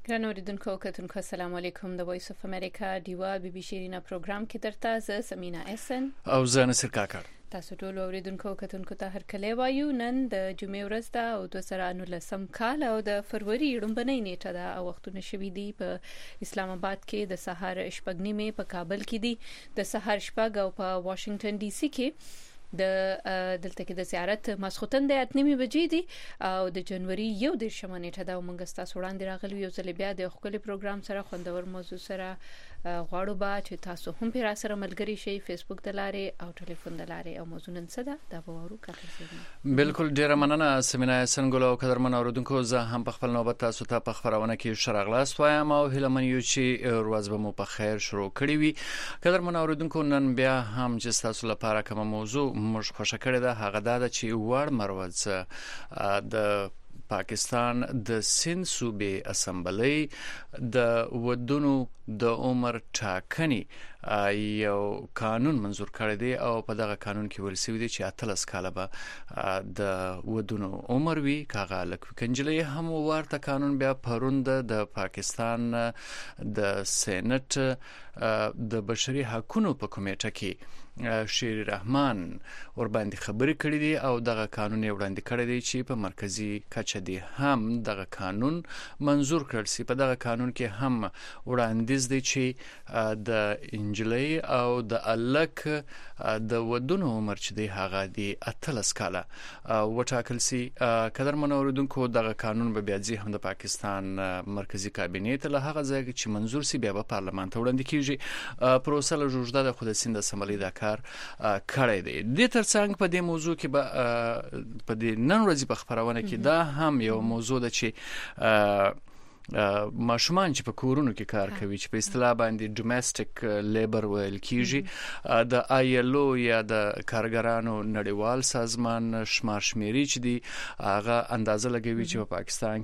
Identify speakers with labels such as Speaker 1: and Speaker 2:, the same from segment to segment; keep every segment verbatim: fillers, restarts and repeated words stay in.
Speaker 1: ګران اوریدونکو کتونکو السلام علیکم د وایس اف امریکا دیوا بي بي شیرینا پروګرام کې درته ز سمینا احسن
Speaker 2: او زه نصر کاکړ
Speaker 1: تاسو ټول اوریدونکو کتونکو ته هر کله وایو نن د جمعې ورځ ده او د سره نولسم کال او د فروری لومبنۍ نیټه ده او وختونه شوي دي په اسلام آباد کې د سهار شپږ نیمه په کابل کې دي د سهار شپږ او په واشنگټن ډي سي کې د دلته کې د زیارت مسخوتن د اتنیمه بجې دي او د جنوري یو د شمنېټه دا ومنګ تاسو وړاندې راغلی یو ځل بیا د خپل پروګرام سره خوندور موضوع سره غواړو با چې تاسو هم پر سره ملګری شئ فیسبوک د لارې او ټلیفون د لارې او موضوع نن څه ده دا به ورو کاټل
Speaker 2: بالکل ډیره مننه سمینا سنگول او قدرمن اوردونکو زه هم په خپل نوبت تاسو ته په خبرونه کې شرغلاس وایم او هیلمن یو چې ورځ به مو په خیر شروع کړی وي قدرمن اوردونکو نن بیا هم چې تاسو لپاره کوم موضوع موږ خوښه کړی ده هغه دا چې وړ مروز د پاکستان د سند صوبې اسمبلی د ودونو د عمر ټاکنې یو قانون منزور کړی دی او په دغه قانون کې ویل شوی دی چې اتلس کاله به د ودونو عمر وي کاغه لک کنجلی هم ورته قانون بیا پروند د پاکستان د سېنات د بشري حقوقو په کمیټه کې شیر رحمان ور باندې خبرې کړې دي او دغه قانون یې وړاندې کړی دی چې په مرکزی کچه دی هم دغه قانون منزور کړل شي په دغه قانون کې هم وړاندیز دی چې د انجلۍ او د الک د ودونو عمر چې دی هغه دی اتلس کاله وټاکل شي قدرمن اوریدونکو دغه قانون به بیا ځي هم د پاکستان مرکزی کابینې ته له هغه ځای چې منزور شي بیا په پارلمان ته وړاندې کیږي پروسه له جوړجاړه د خود سند اسمبلی د کړی دی د ترڅنګ په دې موضوع کې به په دې نن ورځې په خبرونه کې دا هم یو موضوع ده چې ماشومان چې په کورونو کې کار کوي چې په اصطلاح باندې ډومېسټک لیبر ویل کیږي د آی ایل او یا د کارګرانو نړیوال سازمان شمار شمیري چې دی هغه اندازه لګوي چې په پاکستان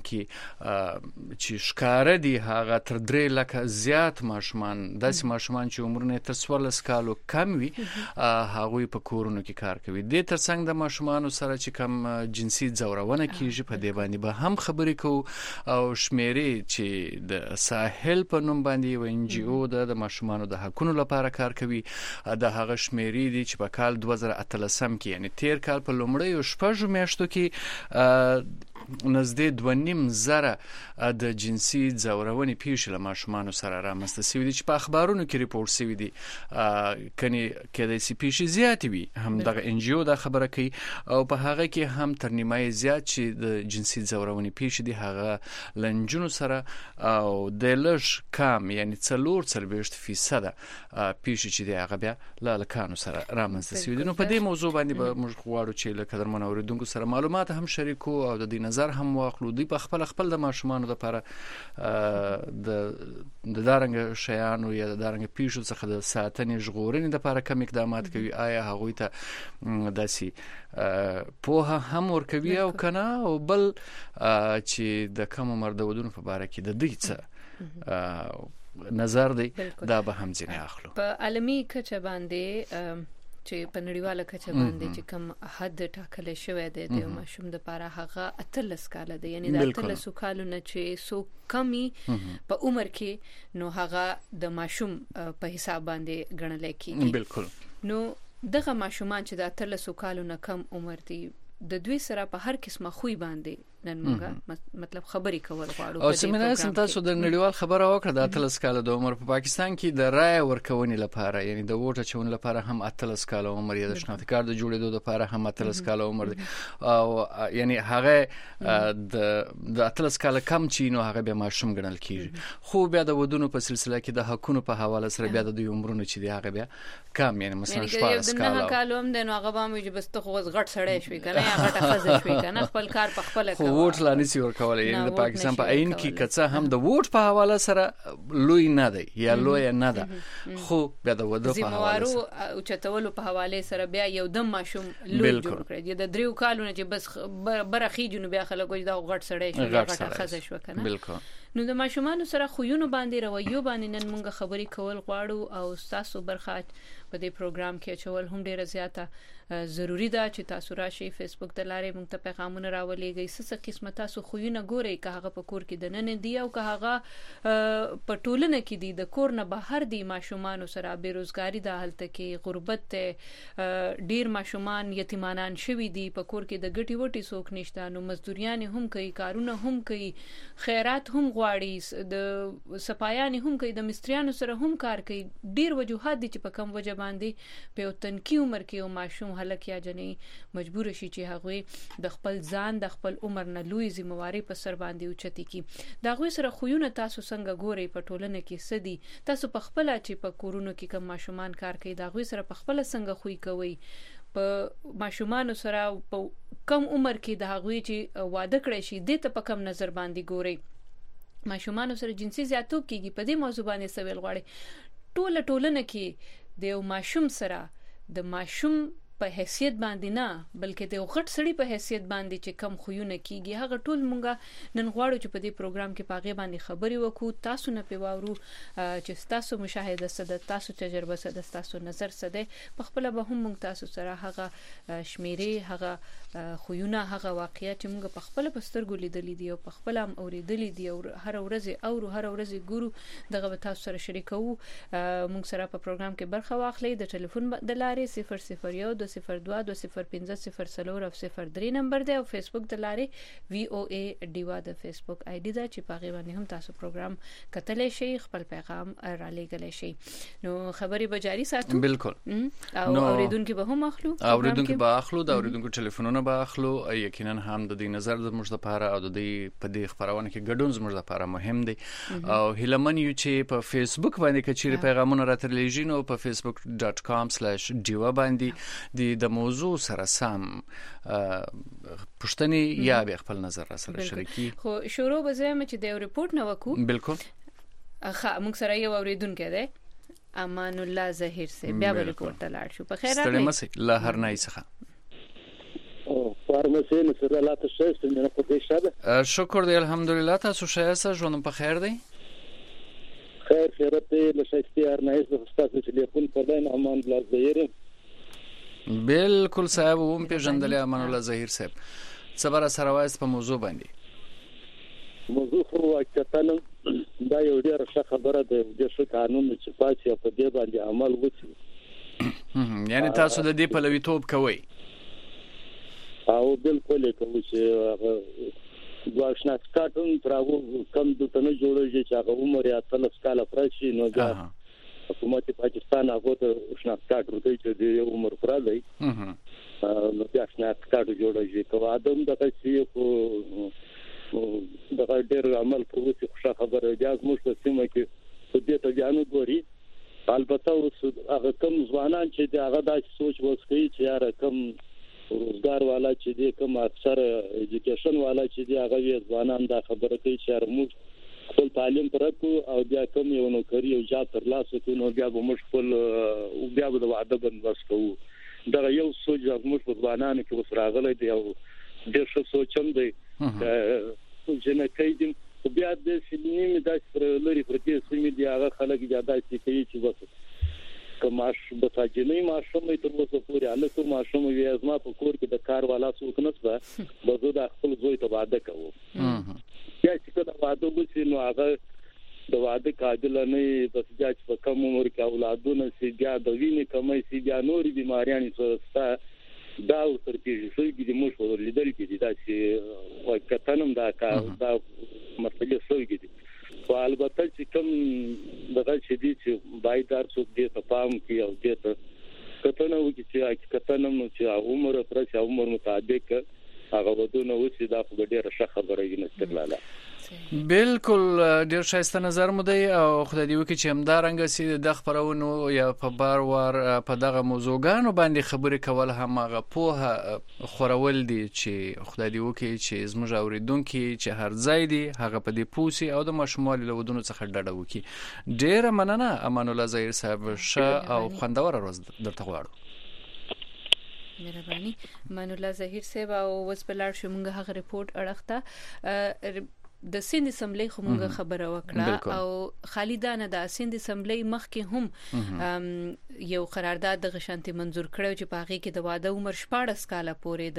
Speaker 2: کې چې ښکار دي هغه تر درې لکه زیات ماشومان داسې ماشومان چې عمرونه تر څوارلس کالو کم وي هغه په کورونو کې کار کوي د ترڅنګ د ماشومانو سره چې کم جنسي ځورونه کیږي په دې باندې به هم خبرې کوو او شمیري چې د ساحل په نوم باندې و ان جی او د ماشومانو د حقوقو لپاره کار کوي د هغه شمیرې دي چې په کال دوه زره اتلسم کې یعنی تیر کال په لومړی شپږ میاشتو کې نزدې دوه نیم زره د جنسي ځورونې پیښې له ماشومانو سره رامنځته شوې دي چې په اخبارونو کې ریپورت شوی دي کني کېدای شي پیښې زیاتې وي هم دغه ان جی او دا خبره کوي او په هغه کې هم تر نیمه زیات چې د جنسي ځورونې پیښې دي هغه لنجونو سره او د لږ کم یعنی څلور څلوېښت فیصد پیښې چې دی هغه بیا له لکانو سره رامنځته شوی دي نو په دې موضوع باندې به موږ غواړو چې له قدرمن اوریدونکو سره معلومات هم شریکو او د دې نظر هم واخلو دوی په خپل خپل د ماشومانو لپاره د د دارنګ شیانو یا د دارنګ پیښو څخه د ساتنې ژغورنې لپاره کوم اقدامات کوي آیا هغه ته داسي په هم ورکوي او کنه او بل چې د کوم عمر د ودونو په اړه کې د دې څه نظر دی دا به هم ځینې اخلو
Speaker 1: په عالمي کچه باندې چې په نړیواله کچه باندې چې کوم حد ټاکل شوی دی د ماشوم د لپاره هغه اتلس کال دی یعنی د اتلس کالو نه چې سو کمی په عمر کې نو هغه د ماشوم په حساب باندې ګڼل کېږي
Speaker 2: بالکل
Speaker 1: نو دغه ماشومان چې د اتلس کالو نه کم عمر دي د دوی سره په هر قسمه خوې باندې نن موږ مطلب خبرې کول غواړو
Speaker 2: او سیمینار سم تاسو د نړیوال خبره وکړه د اتلس کال د عمر په پاکستان کې د رای ورکونې لپاره یعنی د ووټ چون لپاره هم اتلس کال عمر یا د شناخت کارت د جوړېدو لپاره هم اتلس کال عمر دی او یعنی هغه د د اتلس کال کم چې نو هغه به ماشوم ګڼل کیږي خو بیا د ودونو په سلسله کې د حقوقو په حواله سره بیا د دوی عمرونه چې دی هغه بیا کم یعنی مثلا شپږ
Speaker 1: کال نه کالوم د نو هغه به موږ بس ته خو غټ سړی شوی کنه یا غټه خزه شوی کنه خپل کار په خپل کوي
Speaker 2: ووټ لا نسی ورکول یعنی د پاکستان په عین کې کڅه هم د ووټ په حواله سره لوی نه دی یا لوی نه ده خو بیا د ودو په حواله
Speaker 1: سره او چتولو په حواله سره بیا یو دم ماشوم لوی جوړ کړی د دریو کالونو چې بس برخي جنوبي خلکو دا غټ سړی شو غټه خزه شو کنه
Speaker 2: بالکل
Speaker 1: نو د ماشومان سره خوونه باندې رویو باندې نن موږ خبرې کول غواړو او تاسو برخه په دې پروګرام کې چول هم ډیره زیاته ضروری ده چې تاسو راشي فیسبوک فیسبوک د لارې مونږ ته پیغامونه راولېږئ څه قسمه تاسو خوونه ګورئ که هغه په کور کې د نن دی او که هغه په ټولنه کې دی د کور نه بهر دی ماشومان سره بیروزګاری د حالت کې غربت ډیر ماشومان یتیمانان شوي دي په کور کې د ګټي وټي څوک نشته نو مزدوریان هم کوي کارونه هم کوي خیرات هم غواړي د صفایان هم کوي د مستریانو سره هم کار کوي ډیر وجوهات دي چې په کم وجه باندې په تنکی عمر کې او ماشوم هلک یا جنې مجبور شي چې هغه د خپل ځان د خپل عمر نه لوی ذمہواری په سر باندې اوچتي کی دا غوي سره خوونه تاسو څنګه ګوري په ټولنه کې سدي تاسو په خپل چې په کورونو کې کم ماشومان کار کوي دا غوي سره په خپل څنګه خوې کوي په ماشومان سره په کم عمر کې د هغوی چې واده کړی شي د ته په کم نظر باندې ګوري ماشومان سره جنسي زیاتوب کیږي په دې موضوع باندې سوال غواړي ټوله ټولنه کې د ماشوم سره د ماشوم په حیثیت باندې نه بلکې د غټ سړي په حیثیت باندې چې کم خوونه کیږي هغه ټول مونږه نن غواړو چې په دې پروګرام کې پاغه باندې خبري وکړو تاسو نه پیواورو چې تاسو مشاهده سده تاسو تجربه سده تاسو نظر سده په خپل به هم مونږ تاسو سره هغه شمیرې هغه خوونه هغه واقعیت چې مونږ په خپل پسترګو لیدلې دي او په خپل هم اوریدلې دي او هر ورځ او هر ورځ ګورو دغه تاسو سره شریکو مونږ سره په پروګرام کې برخه واخلئ د ټلیفون د لارې صفر صفر یو دو صفر دو دو صفر پنځه صفر څلور او صفر درې نمبر دی او فیسبوک د لارې وی او ای ډیوا د فیسبوک آی ډی دا چې پاغه باندې هم تاسو پروګرام کتلی شئ خپل پیغام را لېږلی شئ نو خبرې به جاری ساتو
Speaker 2: بالکل
Speaker 1: او اوریدونکو به هم اخلو
Speaker 2: اوریدونکو به اخلو د اوریدونکو ټلیفونونه به اخلو یقینا هم د دې نظر د موږ لپاره او د دې په دې خبرونه کې ګډون زموږ لپاره مهم دی او هیلمن یو چې په فیسبوک باندې کچېر پیغامونه راتر لېږي نو په facebook dot com slash ډیوا باندې د موضوع سره سم پښتني یا به خپل نظر را سره شریکي
Speaker 1: خو شروع به زم چې د ریپورت نو وکړو
Speaker 2: بالکل
Speaker 1: اخا موږ سره یو اوریدونکو دی امان الله ظهیر سے بیا به ریپورت ته لاړ شو په خیر راغلی
Speaker 2: ستړي مسه لا هر نه څخه
Speaker 3: او فارمسي نصر الله تاسو څنګه په دې شاده
Speaker 2: شکر دی الحمدلله تاسو ښه ژوند په خیر دی
Speaker 3: خیر خیرت له شایسته هر نه هیڅ تاسو چې ټلیفون په دین امان الله ظهیر
Speaker 2: بالکل صاحب هم پیژندل امان الله ظهیر صاحب صبر سره وایس په موضوع باندې
Speaker 3: موضوع خو واقعا دا یو ډیر ښه خبره ده د ښه قانون چې پاتې په دې باندې عمل وکړي
Speaker 2: یعنی تاسو د دې په لویتوب کوي
Speaker 3: او بالکل کوي چې واښنا سکاټون تراو کم د تنه جوړږي چې هغه عمر یا ثلاث کال فرشي نو دا حکومت پاکستان هغه ته شناخت ورکړي چې د یو عمر پر دی نو بیا شناخت جوړږي کوم ادم دغه شی کو دغه ډېر عمل کوي چې خوشا خبره اجازه موږ سیمه کې په دې ته ځانو ګوري البته اوس هغه کم ځوانان چې هغه د سوچ وسکي چې یاره کم روزګار والا چې دې کم اکثر ایجوکیشن والا چې دې هغه ځوانان دا خبره کوي چې موږ خپل تعلیم پرکو او بیا کوم یو نوکری او جاب تر لاسه کو نو بیا به موږ خپل او بیا به د وعده بندوبست کوو دا یو سوچ موږ په ځوانانو کې وسراغلی دی او ډېر ښه سوچم دی چې نه کوي بیا د سیمې د لري پرتې سیمې دی هغه خلک اجازه کوي چې بس کماش بتاجنې ماشوم تر اوسه پورې الکه ماشوم یې ازما په کور کې د کار والا څوک نشته بزو د خپل زوی ته وعده کوو یا چې دا واده وسی نو هغه د واده قابل نه بس بیا چې په کم عمر کې اولادونه سي بیا د وینې کمای سي بیا نورې بیماریاں سره دا تر کې شوی کې د موږ په لیدل کې دا چې واکتنم دا کا دا مسله شوی کې په البته چې کوم دغه چې دي چې بایدار څوک دې ته پام کوي او دې ته کتنه وکړي چې کتنم چې عمر پر چې عمر مطابق هغه ودونه وسی دا په ډیره ښه خبره یې نستقلاله
Speaker 2: بالکل ډیر شایسته نظر مو دی او خدای دې وکړي چې همدارنګه سي د خبرونو یا په بار وار په دغه موضوعګانو باندې خبرې کول هم هغه په خورول دي چې خدای دې وکړي چې زموږ اوریدونکو چې هر ځای دي هغه په دې پوسی او د مشمول له ودونو څخه ډډه وکړي ډیره مننه امان الله ظهیر صاحب ښه او خوندور ورځ درته غواړم
Speaker 1: مهرباني امان الله ظهیر صاحب او وس بلار شو موږ هغه ریپورت اړخته د سند اسمبلی کومه خبره وکړه او خالدانه د سند اسمبلی مخکې هم یو قرارداد د غشانتي منزور کړو چې پاغي کې د واده عمر شپږ کاله پورې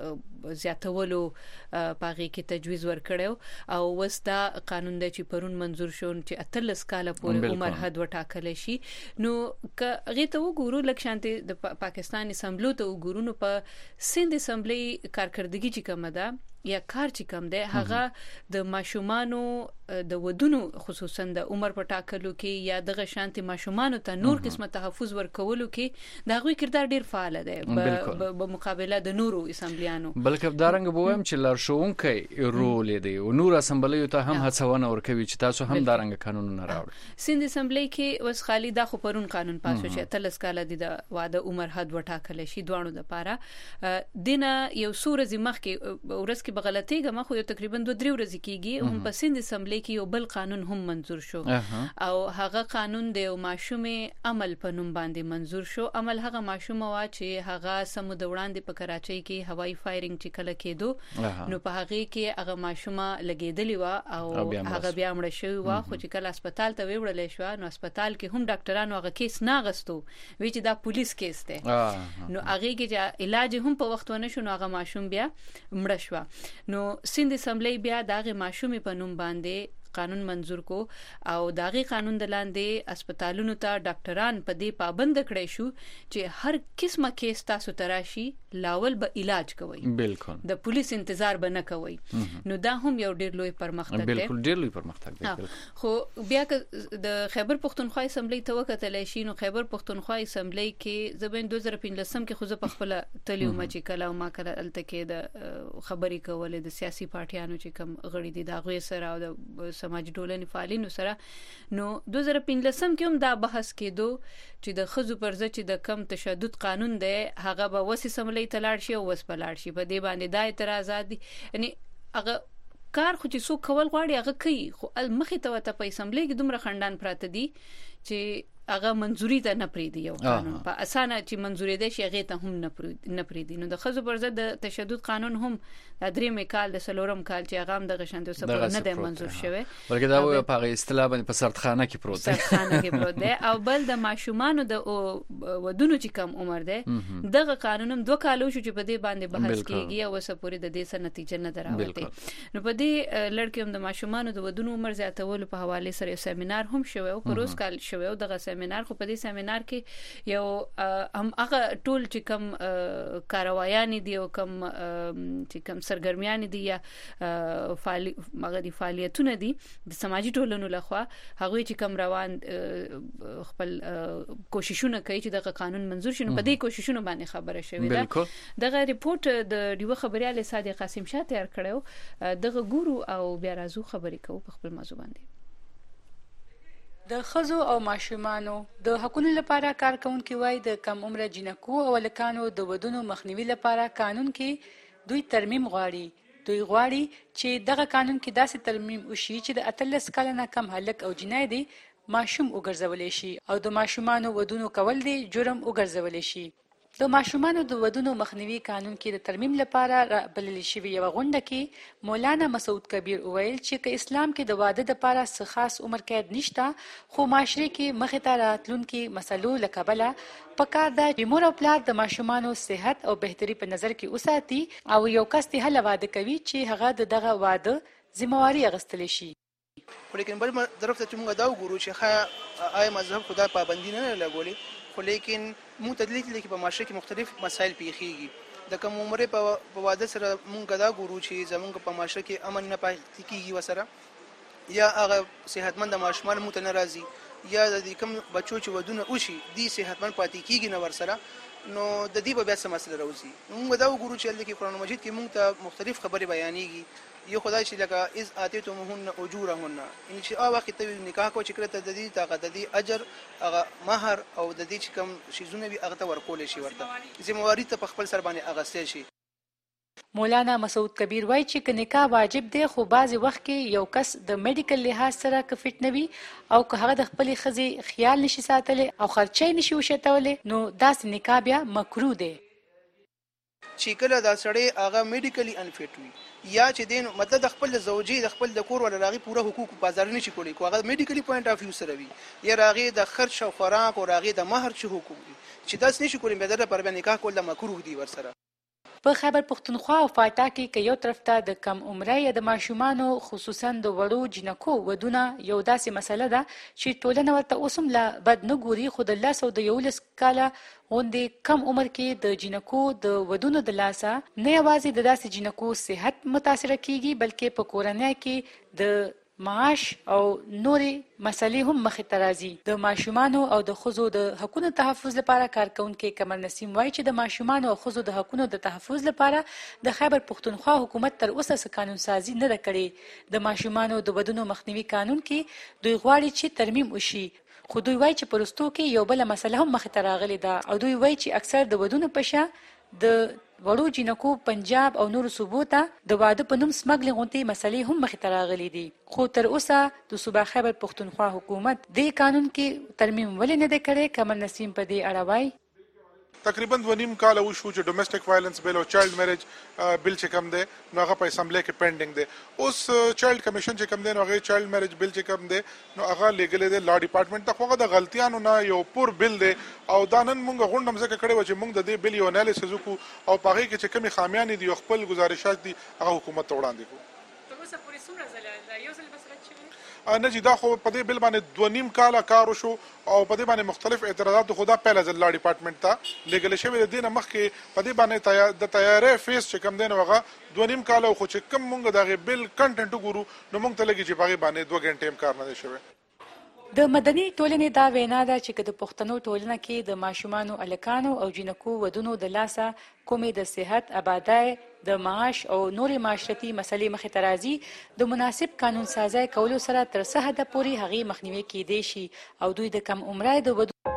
Speaker 1: د زیاتولو پاغي کې تجویز ورکړو او وستا قانون د چې پرون منزور شو چې اتلس کاله پورې عمر حد وټاکل شي نو که غي ته وګورو لکشانتي د پاکستان اسمبلی ته وګورو نو په سند اسمبلی کارکردګي چې کومه ده یا کار چې کوم دی هغه د ماشومانو د ودونو خصوصا د عمر په ټاکلو کې یا د غشانتي ماشومانو ته نور قسمه تحفظ ورکولو کې دا غوي کردار ډیر فعال دی په مقابله د نورو اسمبلیانو
Speaker 2: بلکې دارنګ بوم چې لارښوونکي رول دی او نور اسمبلیو ته هم هڅونه ورکوي چې تاسو هم دارنګ قانونونه راوړئ
Speaker 1: سند اسمبلی کې وس خالي دا خو پرون قانون پاس شو چې تلس کاله د واده عمر حد وټاکل شي دوانو د پاره دینه یو سورزي مخ کې ورس بغلطي ګم خو یو تقریبا دوه درې ورځې کېږي هم په سند اسمبلی کې یو بل قانون هم منزور شو او هغه قانون د ماشومې عمل په نوم باندې منزور شو عمل هغه ماشومه وا چې هغه سمو د وړاندې په کراچۍ کې هوایي فایرینګ چې کله کېدو نو په هغه کې هغه ماشومه لګېدلې وا او هغه بیا مړ شوی وا خو چې کله هسپتال ته وړل شو نو هسپتال کې هم ډاکټرانو هغه کیس ناغستو وی چې دا پولیس کیس دی نو هغه کې علاج هم په وخت ونه شو نو هغه ماشوم بیا مړ شو نو سند اسمبلی بیا داغه ماشومې په نوم باندې قانون منزور کو او داغه قانون د لاندې هسپتالونو ته ډاکټران په دې پابند کړي شو چې هر قسمه کیس تاسو تراشي لاول به علاج کوي
Speaker 2: بالکل
Speaker 1: د پولیس انتظار به نه کوي نو دا هم یو ډیر لوی پرمختګ دی
Speaker 2: بالکل ډیر لوی پرمختګ دی
Speaker 1: خو بیا د خیبر پښتونخوا اسمبلی ته وکتل شي نو خیبر پښتونخوا اسمبلی کې زبین دوه زره پنځلسم کې خو زه په خپل تلیو مچ کله ما کله الته کې د خبري کولې د سیاسي پارټیانو چې کم غړي دي دا غوي سره او د سماجي ټولنې فعالینو سره نو دوه زره پنځلسم کې هم دا بحث کېدو چې د خزو پر ځای چې د کم تشدد قانون دی هغه به وسی سملې تلاړ شي او وس پلاړ شي په دې باندې دا اعتراضات دي یعنی هغه کار خو چې څوک کول غواړي هغه کوي خو المخې ته وته په اسمبلی کې دومره خندان پراته دي چې هغه منزوري ته نه پریدي یو قانون په اسانه چې منزوري دي شي هغه ته هم نه پریدي نو د خزو پر ضد د تشدد قانون هم د درې میکال د سلورم کال چې هغه هم د غشندو سپور نه دی منزور شوی
Speaker 2: ولکه دا په اصطلاح باندې په سرتخانه کې پروت دی
Speaker 1: سرتخانه کې پروت دی او بل د ماشومانو د ودونو چې کم عمر دی دغه قانون هم دوه کالو شو چې په دې باندې بحث کیږي او سپوري د دې سره نتیجه نه دراوته نو په دې لړکې هم د ماشومانو د ودونو عمر زیاتولو په حواله سره سیمینار هم شوی او پروس کال شوی او دغه سیمینار خو په دې سیمینار کې یو هم هغه ټول چې کم کاروایان دي او کم چې کم سرګرمیان دي یا فعالیت فعالیتونه دي د سماجی ټولنو لخوا هغه چې کم روان خپل کوششونه کوي چې دغه قانون منزور شي نو په دې کوششونو باندې خبره شوې ده دغه ریپورت د دیو خبريال صادق قاسم شاه تیار کړو دغه ګورو او بیا راځو خبرې کوو په خپل موضوع باندې
Speaker 4: د خزو او ماشومانو د حقوقو لپاره کارکونکو وای د کم عمر جنکو او لکانو د ودونو مخنیوي لپاره قانون کې دوی ترمیم غواړي دوی غواړي چې دغه قانون کې داسې ترمیم وشي چې د اتلس کلنه کم هلک او جنۍ دی ماشوم وګرځول شي او د ماشومانو ودونو کول دی جرم وګرځول شي د ماشومانو د ودونو مخنیوي قانون کې د ترمیم لپاره بلل شوی یو غونډه کې مولانا مسعود کبیر وویل چې په اسلام کې د واده لپاره څه خاص عمر قید نشته خو معاشري کې مخې ته راتلونکي مسلو لکبله پکار ده چې مور او پلار د ماشومانو صحت او بهتري په نظر کې وساتي او یو کس ته هله واده کوي چې هغه دغه واده ذمہواری اخیستل شي
Speaker 5: ولیکن بل طرف ته موږ دا وګورو چې ښه آی مذهب خدای پابندي نه لګولي خو لیکن مو تدلیل کې په معاشره کې مختلف مسایل پیښیږي د کوم عمر په واده سره مونږ دا ګورو چې زمونږ په معاشره کې امن نه پاتې کیږي وسره یا هغه صحتمند ماشومان مو ته ناراضي یا د کوم بچو چې ودونه وشي دي صحتمند پاتې کیږي نه ورسره نو د دې په بیا څه مسله راوځي موږ دا وګورو چې د قرآن مجید کې مونږ ته مختلف خبرې بیانېږي یو خدای چې لکه از اتیتمهن اجورهن ان چې هغه وخت ته نکاح کو چې کړه د دې طاقت د دې اجر هغه مہر او د دې چې کوم شیزونه وي هغه ته ورکول شي ورته ذمہواری ته په خپل سر باندې اغستل شي
Speaker 4: مولانا مسعود کبیر وایي چې نکاح واجب دی خو بعضی وخت کې یو کس د میډیکل لحاظ سره کفټ نه وي او که هغه د خپل خزي خیال نشي ساتلی او خرچې نشي وشتولې نو داس نکاح بیا مکروه دی
Speaker 5: چې کله دا سړی هغه میډیکلی انفیټ وي یا چې دین مطلب د خپل زوجي د خپل د کور ولا راغي پوره حقوق بازار نشي کولی کو هغه میډیکلی پوینټ اف ویو سره وي یا راغي د خرچ او خوراک او راغي د مہر چې حقوق دي چې داس نشي کولی به در پر باندې نکاح کول د مکروه دي ورسره.
Speaker 4: په خیبر پښتونخوا او فاتا کې که یو طرف ته د کم عمره یا د ماشومانو خصوصا د وړو جنکو ودونه یو داسې مسله ده چې ټولنه ورته اوس هم لا بد نه ګوري، خو د لس او د یولس کاله غوندې کم عمر کې د جنکو د ودونو د لاسه نه یوازې د داسې جنکو صحت متاثره کیږي بلکې په کورنۍ کې د معاش او نورې مسلې هم مخې ته راځي. د ماشومانو او د ښځو د حقونو تحفظ لپاره کارکونکي کمر نسیم وایي چې د ماشومانو او ښځو د حقونو د تحفظ لپاره د خیبر پښتونخوا حکومت تر اوسه څه قانون سازي نه ده کړې. د ماشومانو د ودونو مخنیوي قانون کې دوی غواړي چې ترمیم وشي، خو دوی وایي چې پرستو کې یو بل مسله هم مخې ته راغلې ده او دوی وایي چې اکثر د ودونو په شا د وړو جنکو پنجاب او نورو صوبو ته د واده په نوم سمګلینګ غونډې مسلې هم مخې ته راغلي دي، خو تر اوسه د صوبه خیبر پښتونخوا حکومت دې قانون کې ترمیم ولې نه دی کړی. کمر نسیم په دې اړه وایي
Speaker 6: تقریبا دو نیم کال وشو چې ډومېسټک وایلنس بل او چایلډ میریج بل چې کوم دی نو هغه په اسمبلی کې پینډینګ دی. اوس چایلډ کمیشن چې کوم دی نو هغه چایلډ میریج بل چې کوم دی نو هغه لیګل دی لا ډپارټمنټ ته، خو هغه د غلطیانو نه یو پور بل دی او دا نن مونږ غونډه مزه کړې و چې مونږ د دې بل یو انالیسز وکړو او په هغه کې چې کومې خامیان دي او خپل گزارشات دي هغه حکومت ته وړاندې کړو.
Speaker 4: تر اوسه پورې څومره ځله یو ځل بس راځي
Speaker 6: نه جی دا خو په دې بل باندې دوه نیم کاله کار وشو او په دې باندې مختلف اعتراضات خدا پهله ځل لا ډپارټمنټ ته لګل شوی د دینه مخکې په دې باندې د تیارې فیس چې کم دین وغه دوه نیم کاله خو چې کم مونږ دغه بل کنټنټ ګورو نو مونږ ته لګي چې په باندې دوه غنټې هم کار نه شوی.
Speaker 4: د مدني ټولنې دا وینا ده چې د پښتنو ټولنه کې د ماشومانو الکانو او جنکو ودونو د لاسه کومې د صحت، آبادی، د معاش او نورې معاشرتي مسلې مخې ته راځي د مناسب قانون سازی کولو سره تر څه حده پورې هغې مخنیوي کیدی شي او دوی د کم عمره د ودونو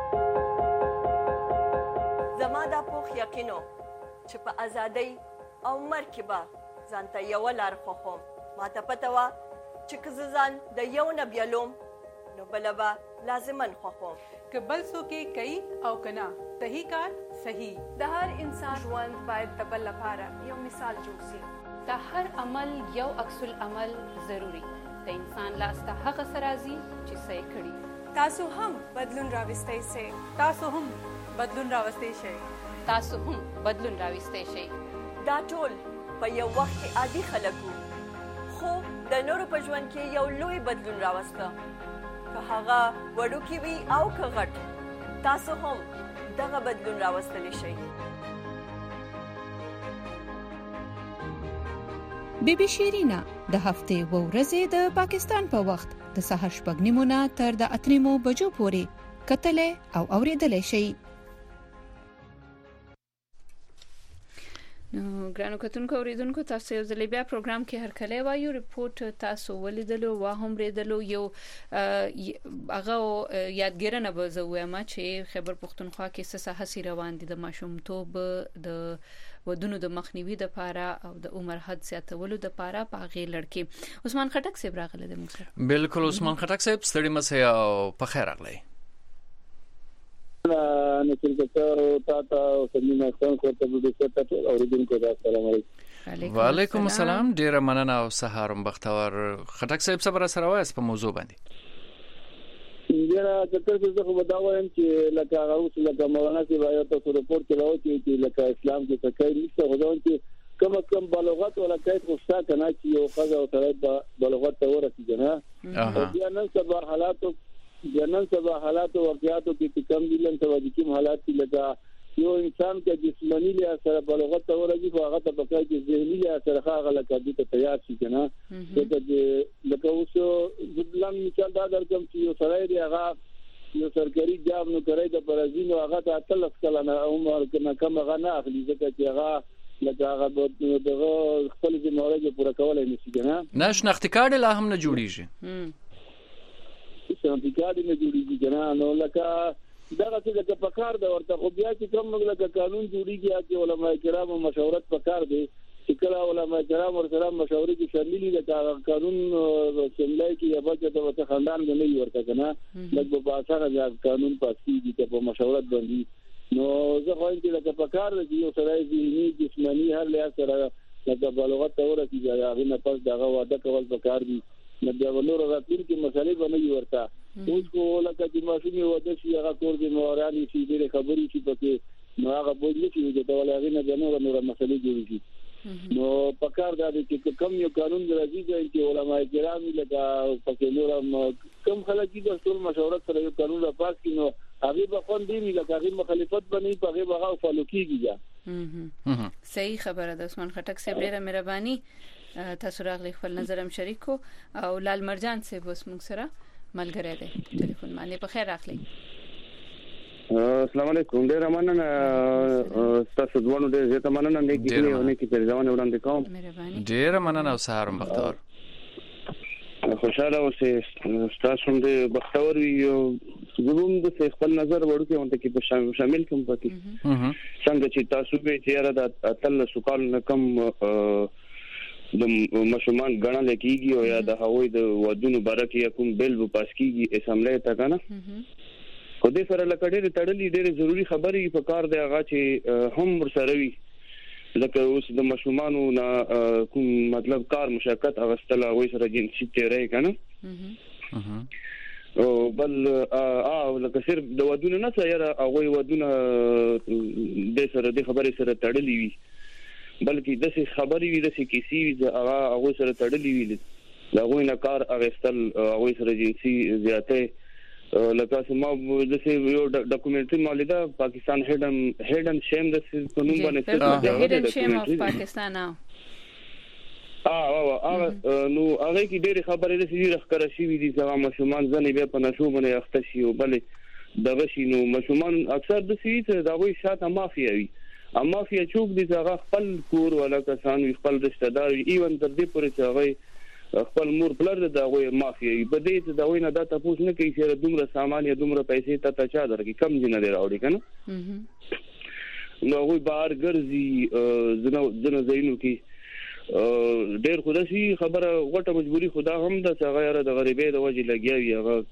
Speaker 7: زما دا پوخ یقینو چې په ازادۍ او مرګ کې به ځان ته یوه لار خوښوم. ماته پته وه چې که زه ځان د یو نه بیلوم نو بله به لازماً خوښوم.
Speaker 8: که بل څوک یې کوي او که نه صحیح کار صحیح.
Speaker 9: د هر انسان ژوند باید د بل لپاره یو مثال جوړ شي.
Speaker 1: د هر عمل یو عکس العمل ضروري. د انسان لاس ته هغه څه راځي چې څه یې کړي.
Speaker 9: تاسو هم بدلون راوستی شئ.
Speaker 8: تاسو هم بدلون راوستی شئ.
Speaker 1: تاسو هم بدلون راوستی شئ.
Speaker 7: دا ټول په یو وخت کې عادي خلک وو، خو د نورو په ژوند کې یو لوی بدلون راوسته. که هغه وړوکی وي او که غټ، تاسو هم دغه بدلون راوستلی شئ.
Speaker 10: بی بی شیرینا د هفتې و ورځې د پاکستان په وخت د سهار شپږ نیمو نه تر د اته نیمو بجو پورې کتلې او اوریدلې شئ.
Speaker 1: نو ګرانو کتونکو اوریدونکو تاسو یو ځل بیا پروګرام کې هر کله وایو ریپورت تاسو ولیدلو وا هم ریدلو یو هغه یادګرنه به زه وایم چې خیبر پښتونخوا کې څه هڅې روان دي د ماشومتوب د ودونو د مخنیوي د پاره او د عمر حد زیاتولو د پاره په غیر لړکی. عثمان خټک صاحب راغله د موږ.
Speaker 2: بالکل عثمان خټک صاحب ستړي مسه او په خیر راغلی.
Speaker 3: نه چې تا تا سمینه څنګه کوته د څه ته اوریدونکو دا سلام علیکم.
Speaker 2: وعلیکم السلام. ډیر مننه او سهار بختور. خټک صاحب صبر سره وایس په موضوع باندې.
Speaker 3: ډیر تکر څه خو دا وایم چې لکه هغه اوس لکه مولانا سی وایو تاسو رپورت کړو چې لکه اسلام کې څه کوي نشته غوډون چې کم کم بلوغت ولا کایت غوښتا کنه چې یو خزه او سره بلوغت ته ورسیږي نه. بیا نن سبا حالات جنن سبا حالات او واقعاتو کې کم دي لن سبا د کوم حالات کې لګا یو انسان کې جسمانی له سره بلوغت ته ورږي خو هغه ته پکای چې ذهني له سره هغه لکه د ته تیار شي کنه. دغه لکه اوس ځلان مثال دا درکم چې یو سره دی هغه یو سرکاري جاب نو کوي د برازیل هغه ته اتلس کله نه عمر کنه کم هغه نه اخلي ځکه چې هغه لکه هغه دغه خپل ځمورګه پوره کولای نشي کنه.
Speaker 2: نه شناختی کارت لا هم نه جوړیږي.
Speaker 3: سنتیکادي نه جوړیږي کنه. نو لکه دغه څه د پکار د ورته خو بیا چې کوم لکه قانون جوړیږي چې علماء کرامو مشورت پکار دي چې کله علماء کرام ورسره مشورې کې شاملې دي دا قانون سملای کې یا بچته وته خاندان نه ورته کنه لکه په اسانه د قانون پاسې دي په مشورت باندې نو زه وایم چې لکه په کار دی یو سره ذهني جسماني هر لحاظ سره لکه بلوغت ته ورسېږي هغه نه پس دغه واده کول په کار دي نو بیا ونور راتلونکي مسالې باندې ورته اوس کو لکه چې ماشومې واده شي هغه کور دې موراني شي ډېرې خبرې شي پکې نو هغه بوج نه شي چې ډول هغه نه نور نور مسالې جوړ شي نو په کار دا چې کوم یو قانون راځي چې علماء کرام لکه پکې نور کوم خلک چې ټول مشورت سره یو قانون را پاس کړي نو هغه به خوند دی لکه هغه مخالفت باندې په هغه هغه فالو کیږي.
Speaker 1: صحیح خبره ده عثمان خټک صاحب ډیره مهرباني تاسو راغلی خپل نظر هم شریکو او لال مرجان صاحب اوس موږ سره ملګری دی ټلیفون باندې په خیر راغلی.
Speaker 11: السلام علیکم ډیر مننه تاسو دوه ډیر زیاته مننه نه کیږي او نه کیږي ځوان وړاندې کوم
Speaker 1: مهرباني
Speaker 2: ډیر مننه او سهار مختار
Speaker 11: خوشاله اوسه تاسو هم د بختور یو زموږ د خپل نظر ورکه وانت کې په شامل کوم پکې څنګه چې تاسو به تیار د اتل سوکال نه کم د مشومان غنل کیږي او یا د هوی د ودونو برکه کوم بل و پاس کیږي اسمبلی ته کنه خو دې سره لکړې تړلې ډېر ضروری خبرې په کار دی هغه چې هم ورسره وي لکه اوس د مشومانو نه کوم مطلب کار مشکل اغستل او سره جنسي تیرې کنه او بل ا لکه صرف د ودونو نه سره هغه ودونه د سره د خبرې سره تړلې وي بلکې د څه خبرې وي د څه کیسې وي هغه هغه سره تړلې وي هغه نه کار اغستل هغه سره جنسي زیاته لکه سما د څه یو ډاکومنټري مولیدا پاکستان هډن هډن شیم د څه په نوم باندې
Speaker 1: هډن شیم اف پاکستان او
Speaker 11: اه اه نو هغه کې ډېر خبرې د څه راخره شي دي چې مشومان ځنه به په نشو باندې اخته شي او بلې دغه شي نو مشومان اکثر د څه د غوي شاته مافیا وي اما فیا چوک دي هغه خپل کور ولا کسان خپل رشتہ دار ایون تر دې پورې چې هغه خپل مور بلر د هغه مافیا په دې ته دا وینه دا تاسو نه کوي چې دومره سامان یا دومره پیسې ته تا چا درکې کم جن نه راوړي کنه نو هغه بار ګرځي زنه زنه زینو کې ډېر خداسي خبره غټه مجبوری خدا هم د غیر د غریبې د وجه لګیاوي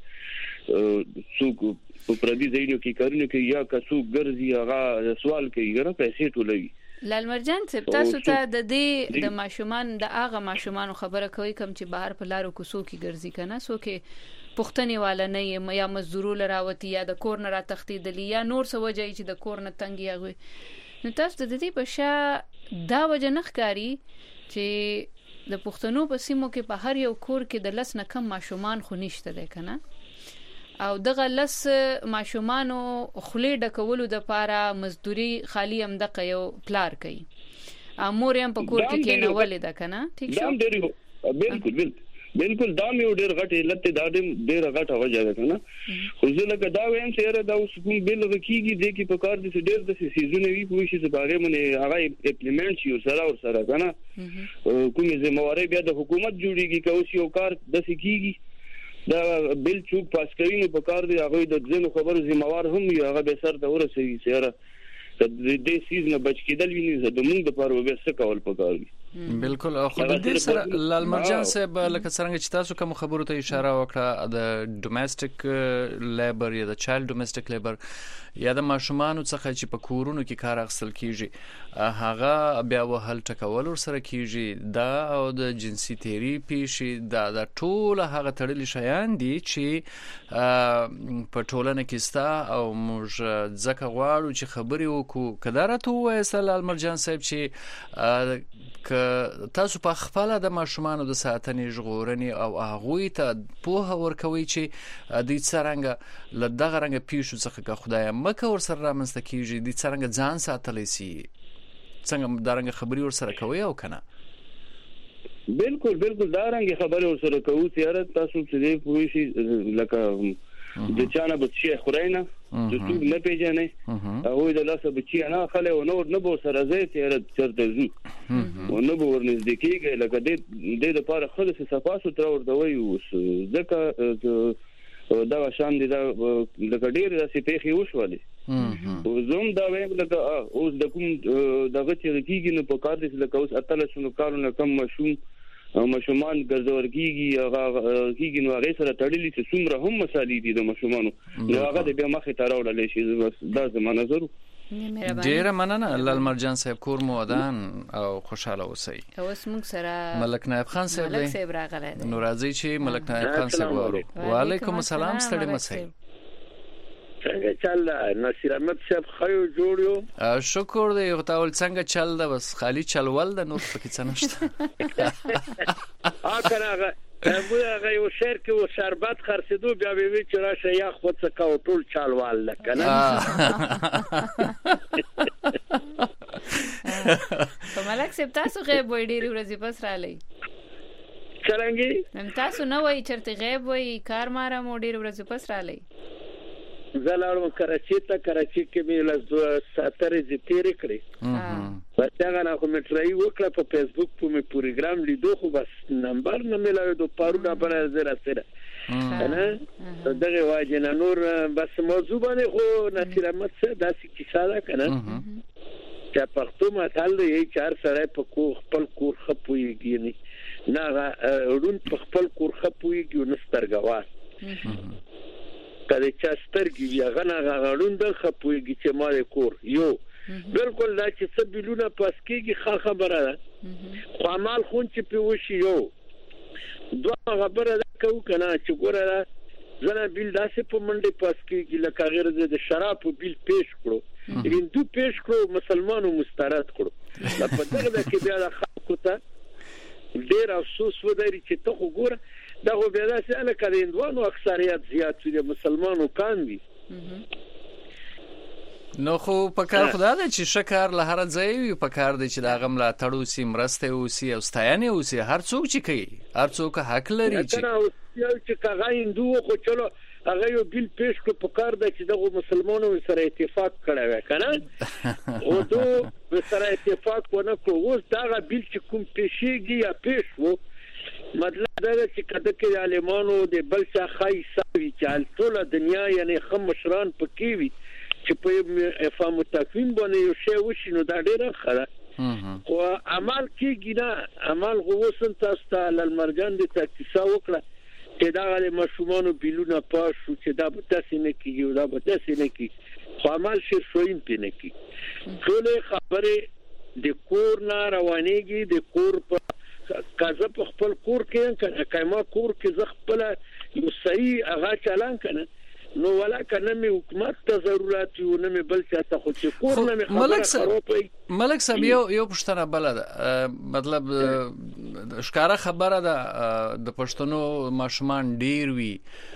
Speaker 11: هغه څوک په پردي ځایونو کې کارونه کوي یا کڅو ګرځي هغه سوال کوي غره پیسې ټولوي
Speaker 1: لال مرجان صاحب تاسو ته د دې د ماشومان د هغه ماشومان خبره کوي کوم چې بهر په لارو کوڅو کې ګرځي کنه سو کې پښتني والا نه یا مزدورو لراوتی یا د کور نه را تختیدلی یا نور څه وجه چې د کور نه تنګي هغه نو تاسو د دې په شا دا وجه نه ښکاری چې د پښتنو په سیمو کې په هر یو کور کې د لس نه کم ماشومان خو نشته ده کنه او دغه لس ماشومانو خولې ډکولو د پاره مزدوري خالی هم د یو پلار کوي امور هم په کور کې کېنولې ده کنه ټیک شو
Speaker 11: بالکل بالکل بالکل دا مې ډېر غټه لته دا ډېر غټه وجه ده کنه خو زه لکه دا وایم چې دا اوس کوم بل کېږي د کې په کار دي چې ډېر د سیزونه وي په شي چې باغې منه هغه امپلیمنٹ شي سره او سره کنه کومې ذمہواری بیا د حکومت جوړیږي که اوس یو کار د سکیږي دا بل چوک پاس کوي نو په کار دی هغه د ځینو خبرو ذمہوار هم یو هغه به سر ته ورسوي سره د دې سیز نه بچ کېدل ویني د موږ د پاره به څه کول پکار دي
Speaker 2: بالکل خو د دې سره لال مرجان صاحب لکه څنګه چې تاسو کوم خبرو ته اشاره وکړه د ډومېسټک لیبر یا د چایلډ ډومېسټک لیبر یا د ماشومان څخه چې په کورونو کې کار اخیستل کیږي هغه بیا وهل ټکول سره کیږي دا او د جنسي تیری پیشي دا د ټول هغه تړلي شیان دي چې په ټولنه کې ستا او موږ ځکه غواړو چې خبري وکړو کدارته وایي لال مرجان صاحب چې ک تاسو په خپل د ماشومانو د ساتنې ژغورنې او هغه ته په ورکوي چې د څنګه لدغه رنګ پیښو څخه که خدای مکه ور سره رامنځته کیږي د څنګه ځان ساتلای شي څنګه دا رنګ خبري ور سره کوي او کنه
Speaker 11: بالکل بالکل دا رنګ خبري ور سره کوي چې تاسو چې پوي شي لکه د چانه بچي خورینه د څوک نه پیژنې او د لاسه بچي نه خله او نور نه بو سره زه تیر چرته زو او نه بو ورنږدې کېږي لکه د د لپاره خلک صفاسو تر ورته وي اوس ځکه دا شان دي دا لکه ډیر داسې پیښې وشولې او زوم دا وایم لکه اوس د کوم دغه چې کېږي نو په کار دي لکه اوس اتل شنو کارونه کم مشوم ماشومان ګرځورګيږي هغه کیږي نو هغه سره تړلې چې څومره هم مسالې دي د ماشومانو نو هغه د بیا مخې ته راوړل شي بس دا زما نظر
Speaker 2: ډیره مننه لال مرجان صاحب کور مو ودان او خوشاله اوسئ.
Speaker 1: اوس موږ سره
Speaker 2: ملک نائب خان صاحب
Speaker 1: ملک صاحب راغلی
Speaker 2: نو راځي چې ملک نائب خان صاحب ووري. وعلیکم السلام ستړي مسئ.
Speaker 12: څنګه چل نصیر احمد صاحب خو جوړ یو؟
Speaker 2: شکر دی یو تاول څنګه چل دا بس خالی چلول د نور پکې څه نشته.
Speaker 12: ا کنه مو هغه یو شهر کې و شربت خرڅېدو بیا به وی چې راشه یا خود څه کا ټول چالوال کنه.
Speaker 1: په ملک صاحب تاسو غیب وای ډیری ورځې پس را لې
Speaker 12: څنګه
Speaker 1: نن تاسو نه وای چرته غیب وای کار مارا مو ډیری ورځې پس را لې
Speaker 12: زلاړم کراچي ته کراچي کې مې لاس دوه ساتره دې تیر کړې په څنګه نه کوم ټرای وکړه په فیسبوک په مې پروګرام لیدو خو بس نمبر نه ملاوي دوه پاروډه بل زره سره نه دغه واجب نه نور بس موضوع باندې خو نصیر احمد څه داسې کیسه ده کنه چې پښتو متل یې چار سره په کو خپل کور خپويږي نه نه ورون په خپل کور خپويږي نو سترګوار کله چې سترګي بیا غنا غړون د خپويږي چې مال کور یو بالکل دا چې څه بلونه پاس کېږي ښه خبره ده خو عمل خون چې په وشي یو دوه خبره ده کو کنه چې ګوره زنه بیل داسې په منډه پاس کېږي لکه غیر د شراب بیل پیش کړو هندو پیش کړو مسلمانو مسترد کړو په دغه کې بیا د خلکو ته ډیر افسوس ودري چې ته وګوره دا خو بیا داسې الکه د هندوانو اکثریت زیات دي مسلمانو کان دي
Speaker 2: نو خو په کار خدا ده چې شکر له هر ځای وي په کار دی چې دا غم لا تړو سي مرسته اوسي او ستاینه اوسي هر څوک چې کوي هر څوک حق لري
Speaker 12: چې یو چې کاغه هندو خو چلو هغه یو بیل پیش کو په کار دی چې دغه مسلمانانو سره اتفاق کړی وای کنه او دوی سره اتفاق ونه کوو اوس دا بیل چې کوم پیشيږي یا پیش وو مطلب دا چې کده کې عالمانو د بل څه خای سوي چې ټول دنیا یعنی خم مشران پکې وي چې په افهام تقویم باندې یو شی وشي نو دا ډیره خره خو عمل کېږي نه عمل غوښتل تاسو ته للمرجان د تکسا وکړه چې دا غل مشومانو بیلونه پاشو چې دا به تاسو نه کیږي دا به تاسو نه کیږي خو عمل شي شویم پینه کی ټول خبره د کور نه روانېږي د کور په کازه په خپل کور کې کنه کایما کور کې ز خپل یو صحیح هغه چلان کنه نو ولا کنه می حکومت ته ضرورت یو نه بل څه ته خو چې کور نه می
Speaker 2: ملک صاحب ملک صاحب یو یو پښتنه بل ده مطلب ښکارا خبره ده د پښتنو ماشومان ډیر وی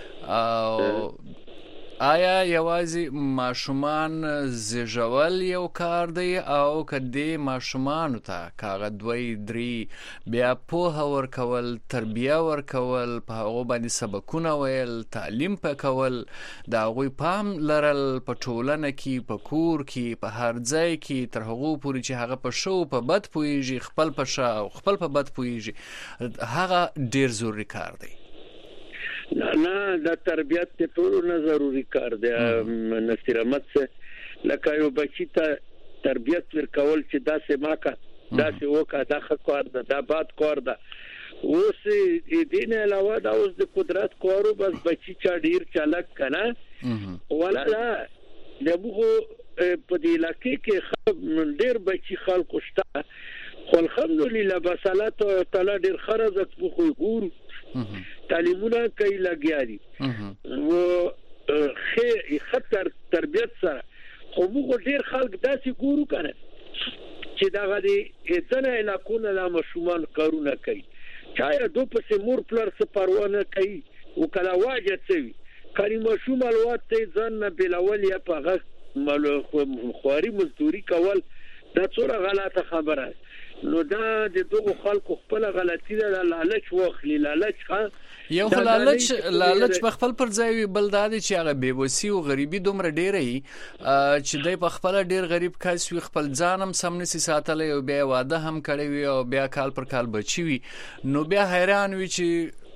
Speaker 2: او آیا یوازې ماشومان زیږول یو کار دی او کدی ماشومان ته کاغه دوی درې بیا په ورکول تربیه ورکول په هغه باندې سبقونه ویل تعلیم پکول دا غوي پام لرل په ټولنه کې په کور کې په هر ځای کې تر هغه پورې چې هغه په شو په بد پويږي خپل په شا او خپل په بد پويږي هغه ډیر ضروري کار دی
Speaker 12: نه نه د تربيت ته ټول نه ضروري کار دی نصیر احمد څخه لکه یو بچی ته تربيت ورکول چې داسې ماکه داسې وکړه دا ښه کار ده دا بد کار ده اوس دې نه علاوه دا اوس د قدرت کارو بس بچی چا ډیر چالک کنه ولا لا دغه په دې علاقې کې ډیر بچی خلکو شته خو الحمدلله بسالات تعالی ډیر خرزت خو ګور تعلیمونه کوي لګیاري و خې خطر تربيت سره خو موږ ډیر خلک داسې ګورو کنه چې دا غدي اتنه علاقونه لا مشومان کارونه کوي چا دو په مور پلر څه پروا نه کوي او کله واجب سوي کاري مشوم الوات ته ځان نه بلول یا په غ خواري مزدوري کول دا څوره غلطه خبره نو دا د دغه خلکو خپل غلطي ده لالچ واخلي لالچ ښه
Speaker 2: یو لالچ لالچ په خپل پر ځای بل دادي چې هغه بیوسی او غریبي دومره ډیره ای چې دای په خپل ډیر غریب کس وي خپل ځانم سمنسي ساتلې او بیا واده هم کړی وي او بیا کال پر کال بچي وي نو بیا حیران وي چې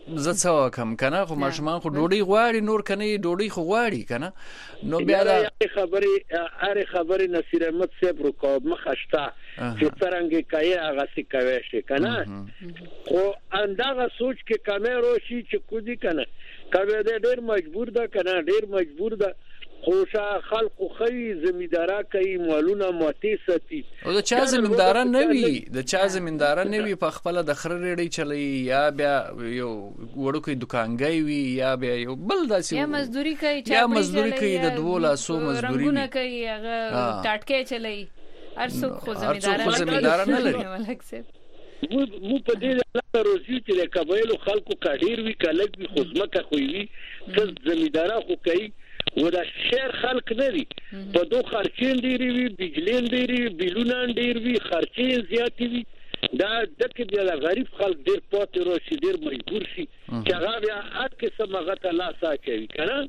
Speaker 2: زه څه وکم کنه خو ماشومان خو ډوډۍ غواړي نور کنه ډوډۍ خو غواړي کنه نو بیا دا
Speaker 12: خبرې هر خبرې نصیر احمد صاحب رکاب مخشتا چې څنګه کوي هغه څه کوي شي کنه خو اندغه سوچ کې کمرو شي چې کوزي کنه کوي ډېر مجبور ده کنه ډېر مجبور ده خوشا خلق خی زمیندارا کوي مالونه موتی ساتي
Speaker 2: او د چا زمیندارا نه وي د چا زمیندارا نه وي په خپل د خره ریډي چلی یا بیا یو وړوکی دکانګي وي یا بیا یو بل داسې
Speaker 1: یا مزدوري کوي
Speaker 2: یا مزدوري کوي د دوله سو مزدوري
Speaker 1: رنگونه کوي هغه ټاټکې چلی ارڅو خو
Speaker 2: زمیندارا نه لري
Speaker 12: ملک صاحب مو په دې لاره روزي چې د قبایلو خلکو کډیر وی کلک وی خصمکه خوې وی څه زمیندارا خو کوي ودا شهر خلق نه دي په دوه خرچین ډیری وی بجلین ډیری بیلونان ډیر وی خرچې زیات وی دا دغه د غریب خلک ډیر پاتې روشي ډیر مجبور شي چې هغه بیا هر قسم هغه ته لاس اچوي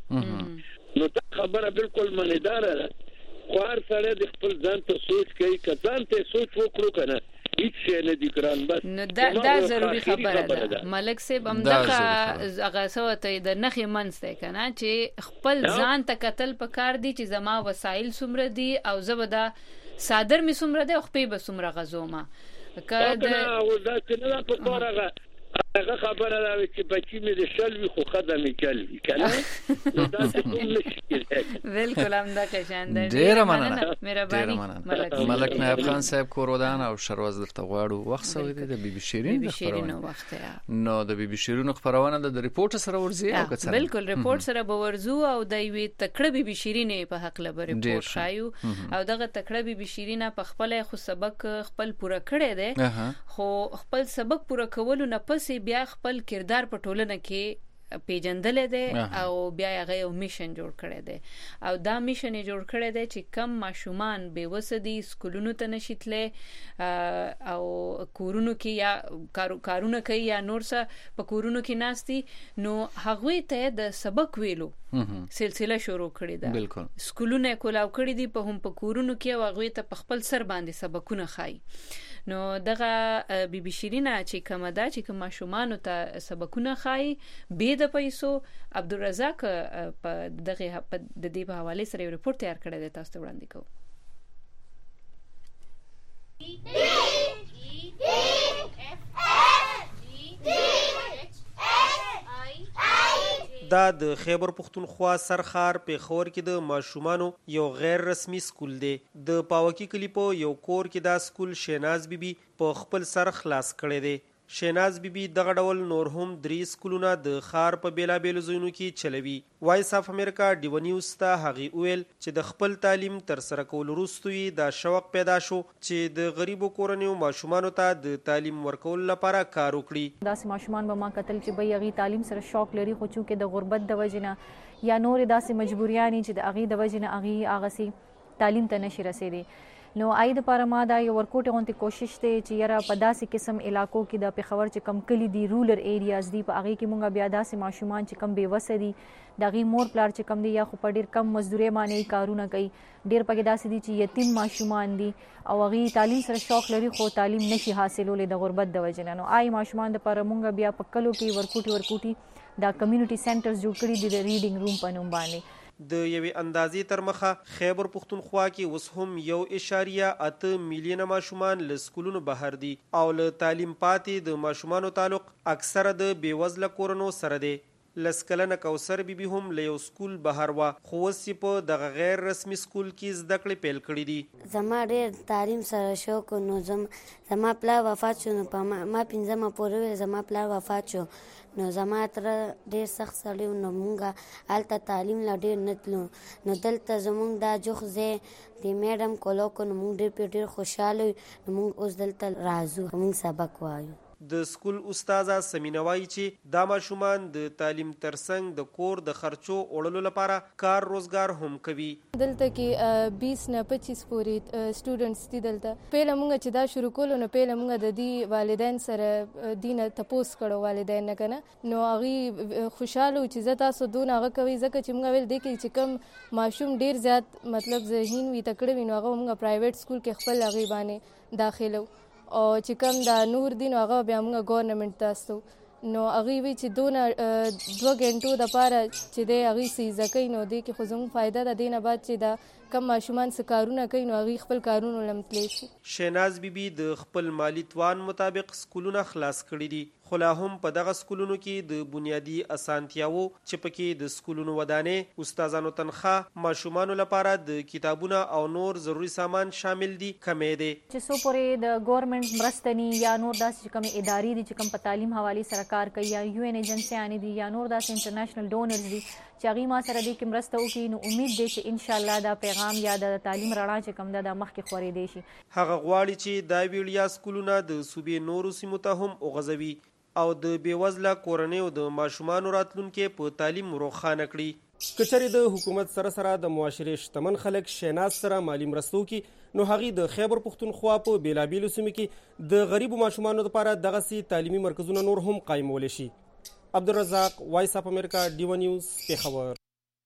Speaker 12: کنه نو دا خبره بالکل منیدار ده خو هر سره د خپل ځان ته سوچ کوي کځان ته سوچ وکړو کنه هیڅ نه دي ګران بس
Speaker 1: نو دا دا ضروری خبره ده ملک صاحب همدغه هغه سوته د نخي منځ کنه چې خپل ځان ته قتل پکار دي چې زما وسایل سمره دي او زبدا صادر می سمره دي او خپې به سمره غزوما
Speaker 12: کله او دا څنګه په کارغه هغه خبره ده چې بچی مې د شلوي خو خدامه چلوي کنه دا څه کوم نشي
Speaker 1: بالکل هم دا قشان ده
Speaker 2: ډیر مننه مهرباني ملک نایب خان صاحب کورودان او شرواز درته غواړو وخت سوي د بي بي شيرين
Speaker 1: د خبرونه وخت
Speaker 2: نو د بي بي شيرين خبرونه د ریپورت سره ورزي او کڅ
Speaker 1: بالکل ریپورت سره به ورزو او د وی تکړه بي بي شيرين په حق له ریپورت شایو او دغه تکړه بي بي شيرين په خپل خو سبق خپل پوره کړی دی خو خپل سبق پوره کولو نه پس بیا خپل کردار په ټولنه کې پیجندل دي او بیا هغه یو میشن جوړ کړی دی او دا میشن یې جوړ کړی دی چې کم ماشومان بے وسدي سکولونو ته نشیتله او کورونو کې یا کارونه کوي یا نور څه په کورونو کې ناشتي نو هغه ته د سبق ویلو سلسله شروع کړی ده
Speaker 2: بالکل
Speaker 1: سکولونه کولاو کړی دي په هم په کورونو کې هغه ته په خپل سر باندې سبقونه خای نو دغه بي بي شيرين چې کومه دا چې کوم ماشومان ته سبقونه خای به د پیسو عبدالرزاق په دغه د دې په حواله سره یو ریپورت تیار کړی دی تاسو ته وړاندې کوم
Speaker 13: دا د خیبر پختونخوا سرخار په خور کې د ماشومانو یو غیر رسمي سکول دی د پاوکی کلی په یو کور کې دا سکول شیناز بیبي په خپل سر خلاص کړی دی شیناز بیبي دغه ډول نور هم درې سکولونه د خار په بیلابېلو ځایونو کې چلوي وایس اف امریکا ډیو نیوز ته هغه ویل چې د خپل تعلیم تر سره کول وروسته دا شوق پیدا شو چې د غریبو کورنیو ماشومانو ته د تعلیم ورکول لپاره کار وکړي
Speaker 14: داسې ماشومان به ما قتل چې به یغي تعلیم سره شوق لري خو چې د غربت د وجنه یا نور داسې مجبوریانی چې د اغي د وجنه اغي اغسي تعلیم ته نشي رسیدي نو اې د پاره ما دا یو ورکوټ غونټه کوشش ته چې یاره په داسې قسم علاقو کې د پیښور چې کم کلی دی رولر ایریاز دی په هغه کې مونږ بیا داسې ماشومان چې کم بے وسه دي دغه مور پلار چې کم دی یا خو په ډیر کم مزدوري باندې کارونه کوي ډیر پکې داسې دي چې یتیم ماشومان دي او هغه تعلیم سره شوق لري خو تعلیم نشي حاصلولې د غربت د وجنه نو آی ماشومان د پاره مونږ بیا په کلو کې ورکوټي ورکوټي دا کمیونټي سنټرز جوړ کړي دي د ریډینګ روم په نوم باندې
Speaker 13: د یوې اندازې تر مخه خیبر پختونخوا کې اوس هم یو اشاریه اته میلیونه ماشومان له سکولونو بهر دي او له تعلیم پاتې د ماشومانو تعلق اکثره د بیوزله کورونو سره دی لسکلنه کوثر بیبي هم له یو سکول بهر وا خو وسی په دغه غیر رسمي سکول کې زده کړې پیل کړې دي
Speaker 15: زما ډېر تعلیم سره شوق نو زم زما پلار وفات شو نو په ما پنځمه پورې زما پلار وفات شو نو زما تر ډېر سخت سړی نو مونږه الته تعلیم لا ډېر نتلو نو دلته زمونږ دا جوخزه د میډم کولو کو نو مونږ ډېر ډېر خوشاله نو مونږ اوس دلته راځو مونږ سبق وایو
Speaker 13: د سکول استاده سمینوای چې دا ماشومان د تعلیم ترڅنګ د کور د خرچو وړلو لپاره کار روزګار هم کوي
Speaker 16: دلته کې بیس نه پچیس پورې سټوډنټس دي دلته پهله مونږ چې دا شروع کولو نو پهله مونږ د دې والدین سره دینه تپوس کړو والدین نه کنه نو هغه خوشاله چې زه تاسو دون هغه کوي ځکه چې مونږ ویل دی کې چې کم ماشوم ډیر زیات مطلب ذهین وي تکړه وي نو هغه مونږ پرایویټ سکول کې خپل هغه باندې داخلو او چې کوم دا نور دین هغه بیا موږ ګورنمنت تاسو نو هغه وی چې دونه دوه غنټو د پاره چې د هغه سي زکې نو دی کې خو زموږ فائدہ ده دینه بعد چې دا کم ماشومان څه کارونه کوي نو هغه خپل کارونه لمتلی شي.
Speaker 13: شیناز بیبي د خپل مالی توان مطابق سکولونه خلاص کړي دي، خو لا هم په دغه سکولونو کې د بنیادی اسانتیاو چې پکې د سکولونو ودانې، استادانو تنخواه، ماشومانو لپاره د کتابونه او نور ضروري سامان شامل دي کمې دي.
Speaker 14: چې سو پورې د ګورنمنت مرستنی یا نور داسې کوم ادارې دي چې کوم په تعلیم حواله سره کار کوي یا یو ان ایجنسیانې دي یا نور داسې انټرنیشنل ډونرز دي چې هغه ما سره دې کې مرسته وکړي، نو امید دی چې ان شاء الله دا پیغام یا د تعلیم رڼا چې کوم د مخکې خورې دی شي.
Speaker 13: هغه غواړي چې دا ویډیا سکولونه د صوبې نورو سیمو ته هم وغځوي او د بیوزله کورنیو د ماشومانو راتلونکي په تعلیم روښانه کړي. کچری د حکومت سره سره د معاشري شتمن خلک شیناز سره مالی مرستو کې نو هغه د خیبر پختونخوا په بیلابیلو سیمو کې د غریبو ماشومانو لپاره دغه سي تعلیمي مرکزونه نور هم قائمول شي. عبدالرزاق، وایس اف امریکا، ډیو نیوز، پیښور.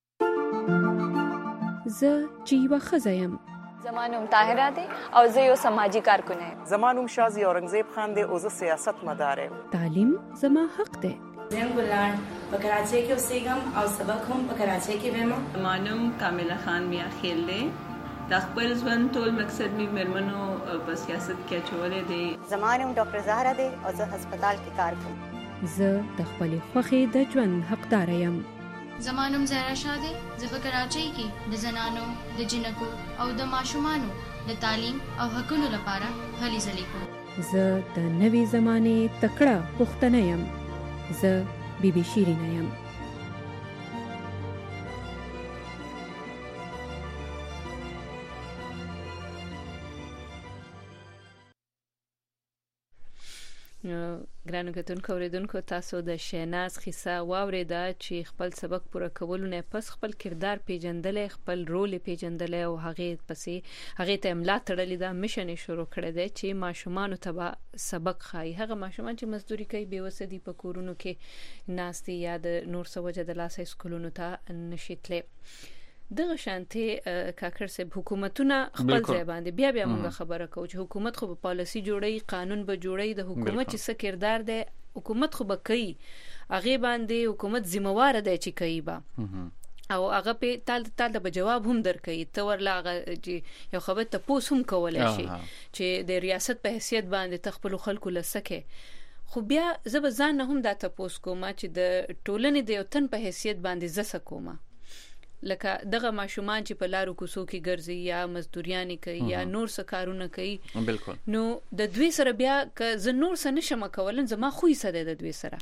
Speaker 10: زه جیوا خزایم.
Speaker 17: زمانوم طاهره دی او زه یو سماجی کارکون یم.
Speaker 18: زمانوم شازی اورنګزیب خان دی او زه سیاست مدار یم.
Speaker 10: تعلیم زما حق دی.
Speaker 19: زم ګلان په کراچۍ کې اوسېږم او سبق هم په کراچۍ کې وایم.
Speaker 20: زمانوم کامله خان میا خیل دی. د خپل ژوند ټول مقصد می مرمنو په سیاست کې چولې دی.
Speaker 21: زمانوم ډاکټر زهرا دی او زه هسپتال کې کار کوم.
Speaker 10: زه د خپل خوخي د ژوند حقدار یم.
Speaker 22: زمانوم زهرا شاه دی. زه په کراچۍ کې د زنانو، د جنکو او د ماشومانو د تعلیم او حقوقو لپاره هلې ځلې کوم.
Speaker 10: زه د نوې زمانه تکړه پښتنه یم. زه بیبي شیرینه یم.
Speaker 1: ګرانو کتونکو اوریدونکو، تاسو د شیناز قصه واوریده چې خپل سبق پوره کولو نه پس خپل کردار پیژندل، خپل رول پیژندل او هغه پسې هغه ته املا تړلې ده مشن شروع کړی دی چې ماشومان ته سبق خای. هغه ماشومان چې مزدوري کوي، بیوسدي په کورونو کې ناستي یا د نور سوجه د لاسه سکولونو ته نشیتلې. دغه شانته کاکر صاحب حکومتونه خپل ځای باندې بیا بیا موږ خبره کوو چې حکومت خو په پالیسی جوړي، قانون به جوړي، د حکومت چې څه کردار دی حکومت خو به کوي، هغه باندې حکومت ذمہوار دی چې کوي با او هغه په تال تال به جواب هم درکې. ته ورلا چې یو خبره ته پوس هم کولای شي چې د ریاست په حیثیت باندې تخپل خلکو لسکه. خو بیا زب ځان نه هم دا ته پوس کوم چې د ټولنې د یو تن په حیثیت باندې زسه کومه، لکه دغه ماشومان چې په لارو کوڅو کې ګرځي یا مزدوریانی کوي یا نور څه کارونه کوي،
Speaker 2: بالکل
Speaker 1: نو د دوی سره بیا که زه نور څه نشم کولن زما خوې سره د دوی سره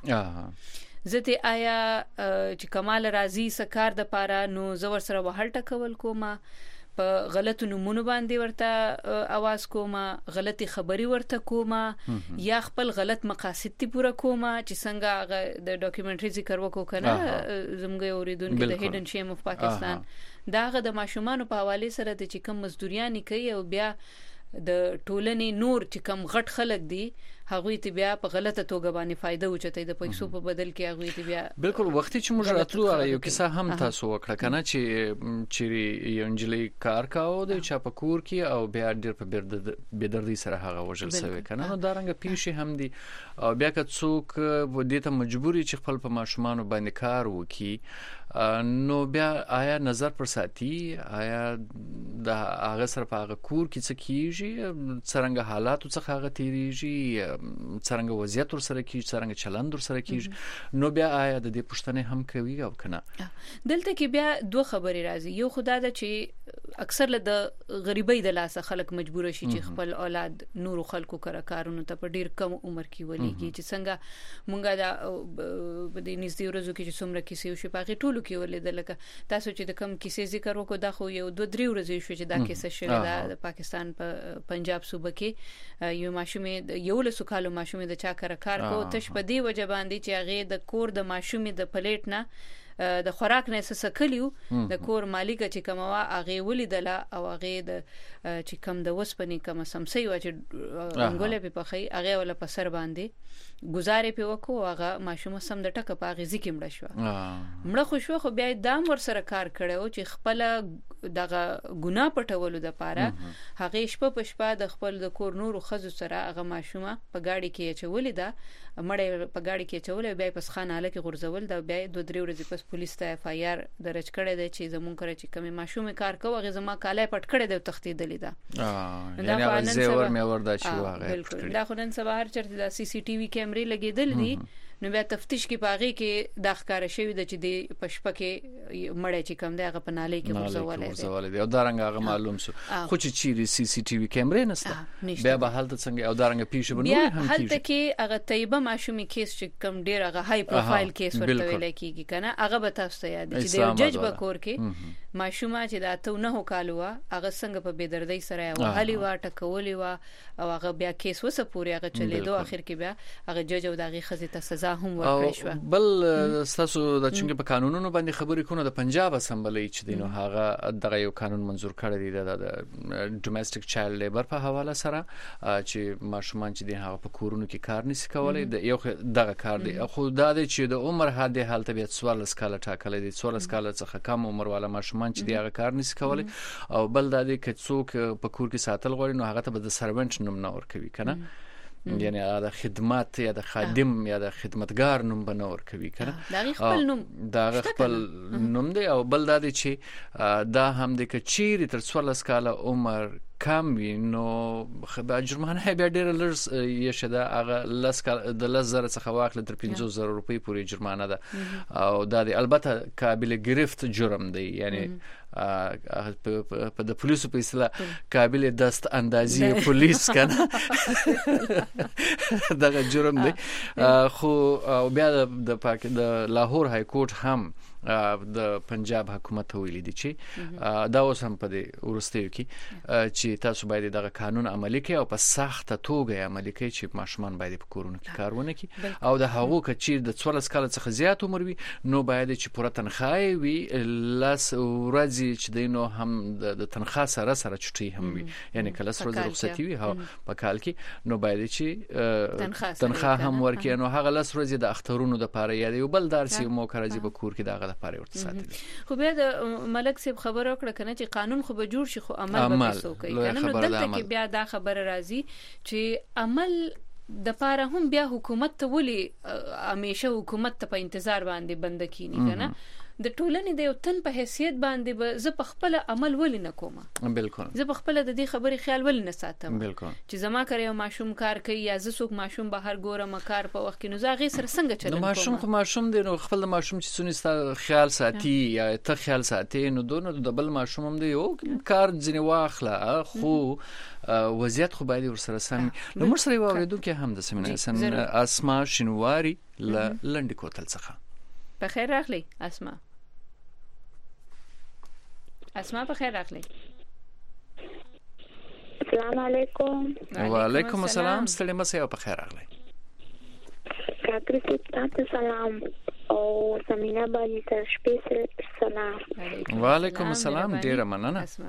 Speaker 1: زه ته آیا چې کمال راضی سکار د پاره نو زور سره وهلټه کول کومه، په غلطو نمونه باندې ورته आवाज کومه، غلطي خبري ورته کومه، یا خپل غلط مقاصد تی پوره کومه چې څنګه د ډاکومنټري ذکر وکړو کنه زموږ اوریدونکو د هیډن شیم اف پاکستان داغه د ماشومان په حواله سره د چې کوم مزدوریانی کوي او بیا د ټولنې نور چې کوم غټ خلک دي هغه ته بیا په غلطه توګه باندې فائدہ وچته د پیسو په بدل کې هغه ته بیا
Speaker 2: بالکل وختي چې موږ راتلو هغه یو کیسه هم تاسو وکړه کنه چې چې یو انجلي کار کاوه د چا په کور کې او بیا ډیر په بدردي سره هغه وژل شوی کنه نو دا رنګ پیښې هم دي او بیا که څوک و دې ته مجبوري چې خپل په ماشومان باندې کار وکړي نو بیا آیا نظر پر ساتي آیا د هغه سره په هغه کور کې څه کیږي څنګه حالات څخه هغه تیریږي څنګه وضعیت ور سره کیږي څنګه چلند ور سره کیږي نو بیا آیا د دې پښتنې هم کوي او کنه
Speaker 1: دلته کې بیا دوه خبرې راځي یو خدای دا چې اکثر له د غریبۍ د لاسه خلک مجبور شي چې خپل اولاد نور خلکو کرا کارونه ته په ډیر کم عمر کې ولېږي چې څنګه مونږه دا په دې نږدې ورځو کې چې څومره کیسې وشي په ټولو کې ولیدل لکه تاسو چې د کم کیسې ذکر وکړو دا خو یو دوه درې ورځې شو چې دا کیسه شوه د پاکستان په پنجاب صوبه کې یو ماشومې یو له سکالو ماشومې د چا کار کار کو تش په دی وجه باندې چې هغه د کور د ماشومې د پلیټ نه د خوراک نه سسکلیو د کور مالک چې کومه هغه ولیدله او هغه د چې کم د وسپنې کوم سمسي و چې انګولې په پخې هغه ولا په سر باندې گزارې په وکړو هغه ماشوم سم د ټکه په غزي کې مړ شو مړ خو شو خو بیا دام ور سره کار کړو چې خپل دغه ګناه پټولو د پاره هغه شپه په شپه د خپل د کور نور خزو سره هغه ماشومه په گاډي کې چولې ده مړ په گاډي کې چولې بیا پس خاناله کې غرزول دا بیا دوه درې ورځې پس پولیس ته اف آی آر درج کړی دی چې زمون کړی چې کومه ماشومه کار کوي هغه زما کاله پټ کړی دی تختیدلې ده
Speaker 2: یعنی هغه زور مې وردا شي واغې
Speaker 1: بالکل دا خو نن سبا هر چرته د سی سی ټي وي کیمرې لګېدل دي نو بیا تفتیش کې پاغي کې د ښکار شوی د چې د پشپ کې مړی چې کم دی هغه په نالې کې غوځولې
Speaker 2: دی او دارنګ هغه معلوم شو خو چې چیرې سی سی ټي وي کیمرې نشته بیا به حالت څنګه او دارنګ پیښه بنوي هم کیږي
Speaker 1: حالت کې هغه طیبه ماشومي کیس چې کم ډیر هغه های پروفایل کیس ورته ویل کیږي کنه هغه به تاسو ته یاد چې د جج بکور کې ماشومه چې دا ته نه وکالو هغه څنګه په بيدردۍ سره وهلي وا ټکولې وا او هغه بیا کیس وسه پورې هغه چلے دوه اخر کې بیا هغه جج او دغه خزي ته سزا هم ورکړې شو
Speaker 2: بل تاسو د چونګې په قانونونو باندې خبرې کوونه د پنجاب اسمبلی چې دینو هغه دغه یو قانون منزور کړی دی د ډومېسټک چایلډ لیبر په حواله سره چې ماشومان چې د هغه په کورونو کې کار نشي کولای د یو دغه کار دی خو دا د چې د عمر حد حالت بیا څوارلس کاله ټاکل دي څوارلس کاله څخه کم عمر والا ماشومان چې دغه کار نشي کولای او بل دا د کڅوک په کور کې ساتل غواړي نو هغه ته به د سروانت نوم نه ورکوي کنه یعنی د خدمات یا د خادم یا د خدمتګار نوم بنور کوي کنه
Speaker 1: دا خپل نوم
Speaker 2: دا خپل نوم دی او بل دا دی چې دا هم د کچيري تر څوارلس کاله عمر کم وي نو خبر جرمانه بیا ډیر لږ یې شته هغه لاس د لزر څخه واخل تر پنځوس زره روپۍ پورې جرمانه ده او دا دی البته قابل گرفت جرم دی یعنی په د پولیسو په اصطلاح قابل دست اندازي پولیس کنه دا جرم دی خو بیا د پاک د لاهور های کورټ هم د پنجاب حکومت ویلي دي چې دا اوس هم په دې ورستیو کې چې تاسو باید دغه قانون عملي کړئ او په سخته توګه عملي کړئ چې ماشومان باید په کورونو کې کار ونه کړي او د هغو کچیر د څوارلس کال څخه زیات عمر وي نو باید چې پوره تنخواه وي لاس ورځي چې دینو هم د تنخواه سره سره چټي هم وي یعنی کله ورځ رخصتي وي ها په کال کې نو باید چې تنخواه هم ورکړي نو هغه لاس ورځي د اخترونو د پاره یا یو بل درسي مو کارځي په کور کې دغه لپاره ورته ساتي
Speaker 1: خو بیا د ملک صاحب خبر وکړه کنه چې قانون خو به جوړ شي خو عمل به څه کوي کنه نو دلته کې بیا دا خبره راځي چې عمل د پاره هم بیا حکومت ته ولي همیشه حکومت ته په انتظار باندې بند کینی کنه د ټولنې د یو تن په حیثیت باندې به زه په خپل عمل ولې نه کوم
Speaker 2: بالکل
Speaker 1: زه په خپل د دې خبرې خیال ولې نه ساتم
Speaker 2: بالکل
Speaker 1: چې زما کړی ماشوم کار کوي یا زه څوک ماشوم بهر ګورم کار په وخت کې نو زه غي سره څنګه چلم
Speaker 2: کوم ماشوم خو ماشوم دی نو خپل ماشوم چې سونی خیال ساتي یا ته خیال ساتي نو دونو د بل ماشوم هم دی یو کار ځنی واخله خو وضعیت خو باید ورسره سم نو موږ سره واوریدو کې هم د سیمینار سن اسما شنواری ل لنډ کوتل څخه
Speaker 1: په خیر راغلی اسما اسما په خیر راغلی
Speaker 5: السلام علیکم
Speaker 2: وعلیکم السلام ستړي مسه او په خیر راغلی
Speaker 5: کاکری ستاسو سلام او سمینا باندې سره شپې سلام
Speaker 2: وعلیکم السلام ډیر مننه
Speaker 1: اسما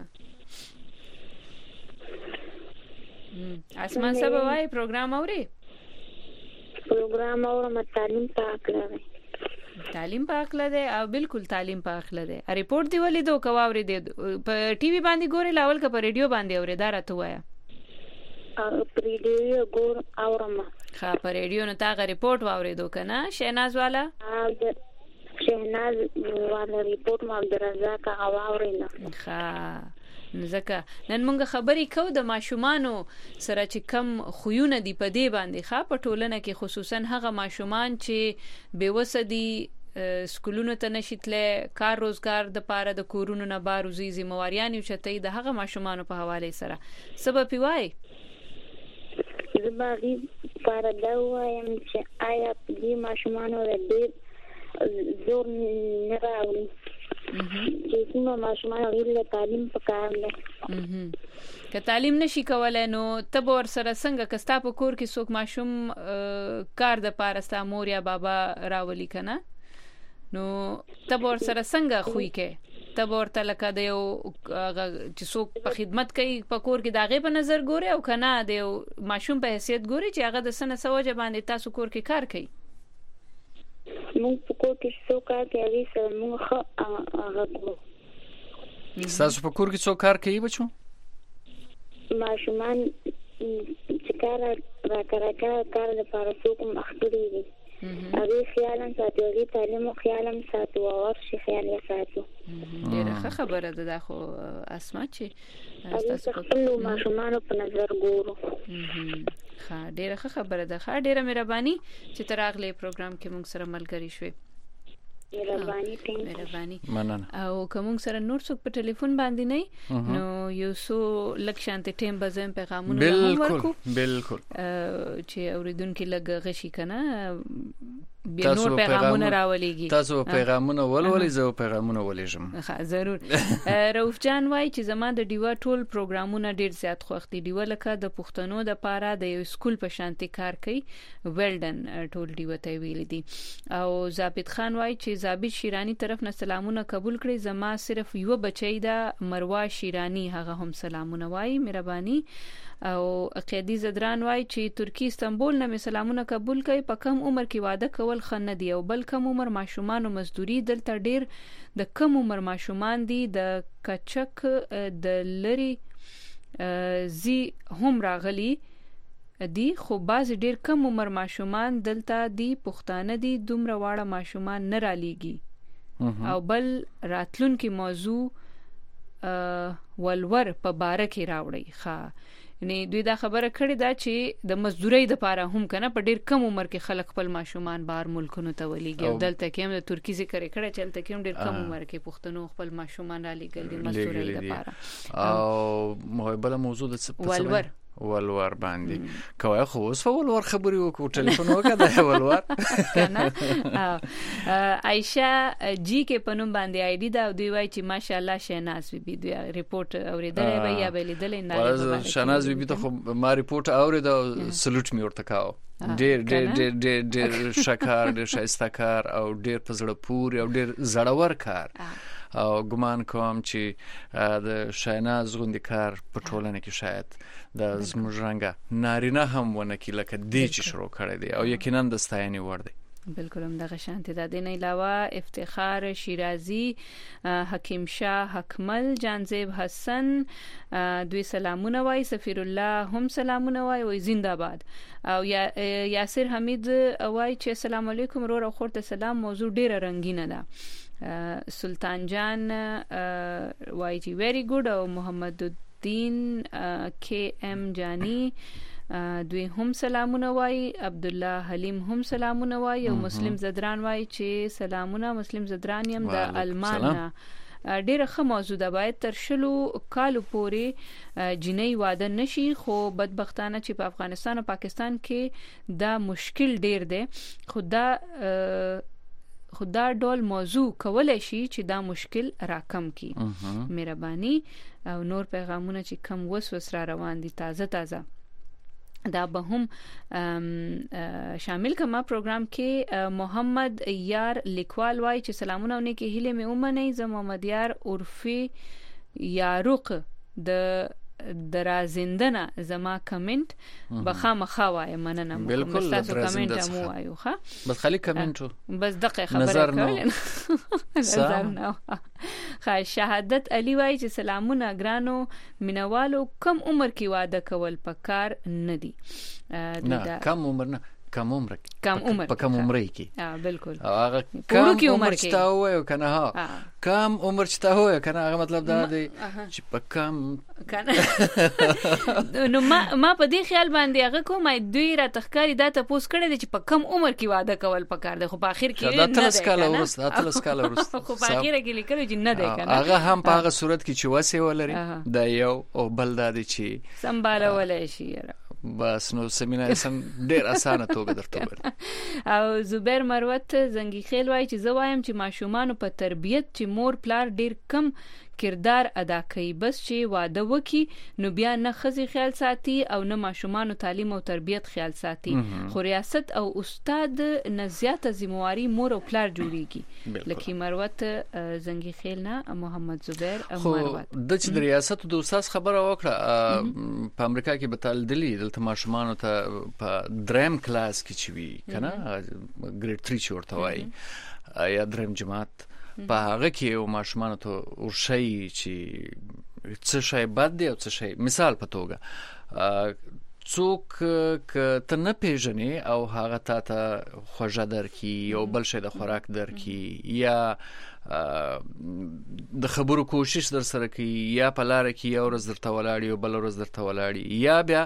Speaker 1: اسما سبا وای پروګرام اوري
Speaker 5: پروګرام اورم تعلیم پاک لري
Speaker 1: تعلیم پاکله ده او بالکل تعلیم پاکله ده ریپورت دی ولیدو کواوري دی په ټي وي باندې ګوري لاول کا په ریډیو باندې اوري دا راته وایا
Speaker 5: ا په ریډیو ګور اورم
Speaker 1: ها په ریډیو نو تاغه ریپورت واوریدو کنه شهناز والا
Speaker 5: شهناز والا ریپورت ما درزاک اواورینا
Speaker 1: ها نزکه نن مونږ خبرې کو د ماشومانو سره چې کم خوونه دی په دې باندې ښه په ټولنه کې خصوصا هغه ماشومان چې بیوسدي سکولونو ته نشیتله کار روزګار د پاره د کورونو نه باروزي ذمہواریان چته د هغه ماشومانو په حواله سره سبب پیوای
Speaker 5: زباغي پر دا وایم چې آیا دې ماشومانو دې زور نه راوړي چې څنګه ماشومان غیر تعلیم پکار نه
Speaker 1: که تعلیم نشي کولای نو تب ور سره څنګه کستا په کور کې څوک ماشوم کار د پارستا مور یا بابا راولي کنه نو تب ور سره څنګه خوې کې تب ورته لکه د یو چې څوک په خدمت کوي په کور کې داغه په نظر ګوري او کنه د یو ماشوم په حیثیت ګوري چې هغه د سنه سوجه باندې تاسو کور کې کار کوي
Speaker 5: موږ په کور کې څو کار کوي سره موږ هغه کوو
Speaker 2: تاسو په کور کې څو کار کوي بچو
Speaker 5: ماشومان چې کار راکړه کار لپاره څوک مخکړي دي هغه خیالم ساتي هغه تعلیم خیالم ساتي او ورشي خیال یې ساتي
Speaker 1: ډیره خبره ده خو اسما چې
Speaker 5: تاسو خپل ماشومان په نظر ګورو
Speaker 1: ښه ډیره خبره ده ښه ډیره مهرباني چې تراغله پروګرام کې موږ سره ملګری شوي
Speaker 5: مهرباني
Speaker 1: مهرباني
Speaker 2: مننه
Speaker 1: او کوم سره نور څوک په ټلیفون باندې نه نو یو سو لکشانت ټیم بزم پیغامونه
Speaker 2: بالکل بالکل
Speaker 1: چې اوریدونکو لګ غشي کنه بیا نور پیغامونه راولېږي
Speaker 2: تاسو پیغامونه ولولې زه پیغامونه ولېږم
Speaker 1: ها ضرور رؤف جان وای چې زما د ډیوا ټول پروګرامونه ډیر زیات خوښ دي ډیوا لکه د پښتنو د پاره د یو سکول په شانتي کار کوي ویلډن ټول ډیوا ته ویل دي او ثابت خان وای چې ثابت شیرانی طرف نه سلامونه قبول کړي زما صرف یو بچی دا مروا شیرانی هغه هم سلامونه وای مهرباني او قیدی زدران وای چې ترکی استنبول نه سلامونه قبول کوي په کم عمر کې واده کول خنه دی او بل کم عمر ماشومان او مزدوري دلته ډیر د کم عمر ماشومان دي د کچک د لری زی هم راغلي دی خو باز ډیر کم عمر ماشومان دلته دی پښتانه دي دومره واړه ماشومان نه را لیږي او بل راتلون کې موضوع ولور په باره کې راوړي ښا یعنی دوی دا خبره کړې ده چې د مزدوري د پاره هم کنه په ډیر کم عمر کې خلک خپل ماشومان بار ملکونو ته ولېږي او دلته کې هم د ترکی ذکر کړه چې دلته کې هم ډیر کم عمر کې پښتنو خپل ماشومان را لېږل دي مزدوري د پاره
Speaker 2: او محبله موضوع د څه
Speaker 1: ولور
Speaker 2: ولور باندې کوي خو اوس ولور خبري وکړو ټلیفون وکړه ولور
Speaker 1: کنه عائشہ جی کې پنوم باندې آی ډی دا دوی وای چې ماشاءالله شهناز بي بي دوی ریپورت اوریدلې وای یا بلیدلې
Speaker 2: نه شهناز بي بي ته خو ما ریپورت اورید سلوټ می ورته کاو ډېر ډېر ډېر ډېر ډېر شکر ډېر شایسته کار او ډېر پزړه پور او ډېر زړور کار او ګمان کوم چې د شایناز غوندي کار په ټولنه کې شاید د زموږ رنګه نارینه هم ونه کې لکه دی چې شروع کړی دی او یقینا د ستاینې وړ دی
Speaker 1: بالکل هم دغه شانتي د دې نه علاوه افتخار شیرازی حکیم شاه حکمل جانزیب حسن دوی سلامونه وای سفیر الله هم سلامونه وای او زنده‌باد او یاسر حمید وای چې السلام علیکم رو رو خورته سلام موضوع ډیره رنگینه ده سلطان جان وای چې ویری ګډ او محمد الدین کې ام جانی دوی هم سلامونه وای عبد الله حلیم هم سلامونه وای او مسلم زدران وای چې سلامونه مسلم زدران يم د المان ډیره ښه موضوع ده باید تر شلو کالو پورې جنۍ واده نشي خو بدبختانه چې په افغانستان او پاکستان کې دا مشکل ډیر دی خو دا خدا ډول موضوع کولای شي چې دا مشکل راکم کی مهرباني او نور پیغامونه چې کم وسوس را روان دي تازه تازه دا به هم شامل کما پروګرام کې محمد یار لیکوال وای چې سلامونه ونه کې هله مې ومنه ز محمد یار عرفي یاروق د درازندنه زما کمنٹ بخامخه وای مننه
Speaker 2: بالکل
Speaker 1: تاسو کمنٹ مو وایو ښه
Speaker 2: بس خالي کمنټو
Speaker 1: بس دقیقه خبره کول نظر نو ښه شهادت علي وای چې سلامونه ګرانو مینوالو کم عمر کې واده کول پکار نه دي
Speaker 2: نه کم عمر نه کم عمر
Speaker 1: کم عمر
Speaker 2: په کم عمر کې
Speaker 1: ها بالکل
Speaker 2: هغه کم عمر چې تا وایو کنه ها کم عمر چې تا وایو کنه هغه مطلب دا دی چې په کم
Speaker 1: کنه نو ما ما په دې خیال باندې هغه کومه دوی را تخکاری دا ته پوس کړی دی چې په کم عمر کې واده کول پکار دی خو په اخر کې
Speaker 2: نه ده کنه ورسته اتلس کال ورسته
Speaker 1: خو په اخر کې لیکل چې نه ده کنه
Speaker 2: هغه هم په هغه صورت کې چې وسه ولري دا یو او بل دا دی چې
Speaker 1: سمبالولای شي
Speaker 2: بس نو سمینار سم ډیر اسانه توګه درته ویل
Speaker 1: او زبیر مروت زنګي خیل وای چې زه وایم چې ماشومان په تربيت چې مور پلار ډیر کم کردار ادا کوي. بس چې واده وکي نو بیا نه خزي خیال ساتي او نه ماشومان تعلیم او تربیت خیال ساتي. خو ریاست او استاد نه زیاته ذمہواری مور او پلار جوړیږي. لکه مروت زنګي خیل نه محمد زبیر او مروت
Speaker 2: د چې د ریاست د استاد خبره وکړه په امریکا کې به تل دلی دلته ماشومان ته په دریم کلاس کې چوي کنه ګریډ تhree چورته وای یا دریم جماعت په هغه کې یو ماشومان ته ورشي چې څه شی بد دی او څه شی مثال په توګه څوک ک ته نه پیژنې او هغه ته خوږه درکې یو بل شی د خوراک درکې یا د خبرو کوشش در سره کوي یا په لار کې یو ورځ درته ولاړی او بل ورځ درته ولاړی یا بیا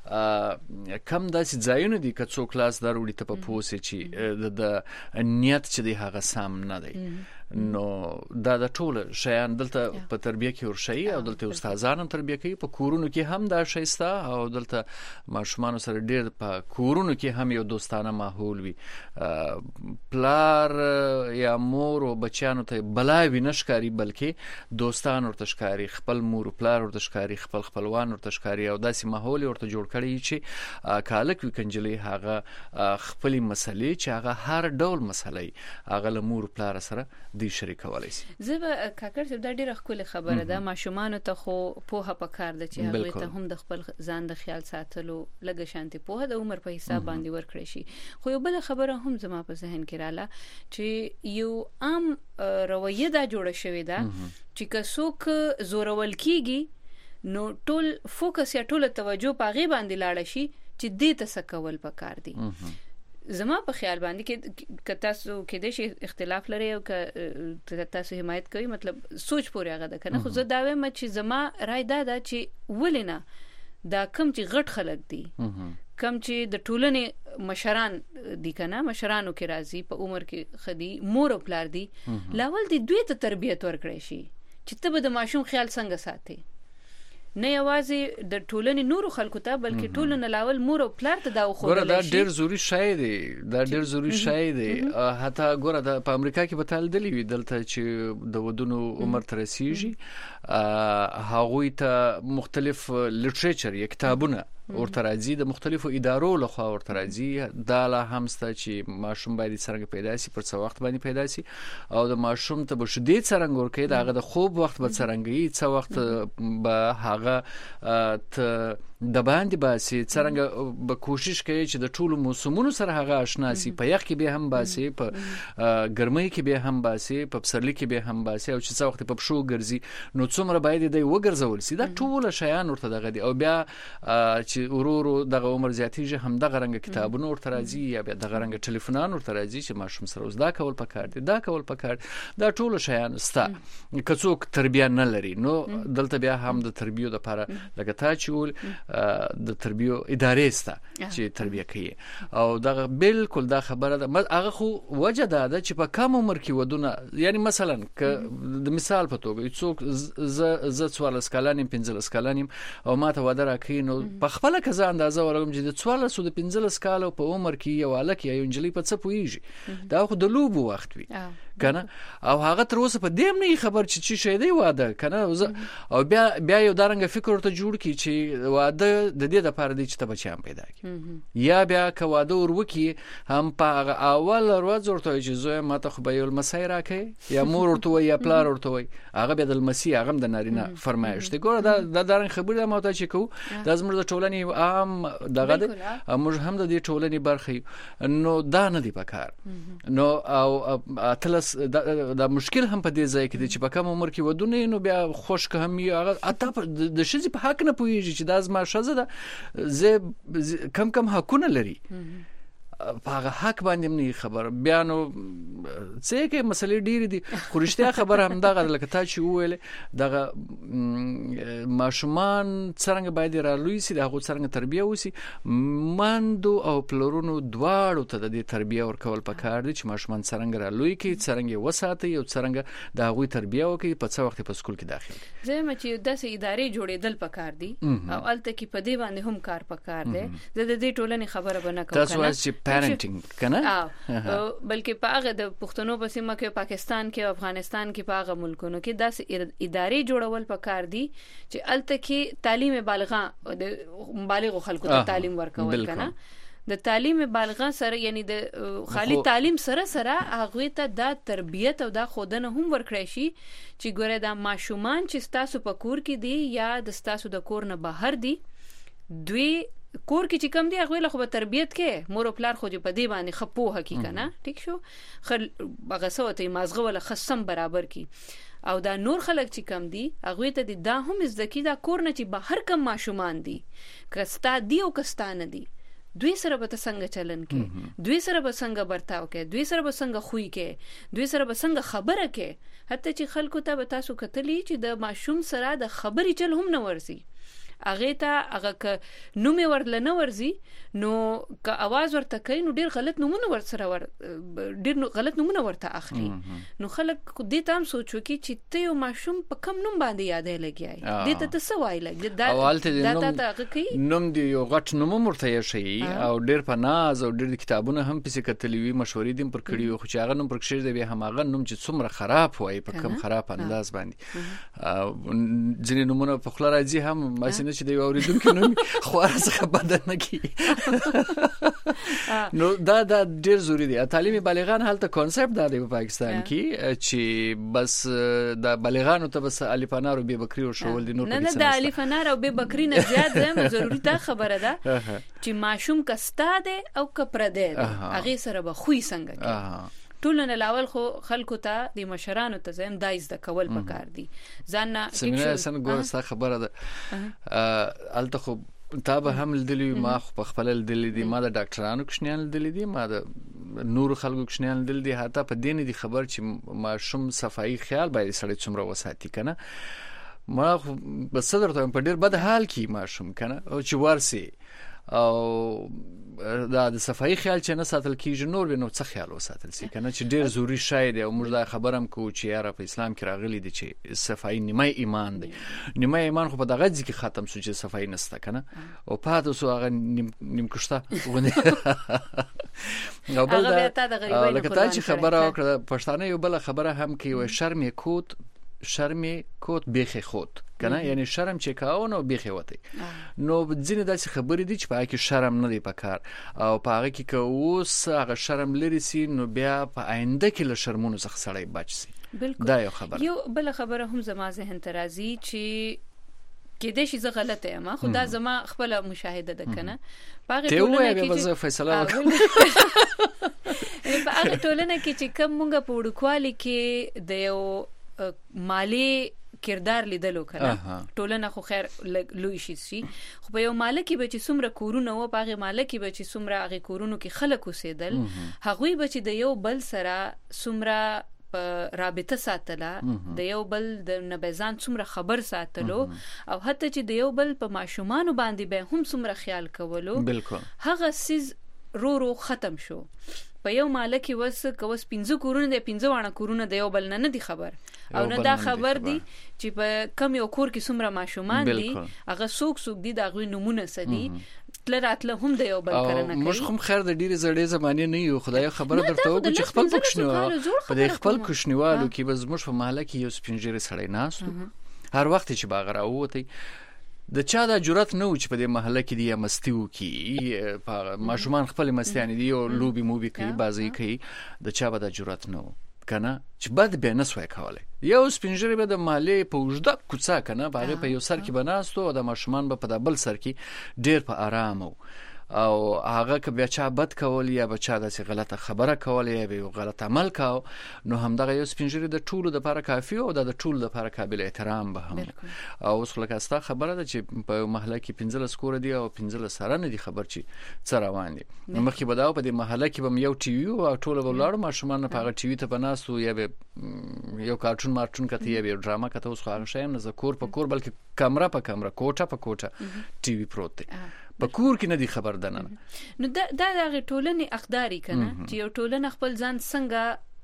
Speaker 2: کم داسې ځایونه دي که څوک لاس در وړي ته په پوسې چې د نیت چې دی هغه سم نه دی. نو دا د ټول شیان دلته په تربیه کې ورشي او دلته استادانو تربیه کوي. په کورونو کې هم دا شی ستا او دلته ماشومان سره ډېر په کورونو کې هم یو دوستانه ماحول وي. پلار یا مور او بچیانو ته بلاوي نشکاري بلکې دوستان ورته ښکاري، خپل مور او پلار ورته ښکاري، خپل خپلوان ورته ښکاري او داسې ماحول ورته جوړ کړی چې کالک وي کنجلي هغه خپل مسلې چې هغه هر ډول مسلې هغه له مور او پلار سره دی شریکولای شي.
Speaker 1: زه به کاکړ صاحب دا ډیره ښکلې خبره ده. ماشومان ته خو پوهه پکار ده چې هغه ته هم د خپل ځان د خیال ساتلو لږه شانتي پوهه د عمر په حساب باندې ورکړي شي. خو یو بل خبره هم زما په ذهن کې رااله چې یو عام رویه دا جوړه شوې ده چې که څوک زورول کیږي نو ټول فوکس یا ټول توجه په غي باندې لاړ شي چې دې ته سکول پکار دي. زما په خیال باندې کې که تاسو کې د شي اختلاف لري او که تاسو حمایت کوي مطلب سوچ پورې هغه ده کنه. خو زه دا وایم چې زما رائے دا ده چې ولنه دا کم چې غټ خلک دي کم چې د ټولنې مشران دي کنه مشرانو کې راځي په عمر کې خدي مور او پلار دي لاول دي دوی ته تربیت ورکړي شي چې ته به د ماشوم خیال څنګه ساتي. نه یوازې د ټولنې نورو خلکو ته بلکې ټولنه لاول مور او پلار ته دا خو
Speaker 2: ګوره دا ډیر ضروری شی دی دا ډیر ضروری شی دی. حتی ګوره د په امریکا کې به تل دلی وي دلته چې د ودونو عمر تر رسیږي هغوی ته مختلف لټریچر یا کتابونه ورته راځي د مختلفو ادارو لخوا ورته راځي. دا لا هم ست چې ماشوم باید څنګه پیدا شي پر څه وخت باندې پیدا شي او د ماشوم ته به شدید څنګه ورکړي دغه د خوب وخت به څنګه څه وخت به هغه ته د باندې باسي څنګه به کوشش کوي چې د ټولو موسمونو سره هغه آشنا شي. په یخ کې به هم باسي په ګرمۍ کې به هم باسي په پسرلي کې به هم باسي او چې څه وخت په پښو ګرځي نو څومره باید دی وګرځول شي. دا ټول شیان ورته دغه دي او بیا چې ورورو دغه عمر زیاتیږي هم دغه رنګ کتابونه ورته راځي یا بیا دغه رنګ ټلیفونان ورته راځي چې ماشوم سره زده کول پکار دي دا کول پکار. دا ټول شیان ستا که څوک تربیه نه لري نو دلته بیا هم د تربیه لپاره لکه تا چول د تربیه ادارې ستا چې تربیه کوي او دا بالکل دا خبره ده. هغه خو وجه ده چې په کم عمر کې ودونه یعنی مثلا ک د مثال په توګه څوک ز ز څوارلس کلن پنځلس کلن او ماته ودا راکې نو په خپل کزه اندازه ورغم چې د څوارلس او د پنځلس کال په عمر کې یو الک یا انجلی په څه پويږي دا خو د لوبو وخت وي کنه او هغه تر اوسه په دیم نه خبر چې چی شي دی واده کنه او بیا بیا یو دارنګ فکر ته جوړ کی چې واده د دې لپاره دی چې ته بچیان پیدا کی یا بیا که واده وروکی هم په اول ورځ ورته چې زوی ماته خو به یو مسای راکې یا مور ورته یا پلار ورته وي هغه به د مسیح هغه د نارینه فرمایش دی. ګوره دا د دارنګ خبره ماته چې کو د زموږ د ټولنې عام دغه موږ هم د دې ټولنې برخه نو دا نه دی پکار نو او اتلس دا مشکل هم په دې ځای کې دی چې په کوم عمر کې ودونه نو بیا خوش که هم هغه اته د شذ په حق نه پويږي چې دا زما شذ ده زه کم کم حقونه لري په هغه حق باندې نه خبر بیانو څه کې مسلې ډېری دي خو رښتیا خبر هم دغه لکه تا چې وویل دغه ماشومان څنګه باید را لوي سي دغه څنګه تربیه وسی ماندو او پلورونو دواړو ته د تربیه ورکول پکار دي چې ماشومان څنګه را لوي کی څنګه وساتي او څنګه دغه تربیه وکي په څه وخت په سکول کې داخل
Speaker 1: زه مې چې داسې ادارې جوړېدل پکار دي او الته کې په دې باندې هم کار پکار دی زه د دې ټولنې خبره بنه کوم
Speaker 2: تاسو چې پیرنټینګ کنه
Speaker 1: بلکې په هغه د پښتنو په سیمه کې پاکستان کې او افغانستان کې په هغه ملکونو کې داسې ادارې جوړول پکار دي چې الته کې تعلیم بالغه د بالغ خلکو ته تعلیم ورکول کنه د تعلیم بالغه سره یعنی د خالی تعلیم سره سره هغه ته د تربیت او د خودنه هم ورکړی شي چې ګوره د ماشومان چې تاسو په کور کې دي یا د تاسو د کور نه بهر دي دوی کور کې چې کم دی هغه له خو تربیت کې مور او پلار خو په دې باندې خپو حقیقت نه ټیک شو خل هغه سوته مازغه ولا خصم برابر کی او دا نور خلک چې کم دي هغه ته دا هم زدکی دا کور نه چې بهر کم ماشومان دي کستا دی او کستا نه دي دوی سره به څنګه چلن کې دوی سره به څنګه برتاو کې دوی سره به څنګه خوې کې دوی سره به څنګه خبره کې حتی چې خلکو ته به تاسو کتلی چې د ماشوم سره د خبرې چل هم نه ورسي هغه ته هغه ک نوم ورل نه ورزي نو ک आवाज ورته کوي نو ډیر غلط نومونه ور سره ور ډیر غلط نومونه ورته اخلي نو خلک دې تام سوچو کی چې ته یو ماشوم په کم نوم باندې یادې لګیای دې ته څه وای لګ دا دا ته کوي
Speaker 2: نوم دی یو غټ نوم مرته شي او ډیر په ناز او ډیر کتابونه هم پسې کتلې وي مشورې دیم پر کړیو خو چې هغه نوم پر کښې دی به هماغه نوم چې څومره خراب وای په کم خراب انداز باندې ځینې نومونه په خلا راځي هم ماشین چې دی اوریدونکو نو خواره څخه بدل نه کی نو دا دا ډیر ضروری دی تعلیم بالغان هلته کانسپټ دا دی په پاکستان کې چې بس د بالغانو ته بس الفانار او بی بکری او شول دي نور
Speaker 1: نه نه د الفانار او بی بکری نه زیات زم ضروری دا خبره ده چې ماشوم کستا ده او کپر ده هغه سره به خوې څنګه کې ټولنه لاول خو خلکو ته د مشرانو ته زم دایز د کول پکار دي ځان نه
Speaker 2: سمینه سن ګورسته خبره ده الته خو تا به هم لیدلی ما خو په خپل لیدلی دي ما د ډاکټرانو کښنیان لیدلی دي ما د نور خلکو کښنیان لیدلی دي حتی په دین دي خبر چې ماشوم صفائی خیال باید سړی څومره وساتي کنه ما خو بس درته په ډیر بد حال کې ماشوم کنه او چې ورسي او دا د صفائی خیال چې نه ساتل کیږي نور به نو څه خیال وساتل سي کنه چې ډیر ضروری شای دی او موږ دا خبرم کو چې یاره په اسلام کې راغلي دي چې صفائی نیمه ایمان دی نیمه ایمان خو په دغه ځکه ختم شو چې صفائی نسته کنه او پاتې سو هغه نیم نیم کښته ونه او بل دا لکه تا چې خبره وکړه پښتانه یو بل خبره هم کوي و شرم کوت شرم کوت بیخي خود کنه یعنی شرم چې کاونه او بیخي وته نو ځینې داسې خبرې دي چې په کې شرم نه دی پکار او په هغه کې که اوس هغه شرم لري سي نو بیا په آینده کې له شرمونو څخه سړی بچ سي دا یو خبره
Speaker 1: یو بل خبره هم زما ذهن ته راځي چې کې د شي زه غلطه یم خو دا زما خپل مشاهده ده کنه باغ
Speaker 2: ټولنه کې چې فیصله
Speaker 1: وکړه باغ ټولنه کې چې کوم مونږ په وړوکوالي کې د یو مالی کردار لیدلو کنه ټولنه خو خیر لوی شي شي خو په یو مالکی به چې څومره کورونه و باغ مالکی به چې څومره هغه کورونو کې خلک اوسېدل هغوی به چې د یو بل سره څومره په رابطه ساتله د یو بل د نبزان څومره خبر ساتلو او حتی چې د یو بل په ماشومان باندې به هم څومره خیال کولو
Speaker 2: بالکل
Speaker 1: هغه سیز رو رو ختم شو په یو مالکی وس کوس پنځه کورونه د پنځه وانه کورونه د یو بل نه نه دي خبر او نه دا خبر دي چې په کم یو کور کې څومره ماشومان دي هغه څوک څوک دي دا غوي نمونه سدي تلراتله هم د یو بل کرنه کوي
Speaker 2: مش هم خیر د ډیره زړې زمانه نه یو خدای خبره درته وکړي چې خپل پښنو په د خپل پښنوالو کې بس مش په محله کې یو سپینجری سړی ناس هر وخت چې باغ راوتی د چا دا جرأت نه و چې په دې محله کې دی مستی وکي په ماشومان خپل مستیان دي او لوبي موبي کوي بازي کوي د چا به دا جرأت نه و کنه چې بد به نه سوای کولای یو سپینجری به د محله په وجدا کوڅه کنه باغ په یو سر کې بناستو او د ماشومان به په بل سر کې ډیر په آرام او او هغه که بیا چا بد کول یا بچا داسې غلطه خبره کول یا به غلط عمل کاو نو هم دغه یو سپینجری د ټولو د لپاره کافي او د ټولو د لپاره قابل احترام به هم او اوس لکه استا خبره ده چې په محله کې پنځل سکور دي او پنځل سره نه دي خبر چې څه روان دي مخکې به دا په دې محله کې به یو ټي وي او ټول به لاړ ماشومان په هغه ټي وي ته بناستو یا به یو کارټون مارټون کته یا به ډراما کته اوس خو هغه شی نه ذکر په کور بلکې کیمرا په کیمرا کوټه په کوټه ټي وي پروت دی په کور کې نه دی خبر دنه
Speaker 1: نو دا د ټولنې اقداري کنه چې یو ټولنه خپل ځان څنګه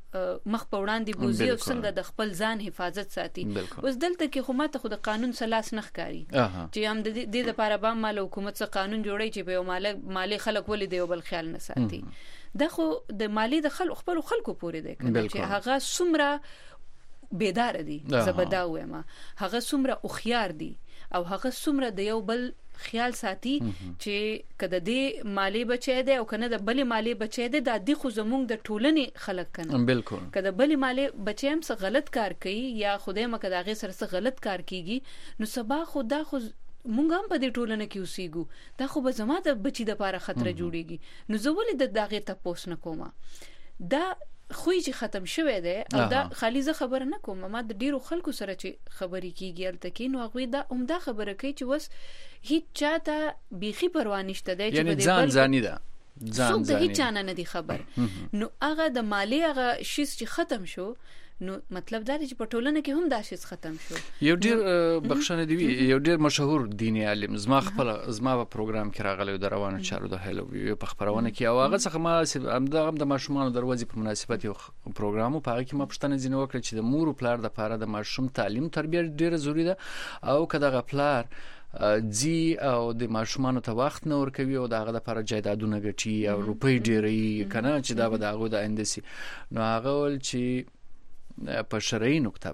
Speaker 1: مخ په وړاندې بوزي او څنګه د خپل ځان حفاظت ساتي. اوس دلته کې خو ماته خو د قانون سلاس نه ښکاري چې هم د دې لپاره به مال حکومت څخه قانون جوړي چې په مال مالی خلک ولې دی او بل خیال نه ساتي. دا خو د مالی د خلکو خپل خلکو پورې دی کنه چې هغه څومره بیدار دي زبدا وایم هغه څومره او خيار دي او هغه څومره د یو بل خیال ساتي چې کده دې مالی بچی دی او کنه د بلی مالی بچی دی د دې خو زمونږ د ټولنې خلک کنه
Speaker 2: بالکل
Speaker 1: کده بلی مالی بچی هم څه غلط کار کوي یا خدای مکه دغه سره څه غلط کار کیږي نو سبا خدا خو مونږ هم په دې ټولنه کې اوسېګو دا خو به زما د بچی د لپاره خطر جوړيږي نو زه ولې د دغه تاسو نه کوم دا خوې چې ختم شوه دی او دا خالي زه خبر نه کوم ما د ډیرو خلکو سره چې خبرې کیږي الته کې نو هغه دا عمده خبره کوي چې وس هیڅ چاته بيخي پروا نشته دی چې
Speaker 2: یعنی ځان ځاني ده
Speaker 1: ځان ځاني هیڅ چانه نه دی خبر نو هغه د مالی هغه شیز چې ختم شو نو مطلب دا چې په ټولنه کې هم دا شیز ختم شو.
Speaker 2: یو ډیر بخښنه دی یو ډیر مشهور دیني عالم زما خپل زما په پروګرام کې راغلی د روانو چارو د هلو په خبرونه کې او هغه څخه ما هم د ماشومان دروازې په مناسبت یو پروګرام په هغه کې ما پښتنه ځینې وکړه چې د مور او پلار د لپاره د ماشوم تعلیم تربیه ډیره ضروری ده او کله غفلار جی او د ماشومان ته وخت نه ورکوي او دغه لپاره جایدادونه ګټي او روپۍ ډیرې کنه چې دا به دغه د اندسي نو هغه ول چې په شرعي نقطه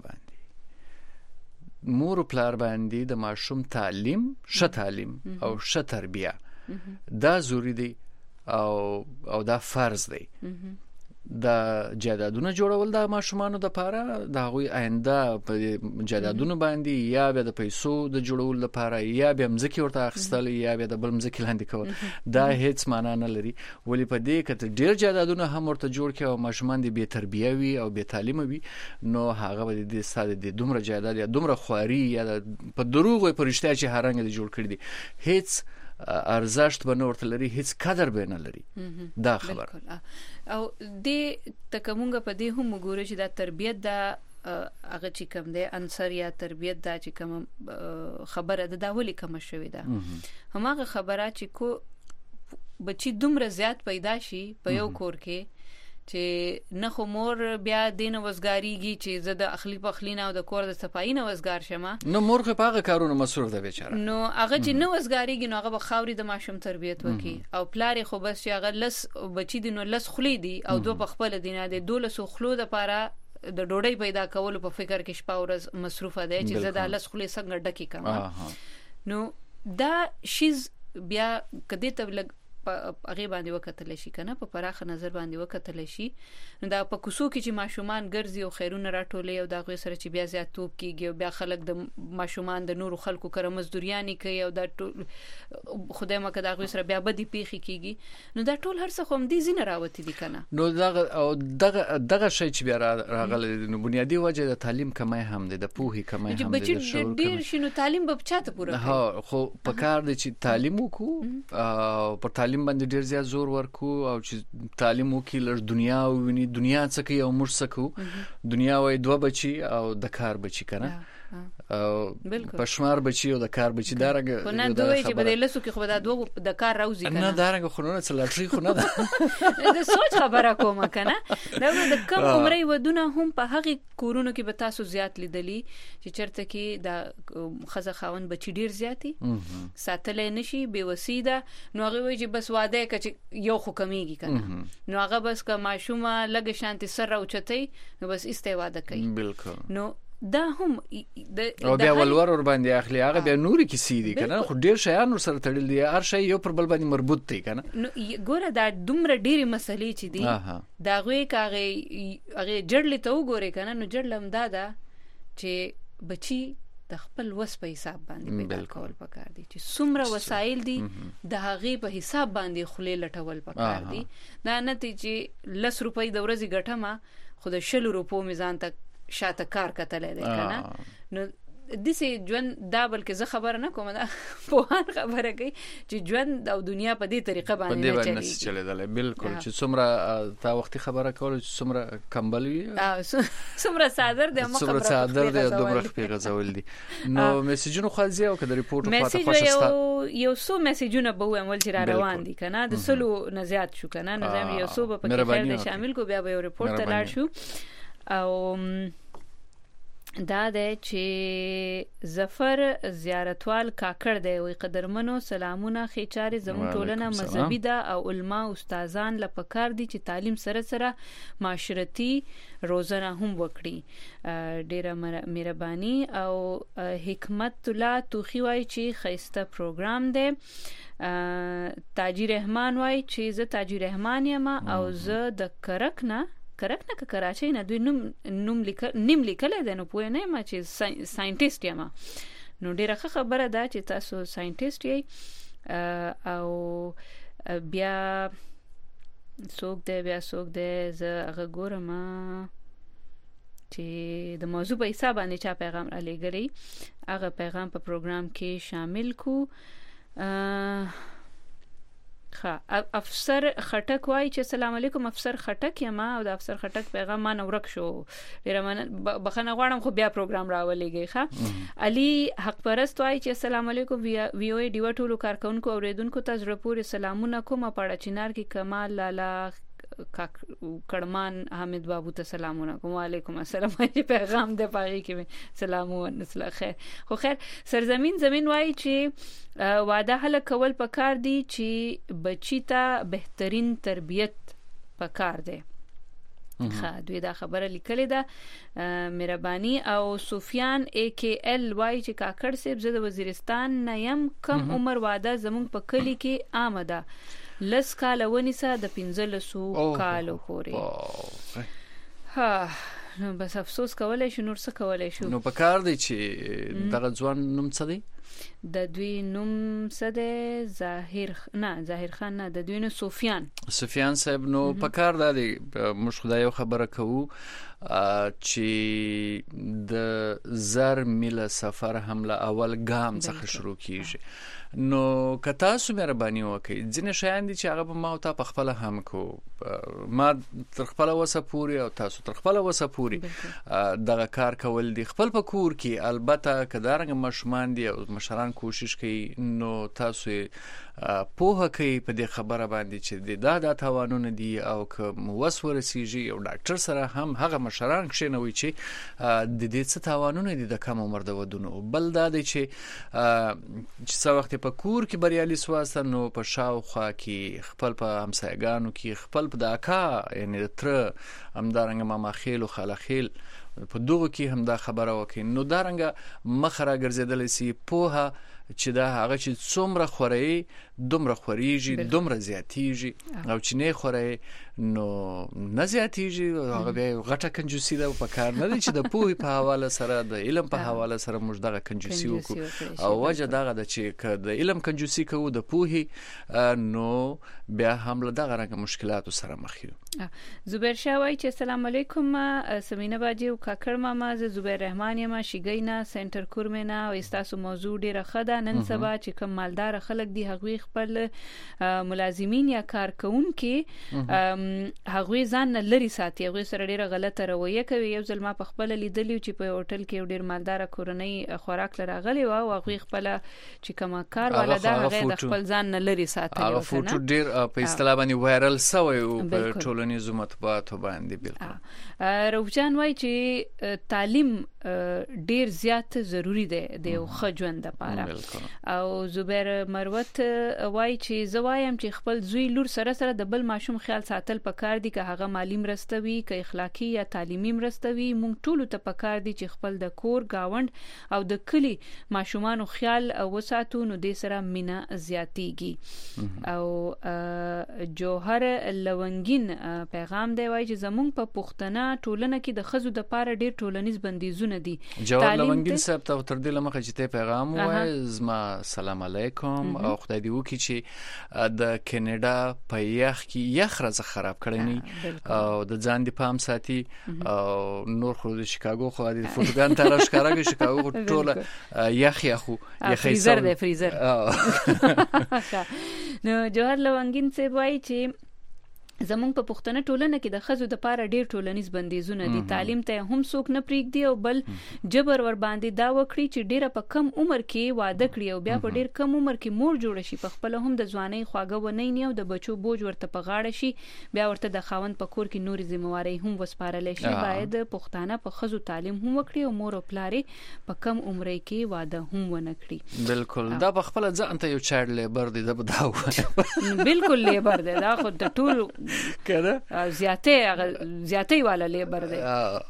Speaker 2: باندې مور او پلار باندې د ماشوم تعلیم ښه تعلیم او ښه تربیه دا ضروری دی او او دا فرض دی د جایدادونه جوړول د ماشومانو د لپاره د غوي آینده په جایدادونه باندې یا به د پیسو د جوړول لپاره یا به مزکی ورته اخستل یا به د بل مزکی لاندې کول دا هیڅ معنا نه لري ولی په دې کې ډیر جایدادونه هم ورته جوړ کړي او ماشومان دې بے تربیه وي او بے تعلیم وي نو هغه به د ساده د دومره جایداد یا دومره خواري یا په دروغ او پرشتیا چې هرنګ دې جوړ کړی دي هیڅ ارزښت به نور تلري هیڅ قدر به نه لري دا خبر
Speaker 1: او د تکمونګه په دې هم وګورئ چې دا تربيت دا هغه چې کوم دی انصر یا تربيت دا چې کوم خبره ده دا ولي کوم شوی ده هماغه خبره چې کو بچي دومره زیات پیدا شي په یو کور کې چې نه خو مور بیا دینه وزګاریږي چې زه د اخلي په خلینه او د کور د صفائی نه وزګار شمه
Speaker 2: نو مور خو په هغه کارونه مصروف ده بیچاره
Speaker 1: نو هغه چې نه وزګاریږي نو هغه به خاوري د ماشوم تربیت وکي او پلار خو بس چې هغه لس بچی دي نو لس خلی دي او دو په خپل دینه دي دولس خلو د پاره د ډوډۍ پیدا کول په فکر کې شپه ورځ مصروفه ده چې زه د لس خلی څنګه ډکی کوم نو دا شیز بیا کدی ته لګ هغه باندې وکتل شي کنه په پراخ نظر باندې وکتل شي نو دا په کوسو کې چې ماشومان ګرځي او خیرونه راټولې او دا غوي سره چې بیا زیات توپ کیږي او بیا خلک د ماشومان د نورو خلکو کړه مزدوریانی کوي او دا ټول خدای مکه دا غوي سره بیا بدی پیخي کیږي نو دا ټول هر څه هم دي زینه راوتی دي کنه
Speaker 2: نو دا او دغه دغه شی چې بیا راغلی نو بنیادی وجه د تعلیم کمای هم دي د پوهې کمای هم دي
Speaker 1: د شعور ډیر شنو تعلیم به چاته پوره
Speaker 2: ها خو په کار دي چې تعلیم وکړو او په تعلیم باندې ډیر زیات زور ورکو او چې تعلیم وکړي لږ دنیا ویني دنیا څه کوي او موږ څه کوو دنیا وای دوه بچي او د کار بچي کنه او په شمار بچي او د کار بچي دارنګ
Speaker 1: نه دوی چې په لسو کې خو دا دوه د کار راوځي کنه
Speaker 2: نه دارنګ خو نه څه لټري خو نه ده
Speaker 1: د سوچ خبره کوم کنه دا د کم عمرې ودونه هم په هغه کورونو کې به تاسو زیات لیدلی چې چرته کې د خزه خاون بچي ډیر زیاتی ساتلې نشي بے وسیده نو هغه وی چې بس واده کچ یو خو کمیږي کنه نو هغه بس کا ماشومه لګ شانتي سر راوچتای نو بس استواده کوي
Speaker 2: بالکل
Speaker 1: نو دا هم
Speaker 2: د او بیا ولور ور باندې اخلي هغه بیا نوري کې سیدي کنه خو ډیر شیان سره تړل دي هر شی یو پر بل باندې مربوط دی کنه
Speaker 1: نو ګوره دا دومره ډیره مسلې چې دي دا غوي کاغه هغه جړلې ته وګوره کنه نو جړلم دا دا چې بچي د خپل وس په حساب باندې پیدا کول پکار دي چې څومره وسایل دي د هغه په حساب باندې خلې لټول پکار دي دا نه چې لس روپۍ د ورځې ګټه ما خو د شل روپو میزان تک شاته کار کتلې ده کنه نو د سي ژوند دا بلکې زه خبره نه کوم دا په خبره کوي چې ژوند او دنیا په دې طریقه باندې نه چلی
Speaker 2: چلیدل بالکل چې څومره تا وختي خبره کول چې څومره کمبل وي
Speaker 1: څومره صادر د مخ
Speaker 2: څومره صادر د دومره خپل غزول دي نو میسجونو خو ځي او کله ریپورت خواته
Speaker 1: خوشسته یو څو میسجونه به وایم ول چې را روان دي کنه د سلو نه زیات شو کنه نو زم یو څو په کې خیر د شامل کو بیا به ریپورت ته لاړ شو او دا ده چې ظفر زیارتوال کاکړ دی وي قدرمنو سلامونه خېچاري زموږ ټولنه مذهبي ده او علما استادان لپاره دي چې تعلیم سره سره معاشرتي روزنه هم وکړي ډیره مهرباني او حکمت الله توخی وای چې خیسته پروګرام دی تاجی رحمان وای چې زه تاجی رحمان یم او زه د کرک نه کرک نه کراچۍ نه دوی نوم نوم لیکل نیم لیکل دی نو پوه نه ما چې ساينټیست یم نو ډیره خبره ده چې تاسو ساينټیست یې او بیا څوک دی بیا څوک دی زه هغه ګورم چې د موضوع په حساب باندې چا پیغام را لګري هغه پیغام په پروګرام کې شامل کو خا افسر خټک وای چې السلام علیکم افسر خټک یم او د افسر خټک پیغام ما نورک شو ډیره من بخنه غواړم خو بیا پروګرام راولېږي ښا علي حق پرست وای چې السلام علیکم وی او ای ډیو ټولو کارکونکو اوریدونکو ته زړه پورې سلامونه کوم پاړه چنار کې کمال لالا کړمان حمید بابو ته سلامونه کوم وعلیکم السلام پیغام د پاغي کې سلامونه نسل خیر خو خیر سرزمین زمين وای چې واده حل کول پکار دي چې بچی ته بهترین تربیت پکار دی ښه دوی دا خبره لیکلې ده مهرباني او سفیان ای کې ال وای چې کاکړ سیب زه د وزیرستان نه يم کم عمر واده زمونږ په کلی کې آمده لس کال ونیسه د پنځلسو کالو پورې ها نو بس افسوس کولای شو نور څه کولای شو
Speaker 2: نو په کار دی چې دغه ځوان نوم څه دی
Speaker 1: د دوی نوم څه دی ظاهر نه ظاهر خان نه د دوی نوم سفیان
Speaker 2: سفیان صاحب نو په کار دی موږ خدای خبره کوو چې د زر میله سفر حمله اول ګام څخه شروع کیږي نو کتا سو مهرباني وکړئ ځینې شیان دي چې هغه په ما او تا په خپل هم کو ما تر خپل وسه پوری او تاسو تر خپل وسه پوری دغه کار کول دي خپل په کور کې البته کدارنګ مشمان دي او مشران کوشش کوي نو تاسو پوهه کوي په دې خبره باندې چې دا د توانونه دي او کوم وسورسیږي او ډاکټر سره هم هغه مشران کښینوي چې د دې څه توانونه دي د کم عمر د ودونو بل دا دی چې چې څو وخت په کور کې بریالي سواسته نو په شاوخوا کې خپل په همسایګانو کې خپل په داکا یعنی تر همدارنګ ماما خیل او خاله خیل په دغه کې هم دا خبره وکړي نو دارنګ مخره ګرځیدل سي پوها چې دا هغه چې څومره خوري دومره خوريږي دومره زیاتیږي او چې نه خوري نو نه زیاتیږي هغه به غټه کنجوسی ده په کار نه دي چې د پوهې په حواله سره د علم په حواله سره موږ دغه کنجوسی وکړو او وجه دغه د چې د علم کنجوسی کوو د پوهې نو بیا هم له دغه رنګ مشکلاتو سره مخ یو
Speaker 1: زبیر شاه وای چې السلام علیکم سمینه باجی او کاکړ ماما ز زبیر رحمان یم شیګینا سنټر کورمنا او استاسو موضوع ډیره خده نن سبا چې کوم مالدار خلک دی هغوی خپل ملازمین یا کارکونکو هغوی ځان لري ساتي هغوی سره ډیره غلطه رویه کوي یو ځل ما په خپل لیدلی چې په هوټل کې ډیر مالدار کورنۍ خوراک لراغلی او هغوی خپل چې کوم کار ولدا هغه د خپل ځان لري ساتي
Speaker 2: هغه فوټو ډیر په اصطلاح باندې وایرل سوی او په ټولنیزو مطبوعاتو باندې بالکل
Speaker 1: روجان وای چې تعلیم ډیر زیات ضروری دی د خو ژوند لپاره او زبیر مروت وای چې زوایم چې خپل زوی لور سره سره د بل ماشوم خیال ساتل پکار دي که هغه مالی مرستوي که اخلاقی یا تعلیمي مرستوي مونږ ټول ته پکار دي چې خپل د کور گاوند او د کلی ماشومانو خیال وساتو نو د سره مینا زیاتیږي او جوهر لونګین پیغام دی وای چې زمونږ په پښتنه ټولنه کې د خزو د پاره ډیر ټولنیز بندیزونه بنیادونه دي.
Speaker 2: جواب لونګین صاحب ته تر دې لمخه چې ته پیغام وای زما سلام علیکم او خدای دې وکړي چې د کینیډا په یخ کې یخ راځه خراب کړی نه او د ځان دی پام ساتي او نور خو د شیکاګو خو د فوټګان ته راښکارا کې شیکاګو ټوله یخ یخو یخ
Speaker 1: فریزر دی فریزر. نو جوهر لونګین صاحب وایي چې زمونږ په پښتنه ټولنه کې د خزو د پاره ډیر ټولنیز بندیزونه دي. تعلیم ته هم څوک نه پریږدي او بل جبر ور باندې دا وکړي چې ډیره په کم عمر کې واده کړي او بیا په ډیر کم عمر کې مور جوړ شي. په خپل هم د ځواني خواږه ونی نه او د بچو بوج ورته په غاړه شي. بیا ورته د خاوند په کور کې نوري ذمہواری هم وسپارل شي. باید پښتانه په خزو تعلیم هم وکړي او مور او پلارې په کم عمر کې واده هم ونه کړي.
Speaker 2: بالکل دا په خپل ځان ته یو چایلډ لیبر دی دا بداو.
Speaker 1: بالکل لیبر دی دا خو د ټول کړه زیاته زیاته والا لیبر دی.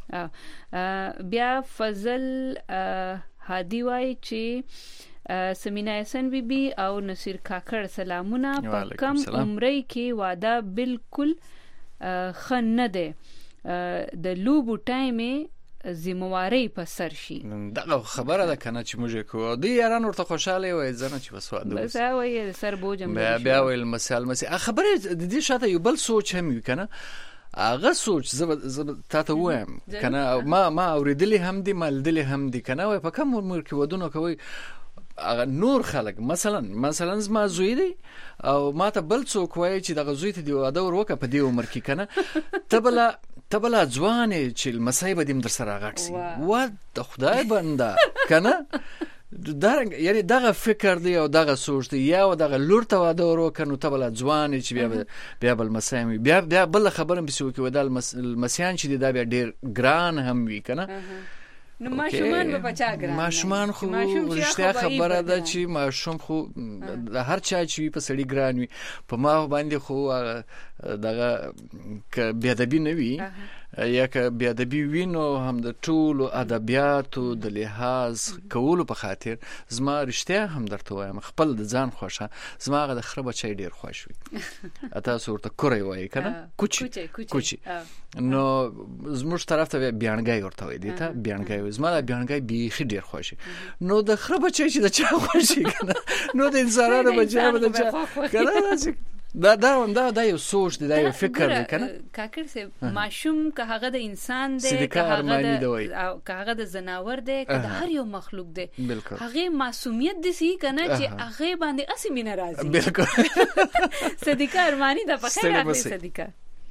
Speaker 1: بیا فضل هادی وای چې سمینا حسن بی بی او نصیر کاکړ سلامونه. په کم عمرې کې واده بالکل خنه ده د لوبو ټایم زمواري په سر شي.
Speaker 2: دا خبره ده کنه چې موږ کو دی یاران ورته خوشاله وي ځنه چې وسواده
Speaker 1: بس وای سر بوجم
Speaker 2: بیا بیا ویل مسال مسی خبره د دې شاته یو بل سوچ هم کنه اغه سوچ زب زب تاسو وایم کنه ما ما اوریدلی هم دی مالدلی هم دی کنه وای په کوم عمر کې ودونه کوي نور خلک مثلا مثلا زما زوی دی او ما ته بل څوک وای چې د غزوی ته دی واده ور وکه په دې عمر کې کنه تبلا تبلا ځوانې چې مصیبه دیم در سره غټ سي و د خدای بنده کنه دا یعنی دغه فکر دی او دغه سوچ دی یا دغه لور ته واده ورو کنو تبلا ځوانې چې بیا بیا بل مسایمي بیا بیا بل خبره به سو کې ودل مسیان چې دا بیا ډیر ګران هم وی کنه.
Speaker 1: نو ماشومان به بچا ګران
Speaker 2: ماشومان خو رښتیا خبره ده چې ماشوم خو د هر چا چې په سړی ګران وي په ما باندې خو دغه ک بیادبی نه وي یا ک بیادبی وینو هم د ټولو ادبیاتو د لحاظ کولو په خاطر زما رښتیا هم درته وایم خپل د ځان خوښه زما غ د خربه چي ډیر خوښ وي اته صورت کوري وای کنه کوچی کوچی نو زموږ طرف ته بیانګای ورته وای دي ته بیانګای زما د بیانګای بیخي ډیر خوښ نو د خربه چي چې د چا خوښ کنه نو د انسانانو بچا د چا کنه دا دا دا دا یو سوچ دی دا یو فکر دی کنه
Speaker 1: کاکر سه ماشوم که هغه د انسان دی که هغه د که هغه د زناور دی که د هر یو مخلوق دی هغه معصومیت دي سي کنه چې هغه باندې اسی مين راځي. بالکل صدیقه ارمانی د بخیر اخلي صدیقه.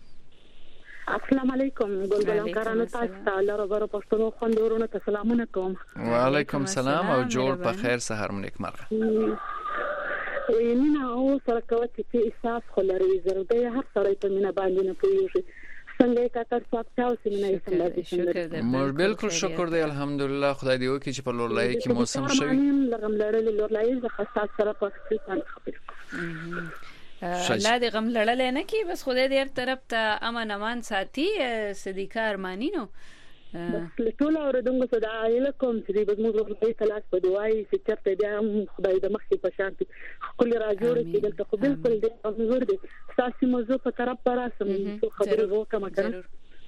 Speaker 4: السلام علیکم ګلګلم کارانو تاسو ته الله رب پښتنو خوندورونه ته سلامونه کوم.
Speaker 2: وعلیکم السلام او جوړ په خیر سحر مونږ مرغه
Speaker 4: مینا او سره کوي چې احساس خلري ضرورت دی هر سره په مینا باندې نه پويږي څنګه کا تر څو تاسو مینا یې سملاسي
Speaker 2: مور بالکل شکر دی الحمدلله خدای دې وکړي چې په لورلای کې موسم شوی
Speaker 4: لغم لړل لورلای زه خاصه سره په ستان خبر
Speaker 1: لا دې غم لړل نه کی بس خدای دې هر طرف ته امن امان ساتي. صدیقه ارمانی نو
Speaker 4: بس ټول اوردونکو ته دا الکم چې به موږ په تلاش په دوای چې چرته بیا خدای د مخې په شانتي خپل راجوړ کې دلته خو بالکل دې انور دې ساسي موضوع په طرف پر اسم خبرې وکم کنه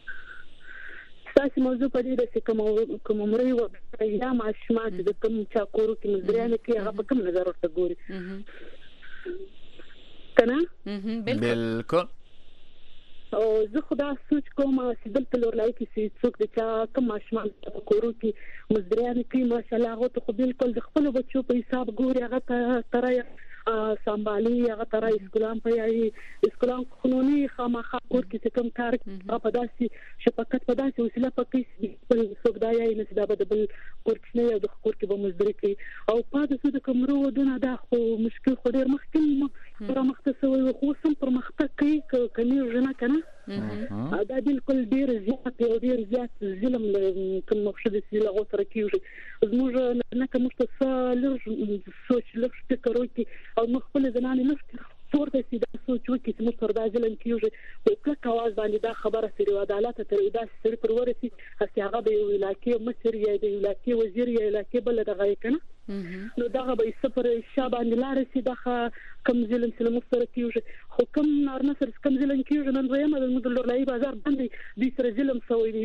Speaker 4: ساسي موضوع په دې چې کوم کوم مری و یا ماشما چې کوم چا کورو کې مزریانه کې هغه په کوم نظر ورته ګوري کنه
Speaker 2: بالکل
Speaker 4: او زه خدا سوچ کوم چې دلته لورلای کې چې څوک د چا کوم ماشومان په کورو کې مزدریان کې ماشاءالله هغه ته بالکل د خپل بچو په حساب ګوري هغه ترای سمبالي هغه ترای اسکولان په یاري اسکولان قانوني خامخا کور کې کوم کار په داسې شفقت په داسې وسیله پکې په څوک دا یې نه دا به بل کور کې نه د کور کې به مزدري کوي او په داسې د کومرو ودونه دا خو مشکل خو ډیر مخکې پر مختصوي خو سم پر مخته کوي کني ژوند کنه دا بالکل ډیر زیات او ډیر زیات ظلم کوم مخشد سي لغو تر کېږي زموږ نه کوم څه لږ سوچ لږ فکر وکړي او مخبل زنانه لږ ورته سي دا سوچ وکړي چې موږ پر دا ظلم کېږي په کله کاواز باندې دا خبره سره عدالت تر دا سره پر ورسي چې هغه به ولاکي مصر یا د ولاکي وزیر یا ولاکي بل دغه کنه نو دغه به سفر شابان لارې سي دغه کم ظلم سره مستر کېږي خو کم نارنه سره کم ظلم کېږي نن وایم د مدلورلای بازار باندې د سره ظلم سوي نه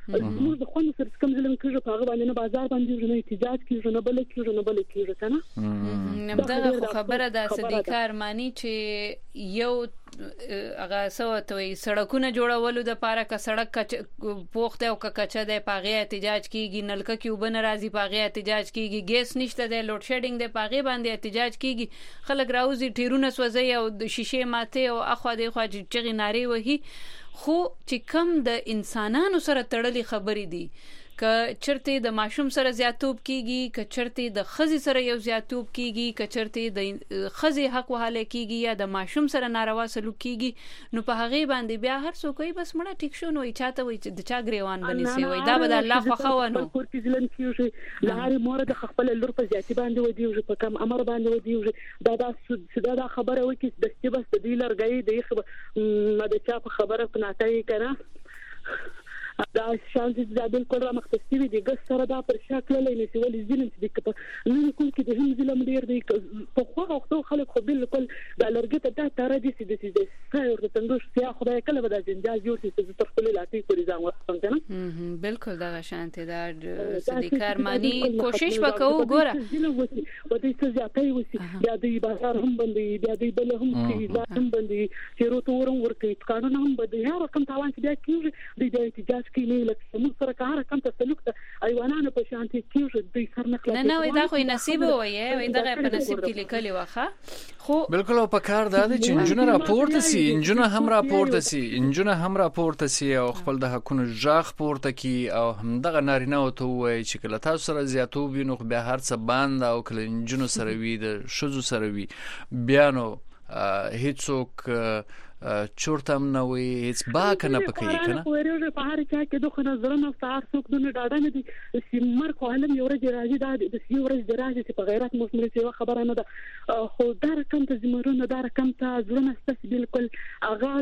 Speaker 4: موږ د خوند سره کوم ځلم کېږي په هغه باندې نه بازار باندې نه احتجاج کېږي نه بل کېږي نه بل کېږي کنه
Speaker 1: نمدغه خبره د صدیقه ارمانی چې یو هغه سوتوي سړکونه جوړولو د پاره کا سړک پوخته او کچا د پاغه احتجاج کیږي نلکه کې وبن راځي پاغه احتجاج کیږي ګیس نشته د لوډ شیډینګ د پاغه باندې احتجاج کیږي خلک راوځي ټیرونه سوځي او د شیشه ماته او اخو د خو چغې ناری وهي خو چې کم د انسانانو سره تړلې خبرې دي ک چرته د ماشوم سره زیاتوب کیږي ک چرته د خزي سره یو زیاتوب کیږي ک چرته د خزي حق وهاله کیږي یا د ماشوم سره ناروا سلوک کیږي نو په هغه باندې بیا هر څوک یې بس مړه ټیک شو نو چاته وي چې د چا غریوان بني سي وي دا به د الله خو خوانو
Speaker 4: کور کې ځلن کیږي لاري مور د خپل لور په ذاتي باندې ودی په کم امر باندې ودی دا دا دا خبره وکي د ستې بس د دې لرګي د خبره د چا په خبره پناټای کړه دا شانس د بالکل را مختصي دي ګس سره دا پر شکل لې نسی ولې ظلم دي کته نن کول کې د هم ظلم ډیر دی په خو وخت خلک خو بالکل د لرګي ته تر دې سي د سي سایر د تنګش سیا خدای کله به د جنجال جوړ سي چې تر خپل لاتي کوي ځان ورته نه
Speaker 1: بالکل دا شانته دا صدیقه ارمانی کوشش وکاو ګوره
Speaker 4: و دې څه ځاتای وسی بیا دې بازار هم بندي بیا دې بل هم کې ځان هم بندي چې روتورم ورکي قانون هم بندي هر کوم تاوان چې بیا کیږي د احتجاج کې نه لکه موږ سره کار کوم تسلوک ته ایوانانو په شانتي کیږي د سر نخله
Speaker 1: نه نه دا خو نصیب وایي وای دا په نصیب کې لیکلی واخه خو
Speaker 2: بالکل او په کار دا چې انجنیر راپورته سي انجنیر هم راپورته سي انجنیر هم راپورته سي او خپل د حقونو ژغ پورته کی او همدغه نارینه او ته وایي چې کله تاسو سره زیاتوب وي نو بیا هر څه باندې او کله انجنیر سره وي د شذو سره وي بیا نو هیڅوک چورتم نه وي هیڅ با کنه پکې کنه
Speaker 4: ورته په هر چا کې دوه نظر نه تاسو څوک نه ډاډه نه دي سیمر خو علم یو ورځ راځي دا د یو ورځ راځي چې په غیرت مسلمان څه خبره نه ده خو دا رقم ته زمرونه دا رقم ته ځونه ست بالکل اغا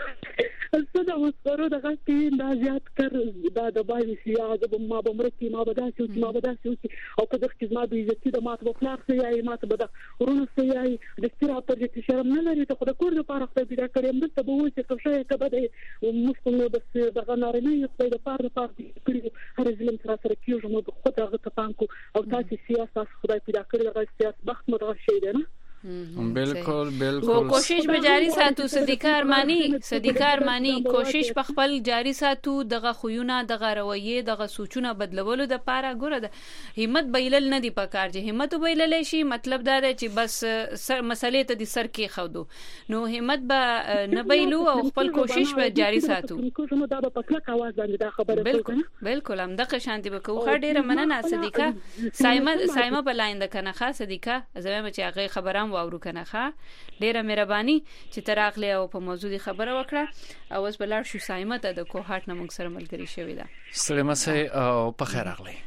Speaker 4: څه دا وسره دا کې دا زیات کړ دا د بای سیا د ما بمرتي ما بدا چې ما بدا چې او کله چې ما به عزت د ماته په خلاف سي یا ماته بدا ورونه سي یا د سترا پر دې شرم نه لري ته خو د کور لپاره خپل پیدا کړم دلته به و چې څه شي کبه د مسلمان بس دغه نارینه یو خدای د پاره د پاره کړی هر ظلم سره سره کیږي مو خو دغه تپانکو او تاسو سیاست خدای پیدا کړی دغه سیاست بخت مو دغه شی دی نه
Speaker 2: بالکل بالکل
Speaker 1: خو کوشش به جاری ساتو صدیقه ارمانی صدیقه ارمانی کوشش په خپل جاری ساتو دغه خوونه دغه رویه دغه سوچونه بدلولو د پاره ګوره د همت بیلل نه دی پکار چې همت بیلل شي مطلب دا دی چې بس سر مسلې ته د سر کې خودو نو همت به نه بیلو او خپل کوشش به جاری ساتو
Speaker 4: کوم دا په پکله کاواز باندې دا خبره
Speaker 1: بالکل بالکل هم دغه شانتي به کوو ډیره مننه صدیقه سایمه سایمه بلاینده کنه خاص صدیقه زما چې هغه خبرام واورو کنه ښه ډیره مهرباني چې تراغله او په موضوع خبره وکړه او اوس بلار شو سایمه ته د کوهات نمک سره ملګری شوې ده
Speaker 2: سلام سي او په خیر اغلی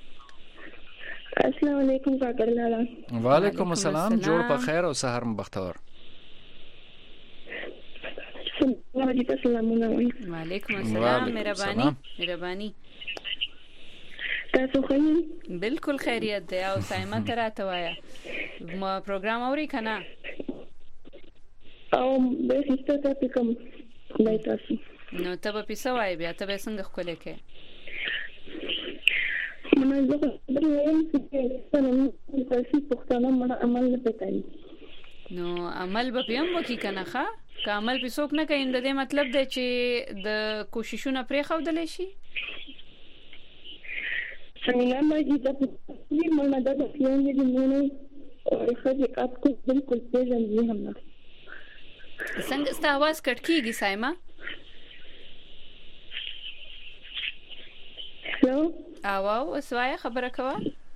Speaker 6: السلام علیکم زاکر لالا
Speaker 2: وعلیکم السلام جوړ په خیر او سحر مبختور
Speaker 6: السلام
Speaker 1: علیکم السلام مهرباني مهرباني
Speaker 6: تاسو خیر
Speaker 1: بالکل خیریت دی او سایمه ترا ته وایا ما پروګرام اوري کنه
Speaker 6: او به هیڅ ته پکم نه تاسو
Speaker 1: نو ته به پیسه وای بیا ته به څنګه خپل کې
Speaker 6: منه زه به وایم چې څنګه تاسو پښتانه مړه عمل نه پکای
Speaker 1: نو عمل به هم وکي کنه ښا که عمل په څوک نه کوي د دې مطلب دی چې د کوششونو پرې خودل شي
Speaker 6: سمینا ماجی دا پوری مانا دا دا پیان دی مونه اور خرج آپ کو بالکل پیژن دی هم نه
Speaker 1: څنګه ست आवाज کټ کیږي سایما
Speaker 6: هلو
Speaker 1: اواو اسوای خبره کوا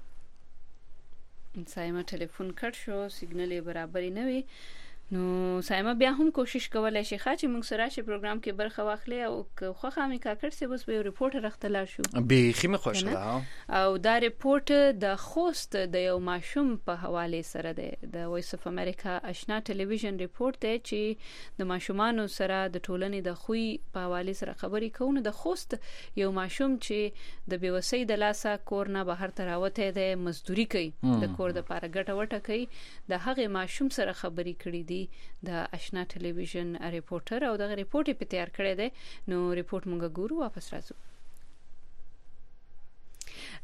Speaker 1: سایما ټلیفون کټ شو سیګنل برابر نه وي نو سایما بیا هم کوشش کولای شي چې موږ سره شي پروګرام کې برخه واخلې او خو خامي کاکړ سي بس به ریپورت راختلا شو
Speaker 2: به خیمه خوشاله
Speaker 1: او دا ریپورت د خوست د یو ماشوم په حواله سره ده د وایس اف امریکا آشنا ټلویزیون ریپورت دی چې د ماشومانو سره د ټولنې د خوې په حواله سره خبرې کوي د خوست یو ماشوم چې د بیوسۍ د لاسه کور نه بهر تراوته ده مزدوري کوي د کور د پاره ګټه وټه کوي د هغه ماشوم سره خبرې کړې د آشنا ټلویزیون ریپورټر او دغه ریپورت په تیار کړی دی نو ریپورت مونږ ګورو واپس راځو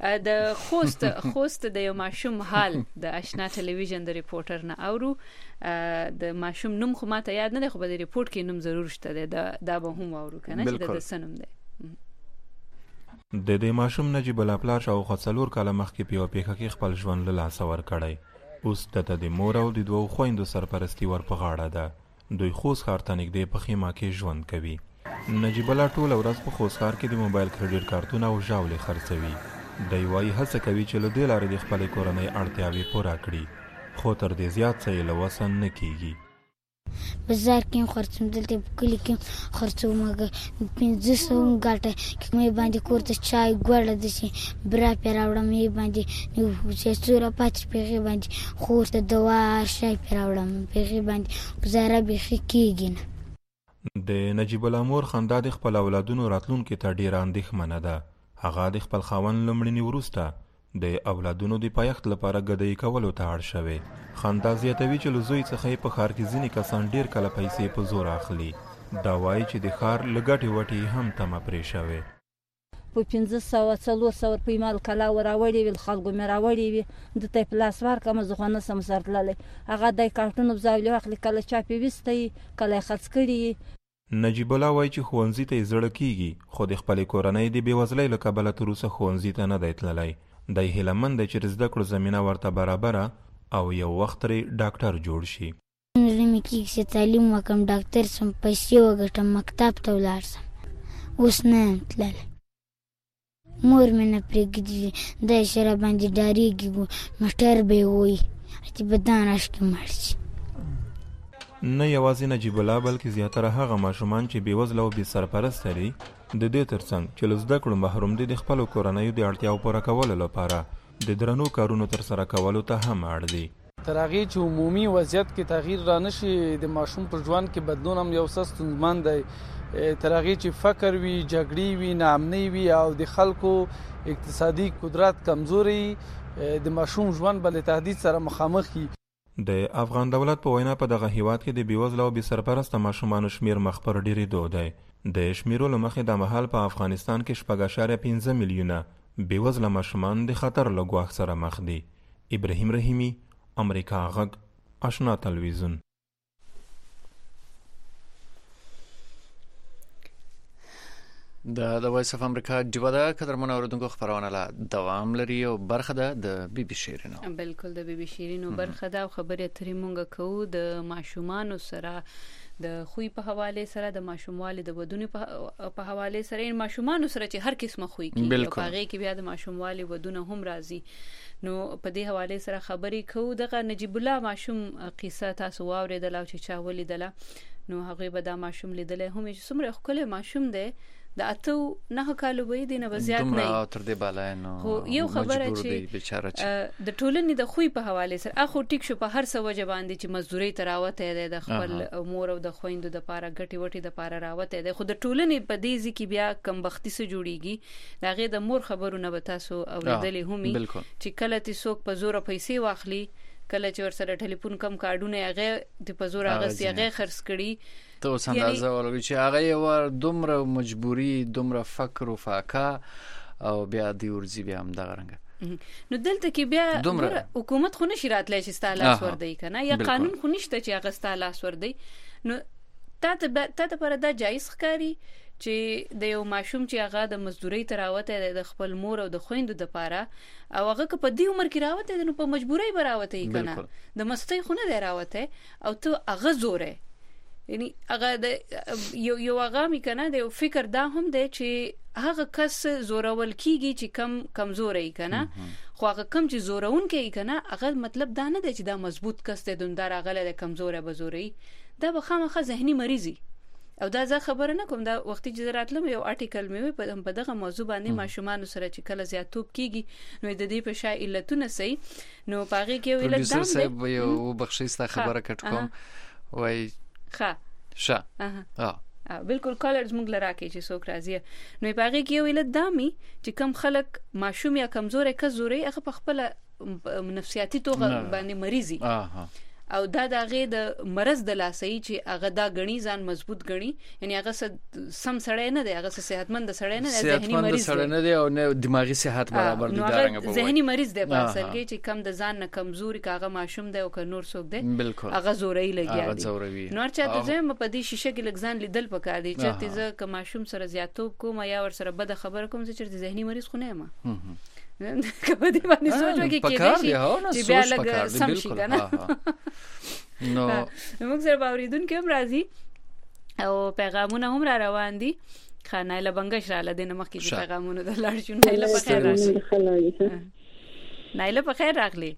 Speaker 1: د خوست خوست د یو ماشوم حال د آشنا ټلویزیون د ریپورټر نه اورو. د ماشوم نوم خو ماته یاد نه دی، خو په دې ریپورت کې نوم ضرور شته دی. دا دا به هم اورو کنه چې د سنم دی.
Speaker 8: د دې ماشوم نجیب الله پلار شاوخوا څلور کاله مخکې په یوه پیښه کې خپل ژوند له لاسه ورکړی. اوس دته د مور او د دوو خویندو سرپرستي ور په غاړه ده. دوی خوست ښار ته نږدې په خیمه کې ژوند کوي. نجیب الله ټوله ورځ په خوست ښار کې د موبایل کریډټ کارتونه او ژاولې خرڅوي. دی وایي هڅه کوي چې له دې لارې د خپلې کورنۍ اړتیاوې پوره کړي، خو تر دې زیات څه یې له وسه نه کېږي.
Speaker 9: بازار کې هم خرڅوم، دلته په کلي کې هم خرڅوم. هغه پنځه سوه هم ګټه مې باندې کور ته چای ګوړه داسې برا پرې راوړم، مې باندې چې څوره پاتې په هغې باندې خور ته دوا هر شی پرې راوړم، په هغې باندې ګزاره بیخي کېږي نه.
Speaker 8: د نجیب الله مور خندا د خپل اولادونو راتلونکي ته ډېره اندېښمنه ده. هغه د خپل خاوند له مړینې وروسته د اولادونو د پایښت لپاره ګدایي کولو ته اړ شوی. خندا زیاتوي چې له زوی څخه یې په ښار کې ځینې کسان ډېر کله پیسې په زور اخلي. دا وایي چې د ښار له ګټې وټې هم تمه پرې شوې.
Speaker 23: په پنځه سوه څلور سوه روپۍ مال کلا وراوړې وي، خلکو مې راوړې وي، دته یې په لاس ورکړم، زه خو نه سم سر تللی. هغه دی کارټونه بزاولې واخلي، کله چا پې ویستی، کله یې خرڅ کړي.
Speaker 8: نجیب الله وایي چې ښوونځي ته یې زړه کېږي، خو د خپلې کورنۍ د بېوزلۍ له کبله تر اوسه ښوونځي ته نه دی تللی. دی هیلهمند دی چې د زده کړو زمینه ورته برابره او یو وخت ترې ډاکټر جوړ شي.
Speaker 9: زړه مې کېږي چې تعلیم وکړم، ډاکټر سم، پیسې وګټم، مکتب ته ولاړ سم. اوس نه یم تللی، مور مې نه پرېږدي، دا یې سره باندې ډارېږي، موټر به یې وایي چې په دا ناشکې مړ شي.
Speaker 8: نه یوازې نجیب الله بلکې زیاتره هغه ماشومان چې بېوزله او بې سرپرسته دي، د دې ترڅنګ چې له زده کړو محروم دي، د خپلو کورنیو د اړتیاو پوره کولو لپاره د درنو کارونو ترسره کولو ته هم اړ دي.
Speaker 24: تر هغې چې عمومي وضعیت کې تغییر را نشي، د ماشوم په ژوند کې بدلون هم یو څه ستونزمن دی. تر هغې چې فقر وي، جګړې وي، ناامنۍ وي او د خلکو اقتصادي قدرت کمزوري، د ماشوم ژوند به له تهدید سره مخامخ وي.
Speaker 8: د افغان دولت په وینا په دغه هیواد کې د بېوزله او بې سرپرسته ماشومانو شمیر مخ پر ډېرېدو دی. د شمیرو له مخې د مهال په افغانستان کې شپږ اعشاریه پنځه میلیونه بېوزله ماشومان د خطر له ګواښ سره مخ دي. ابراهیم رحیمي، امریکا غږ، آشنا تلویزیون.
Speaker 2: د د وایس اف امریکا ډیوه ده قدرمن اوریدونکو، خبرونه لا دوام لري او برخه ده د بي بي شیرینو.
Speaker 1: بالکل د بي بي شیرینو برخه ده او خبرې اترې مونږ کوو د ماشومانو سره، د خوې په حواله سره، د ماشوموالي د ودونو په حواله سره، ان ماشومانو سره چې هر قسمه خوې کیږي او هغه کې بیا د ماشوموالي ودونه هم راځي. نو په دې حواله سره خبرې کوو. دغه نجیب الله ماشوم قصه تاسو واوریدل او چې چا ولیدله، نو هغه به دا ماشوم لیدل هم چې څومره ښکلی ماشوم دی، د اته نه کالو وې دینه وزیات نه
Speaker 2: تر دې بالا نو
Speaker 1: یو خبره چې د ټولنې د خوې په حواله سره اخو ټیک شو په هر څه وجه باندې چې مزدوري تراوته دی، د خپل امور او د خويندو د پاره ګټي وټي د پاره راوته دی، خو د ټولنې په دې ځکه بیا کم بختی سره جوړیږي. دا غي د مور خبرونه به تاسو اوریدلې همي چې کله تی څوک په زور پیسې واخلي، کله چې ورسره ټلیفون کم کارډونه هغه د په زور هغه سیغه خرڅ کړي،
Speaker 2: ته اوس اندازه ولګي چې هغه یو دومره مجبوری، دومره فقر او فاقه او بیا دی ورځي بیا هم دغه رنګ.
Speaker 1: نو دلته کې بیا حکومت خو نشي راتلای چې ستاله سوردی کنه، یا قانون خو نشته چې هغه ستاله سوردی. نو تاسو ته پر دا جایز ښکاری چې د یو ماشوم چې هغه د مزدوري تراوته د خپل مور او د خويندو د پاره او هغه په دې عمر کې راوته نو په مجبورۍ براوته کنه، د مستی خو نه راوته او ته هغه زوره، یعنی هغه د یو یو هغه می کنه د فکر دا هم دی چې هغه کس زورول کیږي چې کم کمزوري کنه، خو هغه کم چې زورون کوي کنه، هغه مطلب دا نه دی چې دا مضبوط کس دی دوندار هغه له کمزوره بزوري، دا به خامخا ذهني مریضي. او دا زه خبره نه کوم، دا وختي چې راتلم یو آرټیکل مې په دغه موضوع باندې ماشومان سره چې کله زیاتوب کیږي نو د دې په شای علتونه سي، نو پاغي کې ویل دا
Speaker 2: پروډوسر صاحب یو بخښیسته خبره کټ کوم وای
Speaker 1: ښه
Speaker 2: ښه
Speaker 1: اه بالکل کالرز موږ لرا کې چې څوک راځي، نو پاغي کې ویل دامي چې کم خلک ماشوم یا کمزورې کزوري هغه په خپل نفسیاتي توګه باندې مریضي، او دا د هغه د مرز د لاسي چې هغه دا غني ځان مضبوط غني یعنی هغه سم سړی نه دی هغه صحتمند سړی نه دی ذهني مریض
Speaker 2: سړی نه دی او نه دماغي صحت برابر دي دا رنګ په
Speaker 1: ذهني مریض دی په اصل کې چې کم د ځان نه کمزوري کاغه ماشوم دی او ک نور څوک دی هغه زوري لګیا دی نور چا ته زم په دې شیشه کې لګزان لیدل پکار دی چې ته ک ماشوم سره زیاتوب کوم یا ور سره بد خبر کوم چې ذهني مریض خو نه ما کبه دی باندې سوچ وکړي چې بیا لګ سم شي کنه نو موږ سره باوریدون کې هم راځي او پیغامونه هم را روان دي خانایله بنگش را لدین مخکې چې پیغامونه د لاړ شو نایله په خیر راغلی نایله په خیر راغلی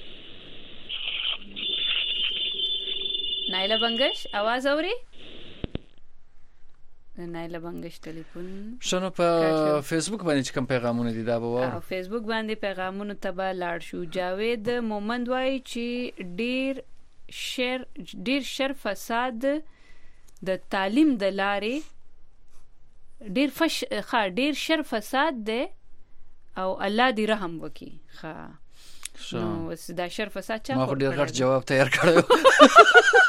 Speaker 1: نایله بنگش आवाज اوري نایله بنگش ټلیفون
Speaker 2: شنو په فیسبوک باندې کوم پیغامونه دي دا به
Speaker 1: او فیسبوک باندې پیغامونه تبا لاړ شو جاوید مومند وای چې ډیر شر ډیر شر فساد د تعلیم د لارې ډیر فش خا ډیر شر فساد ده او الله دې رحم وکي خا نو دا شر فساد چا
Speaker 2: ما خو ډیر غټ جواب تیار کړو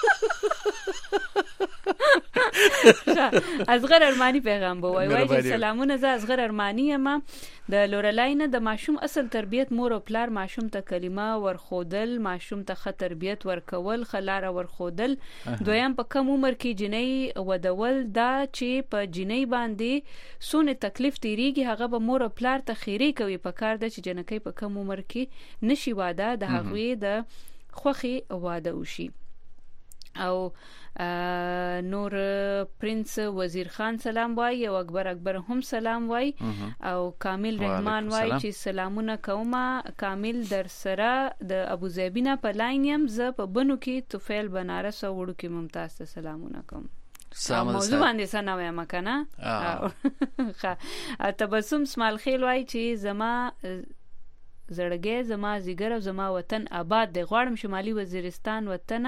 Speaker 1: ازغر ارمانی پیغام بو وای وای چې سلامونه ز ازغر ارمانی ما د لورلاینه د ماشوم اصل تربیت مور او پلار ماشوم ته کلمه ورخودل ماشوم ته خ تربیت ورکول خلاره ورخودل دویم په کم عمر کې جنۍ ودول دا چې په جنۍ باندې سونه تکلیف تیریږي هغه به مور او پلار ته خیری کوي په کار د چې جنکې په کم عمر کې نشي واده د هغه د خوخي واده وشي او نور پرنس وزیر خان سلام وای او اکبر اکبر هم سلام وای او کامل رحمان وای چې سلامونه کومه کامل در سره د ابو زیبینا په لاین يم ز په بنو کې توفیل بنارس وړو کې ممتاز ته سلامونه کوم موضوع باندې سناوي مکنه ها تبسم اسماعیل خیل وای چې زما زړګي زما زیګر او زما وطن آباد دی غواړم شمالي وزیرستان وطن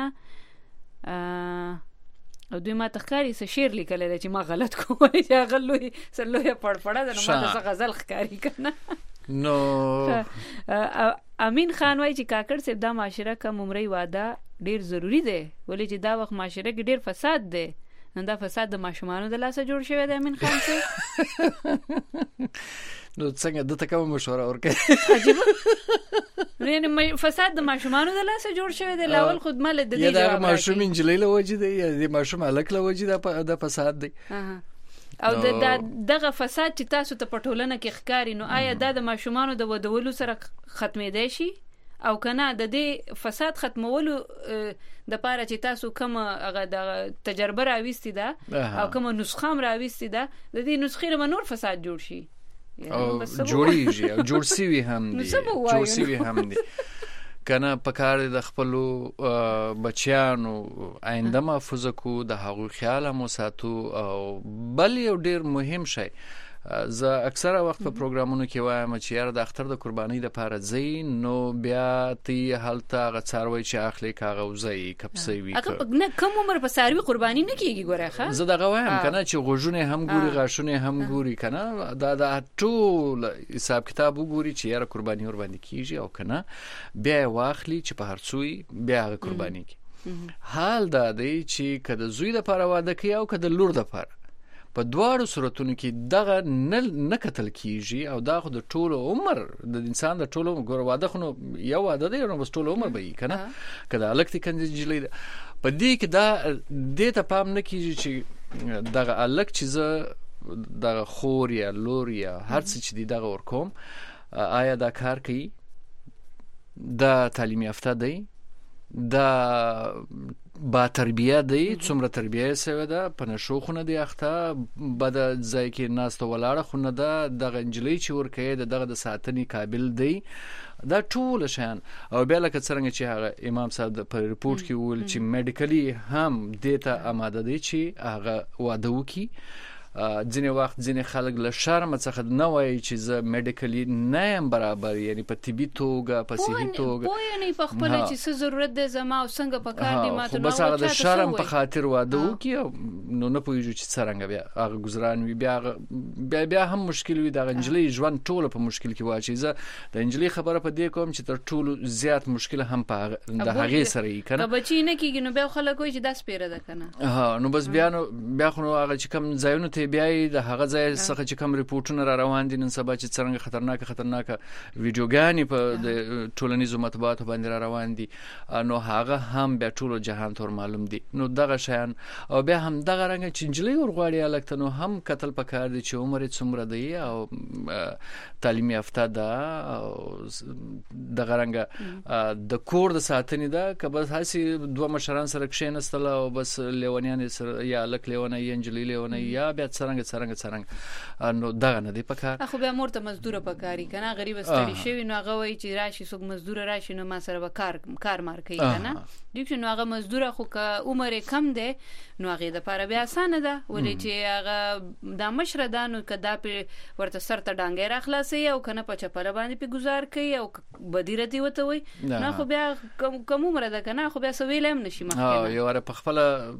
Speaker 1: او دوی ما تخکاری څه شعر لیکل دی چې ما غلط کوم چې غلوي سلوې پړپړه ده نو ما څه غزل ښکاری کنه
Speaker 2: نو
Speaker 1: امین خان وای چې کاکړ صاحب دا معاشره کوم عمرې واده ډیر ضروری دی ولې چې دا وخت معاشره کې ډیر فساد دی نن دا فساد د ماشومانو د لاسه جوړ شوی دی امین خان صاحب
Speaker 2: نو څنګه د تکو مشوره ورکړي
Speaker 1: عجیب نه فساد د ماشومانو د لاسه جوړ شوی دی لاول خود مال د دې
Speaker 2: جواب دا ماشوم انجلې له وجې دی یا د ماشوم الک له وجې د فساد دی
Speaker 1: او د دغه فساد چې تاسو ته پټولنه کې ښکاری نو آیا دا د ماشومانو د ودولو سره ختمې دی شي او کنه د دې فساد ختمولو د پاره چې تاسو کوم هغه د تجربه راويستي ده او کوم نسخه راويستي ده د دې نسخې له نور فساد جوړ شي
Speaker 2: او جوړیږي او جوړ سوي هم دي جوړ سوي هم دي کنه پکار د خپل بچیانو آینده محفوظ کو د هغو خیال مو ساتو او بل یو ډیر مهم شی زه اکثره وخت په پروګرامونو کې وایم چې یار د اختر د قرباني لپاره ځي نو بیا تی حالت غڅاروي چې اخلي کاغوزي کپسوي
Speaker 1: هغه نه کوم عمر په ساروي قرباني نه کیږي ګوره ښه
Speaker 2: زه دغه وایم کنه چې غوژونه هم ګوري غاښونه هم ګوري کنه دا د ټول حساب کتاب وګوري چې یار قرباني ور باندې کیږي او کنه بیا واخلي چې په هرڅوي بیا قرباني کی حال دا دی چې کله زوی د لپاره واده کوي او کله لور د لپاره په دواړو صورتونو کې دغه نه کتل کیږي او دا خو د ټولو عمر د انسان د ټولو ګور واده خو یو واده دی نو بس ټولو عمر به کنه کله الکتی کنځي جلې په دې کې دا د ته پام نه کیږي چې دغه الک چې دغه خور یا لور یا هر څه چې دی دغه ور کوم آیا دا کار کوي دا تعلیم یافته دی دا با تربیه دی څومره تربیه سوی ده په نشو خونه دی اخته بد ځای کې ناس ته ولاړه خونه ده دغه انجلۍ چې ورکه دغه د ساتنې قابل دی دا ټول شان او بیا لکه څنګه چې هغه امام صاحب په ریپورت کې ویل چې میډیکلی هم دیتا آماده دی چې هغه واده وکي ځینې وخت ځینې خلک له شرم څخه نه وایي چې زه میډیکلی نه یم برابر، یعنی په طبي توګه په صحي توګه
Speaker 1: پوه نه په خپل چې څه ضرورت دی زما او څنګه په کار دی ماته
Speaker 2: نو بس هغه د شرم په خاطر واده وکړي نو نه پوهیږي چې څنګه بیا هغه گزاران وي، بیا بیا هم مشکل وي. د انجلۍ ژوند ټول په مشکل کې واچي. زه د انجلۍ خبره په دې کوم چې تر ټولو زیات مشکل هم په د هغې سره یې کنه
Speaker 1: بچی نه کیږي نو بیا خلک وایي چې دا سپیره ده کنه
Speaker 2: ها نو بس بیا نو بیا خو هغه چې کوم ځایونه ته بیا د هغه ځای څخه چې کوم ریپورتونه را روان دي نن سبا چې څنګه خطرناک خطرناک ویډیوګانې په د ټولنیزو مطبوعاتو باندې را روان دي نو هغه هم بیا ټول جهان ته معلوم دي. نو دغه شیان او بیا هم دغه رنګ چې انجلۍ ورغواړي الکته نو هم قتل پکار دي چې عمر یې څومره دی او تعلیم یافته ده او دغه رنګ د کور د ساتنې ده که بس هسي دوه مشران سره کښېنستل او بس لیونیان سره یا لک لیونه یا انجلۍ لیونه یا بیا څرنګه څرنګه څرنګه نو دغه نه دی پکار.
Speaker 1: خو بیا مورته مزدور پکاري کنه غریب ستړي شوی نو هغه وایي چې راشي څوک مزدور راشي نو ما سره به کار کار مار کوي کنه دیو چې نو هغه مزدور خو که عمر کم دی نو هغه د لپاره بیا اسانه ده ولې چې هغه د مشر دانو کدا په ورته سر ته ډانګې را خلاصي او کنه په چپره باندې په گزار کوي او بدیره دی وته وي نه خو بیا کوم عمر ده کنه خو بیا سویل هم نشي مخکې
Speaker 2: ها یو ور په خپل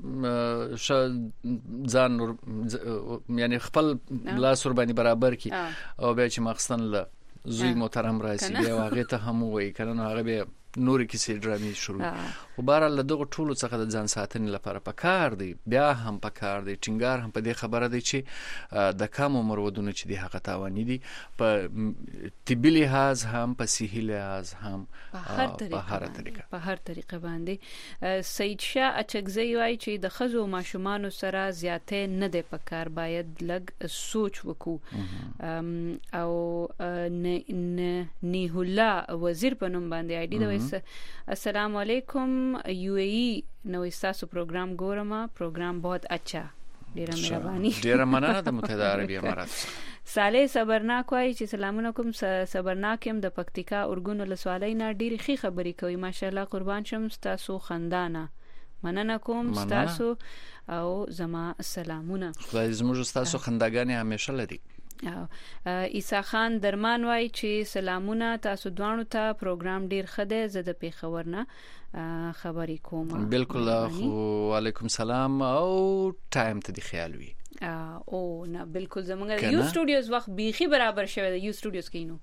Speaker 2: ځان یعنی خپل لاس ور باندې برابر کی او بیا چې مخستن له زوی محترم راشي بیا هغه ته هم وایي کنه هغه بیا نورې کیسې ډرامې شروع خو بهرحال دغه ټولو څخه د ځان ساتنې لپاره پکار دی بیا هم پکار دی ټینګار هم په دې خبره دی چې د کم عمر ودونه چې دی هغه تاواني دي په طبي لحاظ هم په صحي لحاظ هم
Speaker 1: په هر طریقه په هر طریقه باندې. سید شاه اچکزی وایي چې د ښځو او ماشومانو سره زیاتې نه دی پکار باید لږ سوچ وکړو او نیه الله وزیر په نوم باندې آی ډي دا السلام علیکم یو ای ای نو تاسو پروګرام ګورم پروګرام बहुत अच्छा ډیره مهرباني
Speaker 2: ډیره مننه د متحده عربی امارات.
Speaker 1: صالح صبرناک وایي چې سلامونه کوم صبرناک يم د پکتیکا اورګون له سوالای نه ډیره خي خبري کوي ماشاءالله قربان شم تاسو خندانه مننه کوم تاسو او زما سلامونه
Speaker 2: خدای زموږ تاسو خنداګانې همیشه لري.
Speaker 1: عیسی خان درمان وای چې سلامونه تاسو دوانو ته پروګرام ډیر خده زده پیښور نه خبرې کوم.
Speaker 2: بالکل خو علیکم سلام او ټایم ته دی خیال وی
Speaker 1: او نه بالکل زمونږ یو سټوډیوز وخت بیخي برابر شوی دی یو سټوډیوز کینو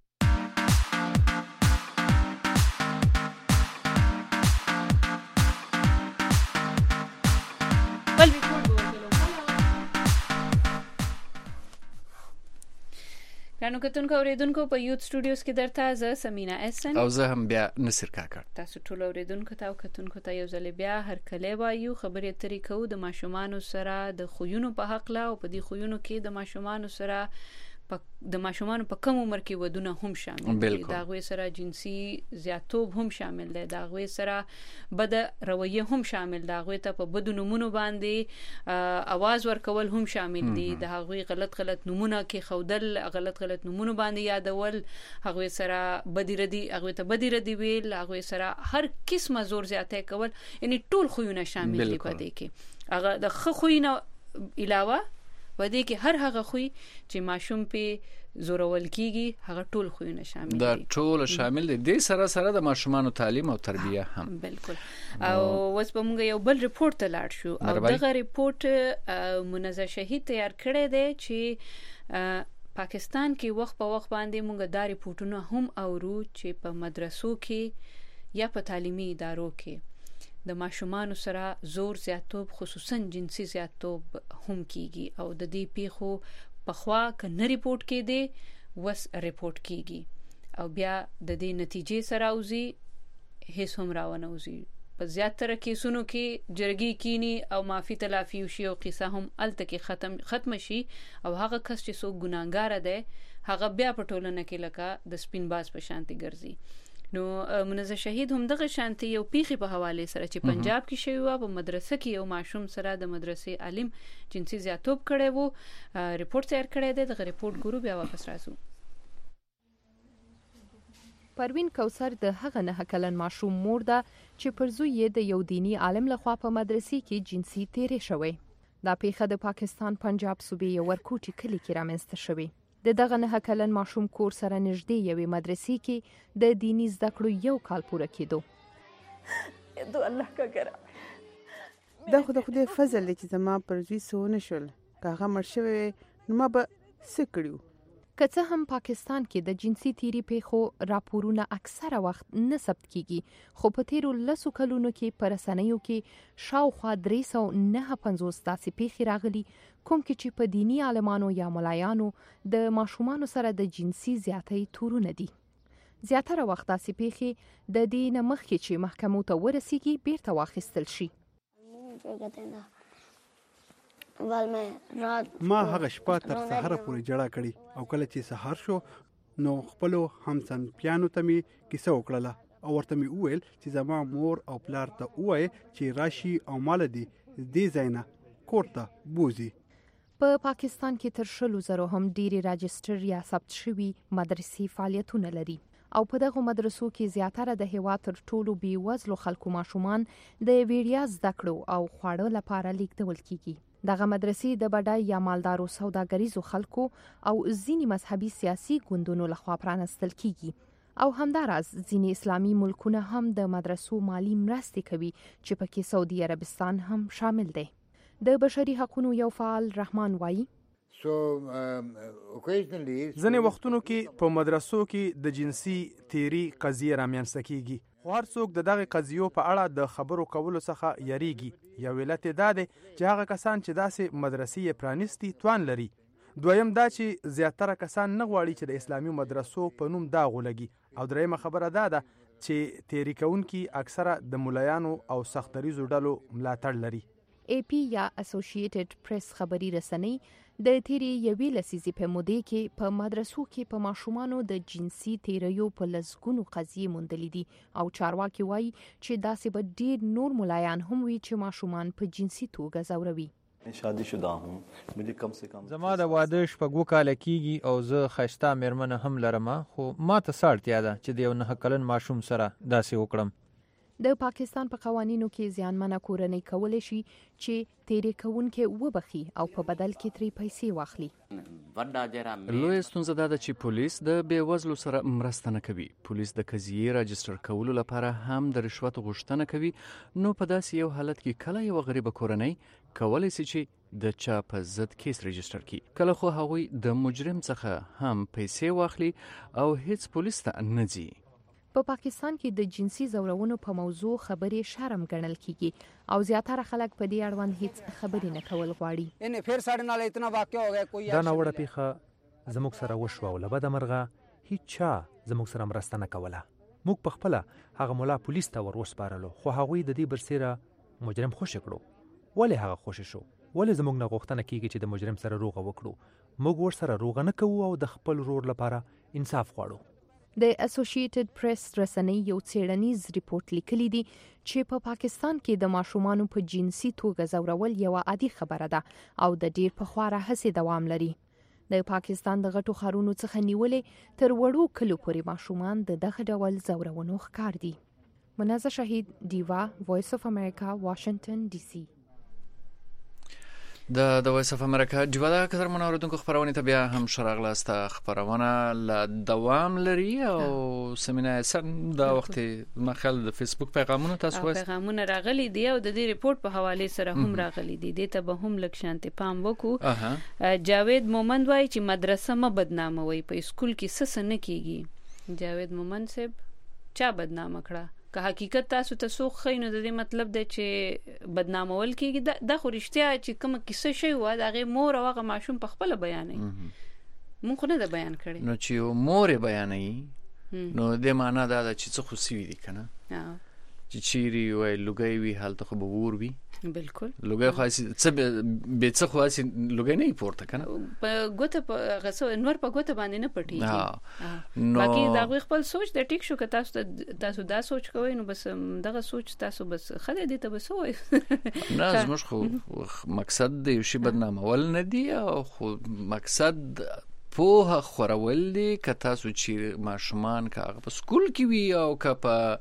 Speaker 1: بل رانو کتونکو اوریدونکو په یوت سټوډیوز کې درته زه سمینا احسن
Speaker 2: او زه هم بیا نصر کاکړ
Speaker 1: تاسو ټول اوریدونکو ته او کتونکو ته یو ځل بیا هر کله وایو خبرې اترې کوو د ماشومانو سره د خویونو په حق لا او په دې خویونو کې د ماشومانو سره د ماشومانو په کم عمر کې ودونه هم شامل دي دا غوي سره جنسي زیاتوب هم شامل دي دا غوي سره بد رویه هم شامل دا غوي ته په بد نمونه باندې आवाज ورکول هم شامل دي دا غوي غلط غلط نمونه کې خودل غلط غلط نمونه باندې یادول هغه سره بدیردي هغه ته بدیردي ویل هغه سره هر قسمه زور زیاته کول یعنی ټول خوونه شامل دي په دې کې هغه د خوینه علاوه ودې کې هر هغه خوې چې ماشوم په زورول کیږي هغه ټول خوونه شامل دي
Speaker 2: دا ټول شامل دي د سره سره د ماشومانو تعلیم او تربیه هم
Speaker 1: بالکل او اوس په موږ یو بل ریپورت ته لاړ شو او دغه ریپورت منزه شهید تیار کړی دی چې پاکستان کې وخت په وخت باندې موږ دا ریپورتونه هم اورو چې په مدرسو کې یا په تعلیمي ادارو کې د ماشومانو سره زور زیاتوب خصوصا جنسي زیاتوب هم کیږي او د دې پیښو په خوا کنه ریپورت کېده وس ریپورت کیږي او بیا د دې نتیجې سره اوزي هیڅ هم راونه اوزي په زیاتره کیسونو کې جرګي کینی او معافي تلافي وشي او قصه هم الته کې ختم ختم شي او هغه کس چې سو ګناګار ده هغه بیا په ټولنه کې لکه د سپین باز په شانتي ګرځي. نو منزه شهید هم دغه شانتي یو پیخي په حواله سره چې پنجاب کې شوی و په مدرسه کې یو ماشوم سره د مدرسې عالم جنسي زیاتوب کړي وو ریپورت تیار کړی دی دغه ریپورت ګورو بیا واپس راځو.
Speaker 3: پروین کوثر د هغه نه کلن ماشوم مور ده چې پر زوی د یو دینی عالم لخوا په مدرسې کې جنسي تیرې شوی دا پیښه د پاکستان پنجاب صوبې یو ورکوټي کلی کې رامنځته شوې. د دغه نه کلن ماشوم کور سره نږدې یوې مدرسې کې د دیني زده کړو یو کال پوره کېدو.
Speaker 7: دو الله کا کرا
Speaker 11: دا خو د خدای فضل دی چې زما پر زوی څه ونه شول. که هغه مړ شوی نو ما به څه کړي.
Speaker 3: که څه هم پاکستان کې د جنسي تیري پیښو راپورونه اکثره وخت نه ثبت کیږي، خو په تیرو لسو کلونو کې په رسنیو کې شاوخوا درې سوه نهه پنځوس داسې پیښې راغلي کوم کې چې په دیني عالمانو یا ملایانو د ماشومانو سره د جنسي زیاتۍ تورونه دي. زیاتره وخت داسې پیښې د دې نه مخکې چې محکمو ته ورسیږي بیرته واخیستل شي.
Speaker 12: ما هغه شپه تر سهار پورې جړه کړې او کله چې سهار شو نو خپلو همصنفیانو ته مې کیسه وکړله او ورته مې وویل چې زما مور او پلار ته ووایي چې راشي او مال دي دې ځای نه کور ته بوځي.
Speaker 3: په پاکستان کې تر شلو زرو هم ډېرې راجستر یا ثبت شوي مدرسې فعالیتونه لري او په دغه مدرسو کې زیاتره د هیواد تر ټولو بېوزلو خلکو ماشومان د ویډیا زده کړو او خواړه لپاره لیږدول کیږي. دغه مدرسې د بډای یا مالدارو سوداګریزو خلکو او ځینې مذهبي سیاسي ګوندونو لخوا پرانستل کیږي او همداراز ځینې اسلامي ملکونه هم د مدرسو مالی مرستې کوي چې پکې سعودي عربستان هم شامل دی. د بشري حقوقو یو فعال رحمان وایي
Speaker 15: ځینې وختونو کې په مدرسو کې د جنسي تیری قضیه رامنځته کیږي، خو هر څوک د دغه قضیو په اړه د خبرو کولو څخه یریږي. یو علت دا دی چې هغه کسان چې داسې مدرسې پرانیستي توان لري. دویم دا چې زیاتره کسان نه غواړي چې د اسلامي مدرسو په نوم داغ ولګي او دریمه خبره دا ده چې تیری کوونکي اکثره د ملایانو او سختدریزو ډلو ملاتړ لري.
Speaker 3: اے پی یا اسوسییټډ پریس خبري رسنۍ د تیری یوې لسیزې په مودې کې په مدرسو کې په ماشومانو د جنسي تیریو په لسګونو قضیې موندلې دي او چارواکي وایي چې داسې به ډېر نور ملایان هم وي چې ماشومان په جنسي توګه ځوروي.
Speaker 25: شادي شده هم مې کم سے کم
Speaker 26: زما د واده شپږ کاله کیږي او زه خسته مېرمنه هم لرم، خو ما ته ساړتیا ده چې د یو نه کلن ماشوم سره داسې وکړم.
Speaker 3: د پاکستان په قوانینو کې زیانمنه کورنۍ کولی شي چې تیری کوونکي وبخي او په بدل کې ترې پیسې واخلي.
Speaker 2: لویه ستونزه دا ده چې پولیس د بېوزلو سره مرسته نه کوي. پولیس د قضیې راجستر کولو لپاره هم د رشوت غوښتنه کوي. نو په داسې یو حالت کې کله یو غریبه کورنۍ کولی شي چې د چا په ضد کیس رجستر کړي، کله خو هغوی د مجرم څخه هم پیسې واخلي او هیڅ پولیس ته نه ځي.
Speaker 3: په پاکستان کې د جنسي ځورونو په موضوع خبرې شرم ګڼل کیږي او زیاتره خلک په دې اړوند هیڅ خبرې نه کول غواړي.
Speaker 27: یعنی پھر ساڑھے نال اتنا واقع ہو گیا کوئی
Speaker 28: دا ناوړه پیښه زموږ سره وشوه او له بده مرغه هیڅ چا زموږ سره مرسته نه کوله. موږ په خپله هغه ملا پولیس ته ور وسپارلو، خو هغوی د دې برسیره مجرم خوشي کړو. ولې هغه خوشي شو؟ ولې زموږ نه غوښتنه کیږي چې د مجرم سره روغه وکړو؟ موږ ورسره روغه نه کوو او د خپل ورور لپاره انصاف غواړو.
Speaker 3: د اسوسییټډ پریس رسنۍ یو څېړنیز ریپورت لیکلی دی چې په پاکستان کې د ماشومانو په جنسي توګه ځورول یوه عادي خبره ده او د ډېر پخوا راهیسې دوام لري. د پاکستان د غټو ښارونو څخه نیولې تر وړو کلو پورې ماشومان د دغه ډول ځورونو ښکار دي. منازه شهید، ډیوا، وایس اف امریکا، واشنگټن ډي سي.
Speaker 2: د د وایس اف امریکا ډیوا د قدر منوردونکو خبرونه ته بیا هم شراغلاسته خبرونه ل دوام لري او سمینه سن دا وخت مخال د فیسبوک پیغامونه تاسو وایي
Speaker 1: پیغامونه راغلي دي او د دې ریپورت په حواله سره هم راغلي دي. د ته به هم لک شانتي پام وکړو. جاوید مومند وایي چې مدرسه ما بدناموي، په اسکول کې څه نه کیږي. جاوید مومند صاحب چا بدنامه کړه؟ که حقیقت تاسو ته سو خینو د دې مطلب د چې بدنامول کیږي د خو رښتیا چې کوم کیسه شوی و د هغه مور او هغه ماشوم په خپل بیانوي، مونږ خو نه د بیان کړي.
Speaker 2: نو چې مور بیانوي نو د معنا دا چې څه خو سی وي کنه چې چیرې وای لوګي وی حالت خو به ور وي.
Speaker 1: بالکل
Speaker 2: لوګي خاص څه به څه خو اسی لوګي نه پورته کنه
Speaker 1: په ګوته په غسو نور په ګوته باندې نه پټي. نو باقي دا خپل سوچ د ټیک شو که تاسو تاسو دا سوچ کوئ نو بس دغه سوچ تاسو بس خله دې ته بس وای
Speaker 2: نه زموږ خو مقصد دې شی بدنامول نه دی او خو مقصد په خورول دي که تاسو چې ماشومان که په سکول کې وي او که په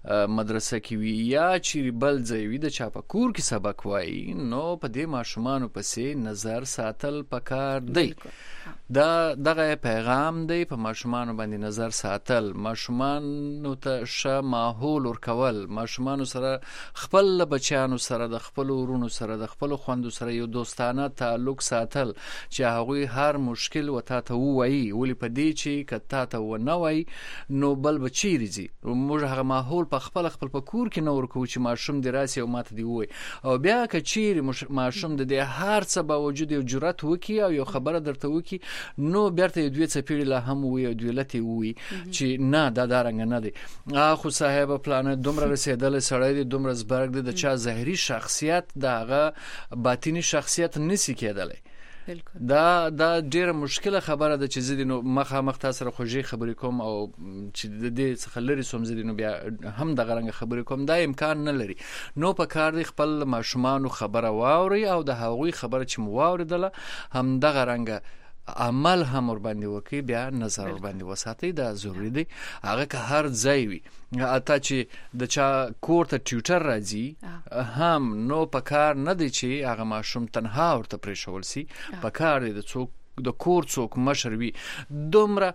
Speaker 2: مدرسه کې وي یا چې بل ځای وي د چا په کور کې سبق وایي نو په دې ماشومانو پسې نظر ساتل پکار دی. دا دغه پیغام دی په ماشومانو باندې نظر ساتل، ماشومانو ته ښه ماحول ورکول، ماشومانو سره خپل بچیانو سره د خپل ورونو سره د خپل خوندو سره یو دوستانه تعلق ساتل چې هغوی هر مشکل وتا ته وایي، ولې په دې چې کتا ته و نه وایي نو بل به چیرې ځي. موږ هغه ماحول په خپل خپل په کور کې نه ورکوو چې ماشوم دې راسي او ماته دې ووایي، او بیا که چیرې ماشوم د دې هر څه باوجود یو جرأت وکړي او یو خبره درته وکړي نو بیرته یو دوی څپېړې لا هم ووایي او دوی لتې ووایي چې نه دا دارنګه نه دی. خو صاحب پلانه دومره رسېدلی سړی دی، دومره زبرګ دی، د چا ظاهري شخصیت د هغه باطني شخصیت نسی کېدلی. دا دا ډیره مشکله خبره ده چې زه نو مخامخ تاسو سره خوږی خبرې کوم او چې د دې څخه لري سوم زه نو بیا هم د غرنګ خبرې کوم دا امکان نه لري. نو په کار دی خپل ماشومانو خبره واوري او د هغوی خبره چې مو واوریدله هم د غرنګ عمل هم ور باندې وکي، بیا نظر ور باندې وساتي. دا ضروری دی. هغه که هر ځای وي اته چې د چا کور ته ټیوټر راځي هم نو په کار نه دی چې هغه ماشوم تنها ورته پرېښول سي، په کار دی د څوک د کور څوک مشر وي دومره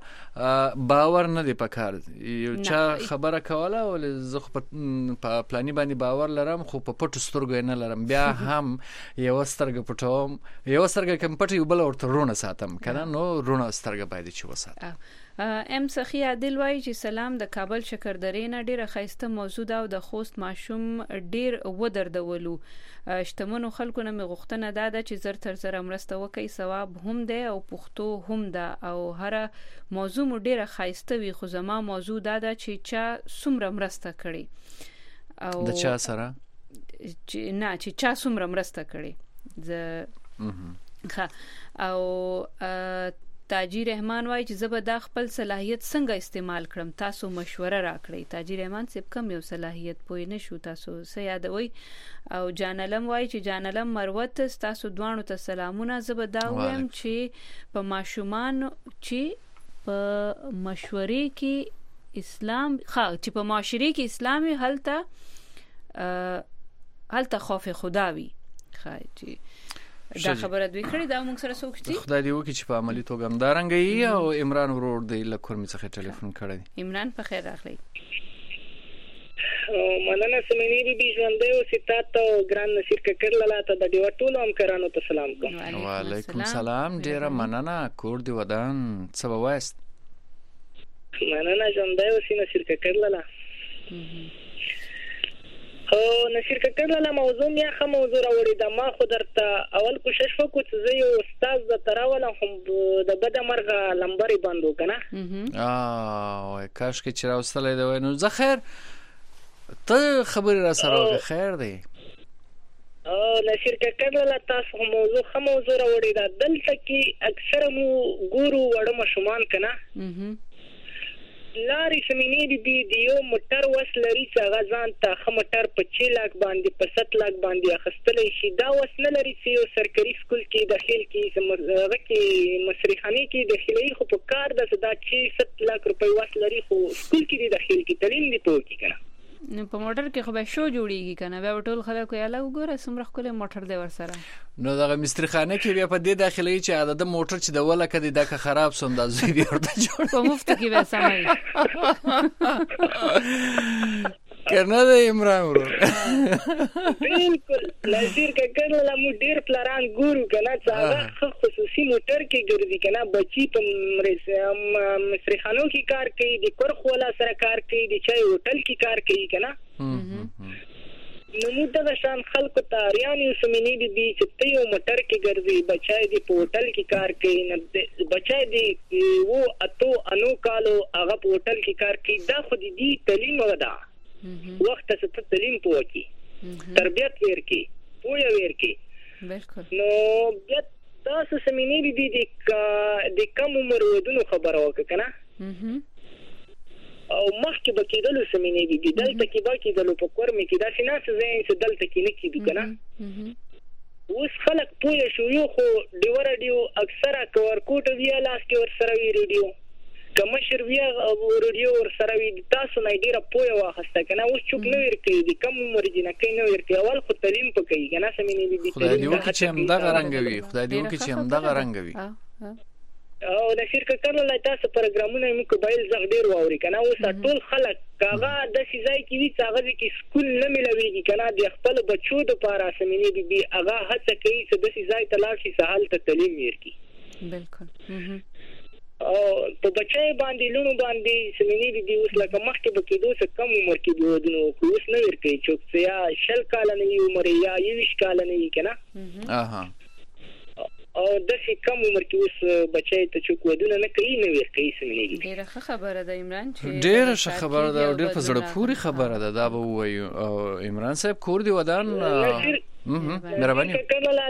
Speaker 2: باور نه دی په کار. یو چا خبره کوله ولې زه خو په پلاني باندې باور لرم خو په پټو سترګو نه لرم، بیا هم یو سترګه پټوم، یو سترګه کوم پټ یو بل ورته رونه ساتم کنه، نو رونه سترګه باید چې وساتم.
Speaker 1: ام سخی عادل وایي چې سلام د کابل شکردرې نه ډیره خیسته موضوع ده او د خوست ماشوم ډیر ودردولو. شتمنو خلکو نه مغختنه ده چې زر تر زر مرسته وکي، ثواب هم ده او پښتو هم ده او هر موضوع مو ډیره خیسته وي، خو زما موضوع ده چې چا څومره مرسته کړي او
Speaker 2: د چا سره
Speaker 1: چې نه چې چا څومره مرسته کړي. زه ښه او تاجی رحمان وای چې زه به دا خپل صلاحیت څنګه استعمال کړم، تاسو مشوره راکړئ. تاجی رحمان صاحب کوم یو صلاحیت پوه نه شو تاسو څه یادوي. او جانلم وای چې جانلم مروت تاسو دوانو ته سلامونه. زه به دا وایم چې په ماشومان چې په مشورې کې اسلام ښه چې په معاشري کې اسلامي هلته هلته خوف خدا وي. ښه چې دا خبره دوی کړې دا موږ سره څوک دي
Speaker 2: خدای دې وکړي چې په عملي توګه هم دارنګي. او عمران ورور دی له کورمې څخه ټلیفون کړی.
Speaker 1: عمران په خیر راغلی.
Speaker 13: مننه سمینی بي بي ژوندې او ستات او ګران نصیر ککر لاله ته د ډیو ټولو همکارانو ته سلام کوم.
Speaker 2: وعلیکم سلام، ډیره مننه. کور دی ودان څه وایست؟
Speaker 13: مننه ژوندې او سی نصیر ککر لاله. او نصیر ککر لاله موضوع میا خه موضوع راوړی دا ما خو درته اول کوشش وکړ چې زه یو استاد د تراوله هم د بد مرغه لمبري باندې کنه.
Speaker 2: اه کاش کې چې راوستلې دا نو زه خیر ته خبر را سره خیر دی.
Speaker 13: او نصیر ککر لاله تاسو موضوع خه موضوع راوړی دا دلته کې اکثر مو ګورو وړ مشومان کنه لاري سمینی بي بي دیو موټر وس لري چې هغه ځان ته خه موټر په چھ لاک باندې په ست لاک باندې اخستلې شي. دا وس نه لري چې یو سرکاري سکول کې داخل کې هغه کې مصریخانه کې داخلي خو په کار د صدا چې ست لاک روپۍ وس لري خو سکول کې داخل کې تعلیم دی پوه کی کنه.
Speaker 1: نو په موټر کې خو به شو جوړیږي کنه، بیا ټول خلک یاله وګوره سمره خپل موټر دی ور سره.
Speaker 2: نو دغه مستریخانه کې بیا په دې داخلي چې عادت موټر چې د ولا کدي دا که خراب سوم دا زوی بیا ورته جوړ
Speaker 1: په مفت کې به سمای
Speaker 2: کنه د عمران ورو.
Speaker 13: بالکل نظیر ککر له مو ډیر پلان ګورو کنه چې هغه خصوصي موټر کې ګرځي کنه بچی په مصریخانو کې کار کوي، د کور خولا سره کار کوي، د چای هوټل کې کار کوي کنه. نو موږ د شان خلکو ته ریانی سمینی دي چې ته یو موټر کې ګرځي بچای دی په هوټل کې کار کوي، نه بچای دی وو اتو انو کالو هغه په هوټل کې کار کوي. دا خو دې تعلیم ودا وخت څخه تعلیم پوکي تربیت ورکی پویا ورکی.
Speaker 1: بالکل.
Speaker 13: نو بیا تاسو سمینی دي د کم عمر ودونو خبره وکړه کنه او مخکې به کېدلو سمینې دي دي دلته کې به کېدلو په کورمې کې داسې ناسې ځای چې دلته کې نه کېدي که نه. اوس خلک پوه شو یو خو ډیوه راډیو اکثره که ورکوټه وي لاس کې ورسره وي ریډیو کمشر بیا ورډیو ور سره وي تاسو نه ډیره پوهه واخسته کنه اوس چوک نه ورکړي د کم عمر جن کې نه ورکړي اول خو تعلیم پکې کنه سمینې دي
Speaker 2: خدای دې وکړي چې هم دغه رنګوي خدای دې وکړي چې هم دغه رنګوي
Speaker 13: او د شرکت کړل تاسو پروګرامونه مې موبایل زغ ډیر واوري کنه اوس ټول خلک کاغه د سيزای کې وی څنګه کې سکول نه ملويږي کنه د خپل بچو د پاره سمینې دي هغه هڅه کوي چې د سيزای تلاش شي سهال ته تعلیم ورکړي
Speaker 1: بالکل
Speaker 13: او په بچای باندې لونو باندې سمینې دي اوس لکه مخکې به کېدو څه کم عمر کې بودنو اوس نه ورکړي چې یا شل کال نه یو عمر یا یوش کال نه یې کنه
Speaker 2: اها
Speaker 13: او د شي کم عمر کې اوس بچای ته چې ودونه نه کوي نه ورکړي سمینې
Speaker 1: ډیره ښه خبره ده عمران چې
Speaker 2: ډیره ښه خبره ده ډیره په زړه پوري خبره ده دا به وایو او عمران صاحب کور دی ودان مهرباني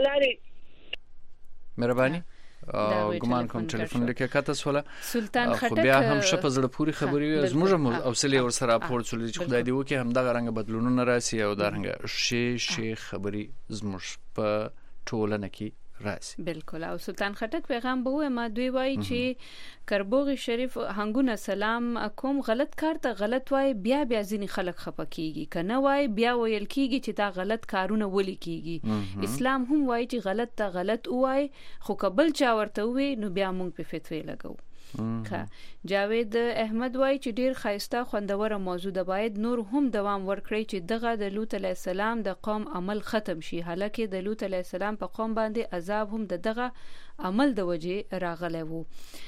Speaker 2: مهرباني ګمان کوم ټلیفون لیکه کاته سواله
Speaker 1: سلطان خټک
Speaker 2: بیا هم شپه زړه پوری خبرې زموږ حوصله ور سره راپور چول چې خدای دې وکي هم دغه رنګ بدلونونه راسي او دا رنګ شي شي خبرې زموږ په ټولنه کې راسي
Speaker 1: بالکل او سلطان خټک پیغام به وای ما دوی وای چې کربوغ شریف هنګونه سلام کوم غلط کار ته غلط وای بیا بیا ځینی خلک خپکیږي کنه وای بیا ویل کیږي چې دا غلط کارونه ولي کیږي اسلام هم وای چې غلط ته غلط وای خو قبل چا ورته وي نو بیا موږ په فتوی لګو ښه جاوید احمد وای چې ډیر خایسته خوندوره موضوع ده باید نور هم دوام ورکړي چې دغه د لوط علی السلام د قوم عمل ختم شي حالکه د لوط علی السلام په قوم باندې عذاب هم دغه عمل د وجه راغلی وو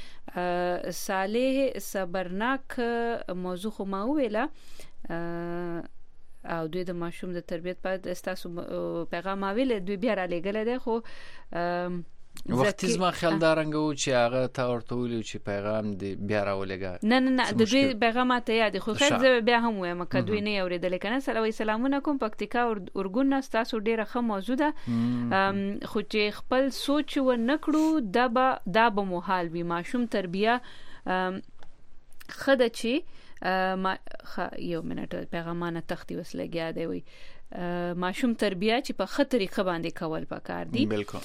Speaker 1: صالح صبرناک موضوع خو ما ویله او دوی د ماشوم د تربیت په استاسو پیغام ویل دوی بیا را لګل دي خو
Speaker 2: وخت زما خیال دا رنګو چې هغه تا ورته ویلو چې پیغام دی بیا راولېګا
Speaker 1: نه نه نه د دوی پیغامات یاد خو خیر زه بیا هم وایم که دوی نه اوریدل کنه سلام سلامونه کوم پکتیکا اورګون تاسو ډیره ښه موضوع ده خو چې خپل سوچ و نکړو دا به دا به محال وي ماشوم تربیه خده چې ما یو منټ پیغامانه تختی وسلګیا دی وي ماشوم تربیه چې په خطرې خباندې کول پکار دي
Speaker 2: بالکل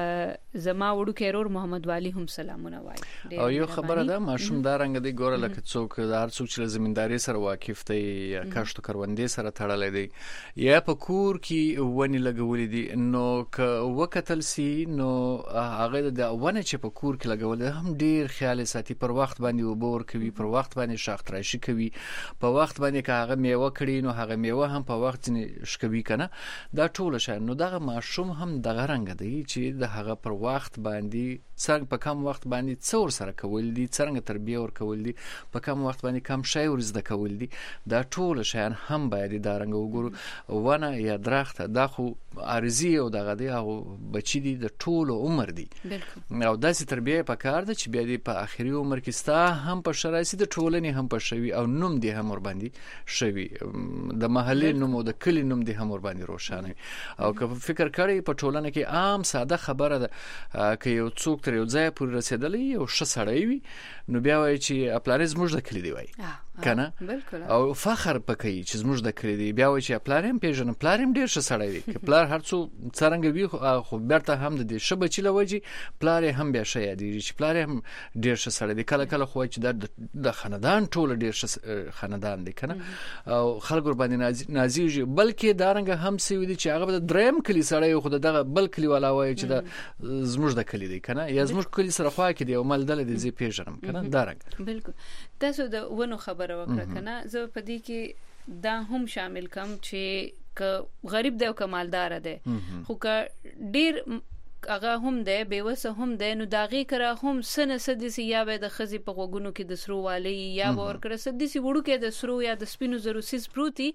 Speaker 1: زما وړو کېرور محمد والی هم سلامونه وای
Speaker 2: او یو خبره ده ماشوم دا رنګ دی ګوره لکه څوک هر څوک چې زمینداری سره واقف دی یا کاشت کروندې سره تړلې دی یا په کور کې ونی لګولې دي نو ک وکتل سي نو هغه د ونه چې په کور کې لګول هم ډیر خیال ساتي پر وخت باندې وبور کوي پر وخت باندې شاخ تراشي کوي په وخت باندې که هغه میوه کړي نو هغه میوه هم په وخت نه کوي کنه دا ټول شي نو دغه ماشوم هم دغه رنګ دی چې د هغه پر وخت باندې څنګه په کم وخت باندې څور سره کول دي څنګه تربیه ور کول دي په کم وخت باندې کم شی ور زده کول دي دا ټول شي هم باید دا رنګ وګورو ونه یا درخت دا خو ارزي او دغه دی او بچی دي د ټول عمر دي او داسې تربیه په کار ده چې بیا دی په اخري عمر کې ستا هم په شرایط د ټولنې هم په شوي او نوم دی هم ور باندې شوي د محلي نوم او د کلی نوم دی هم ور باندې روښانه او که فکر کړی په ټولنه کې عام ساده خبره ده که یو څوک تر یو ځای پورې رسیدلی او ښه سړی وي نو بیا وایي چې پلار زموږ د کلی دی وایي کنه او فخر پکې چې زموږ د کلی دی بیا وایي چې پلار هم پیژنم پلار هم ډیر ښه سړی دی که پلار هر څو څرنګه وي خو بیرته هم د دې ښه بچي له وجې پلار هم بیا ښه یادېږي چې پلار هم ډیر ښه سړی دی کله کله خو چې د خاندان ټول ډیر ښه خاندان دی کنه او خلک ور باندې نازیږي بلکې دا رنګ هم سوي دي چې هغه د دریم کلی سړی خو دغه بل کلی والا وایي چې د زموږ د کلی دی کنه یا زموږ کلی سره خوا کې دی او ملدل دی زی پیژنم کنه دا رنګ
Speaker 1: بالکل تاسو د ونو خبره وکړه کنه زه په دې کې دا هم شامل کوم چې ک غریب دی او کمالدار دی خو ک ډیر هغه هم دی بیوسه هم دی نو داغي کرا هم سنه سدسي یا به د خزي په غوګونو کې د سرو والی یا ور کړه سدسي وړو کې د سرو یا د سپینو زرو سیس پروتي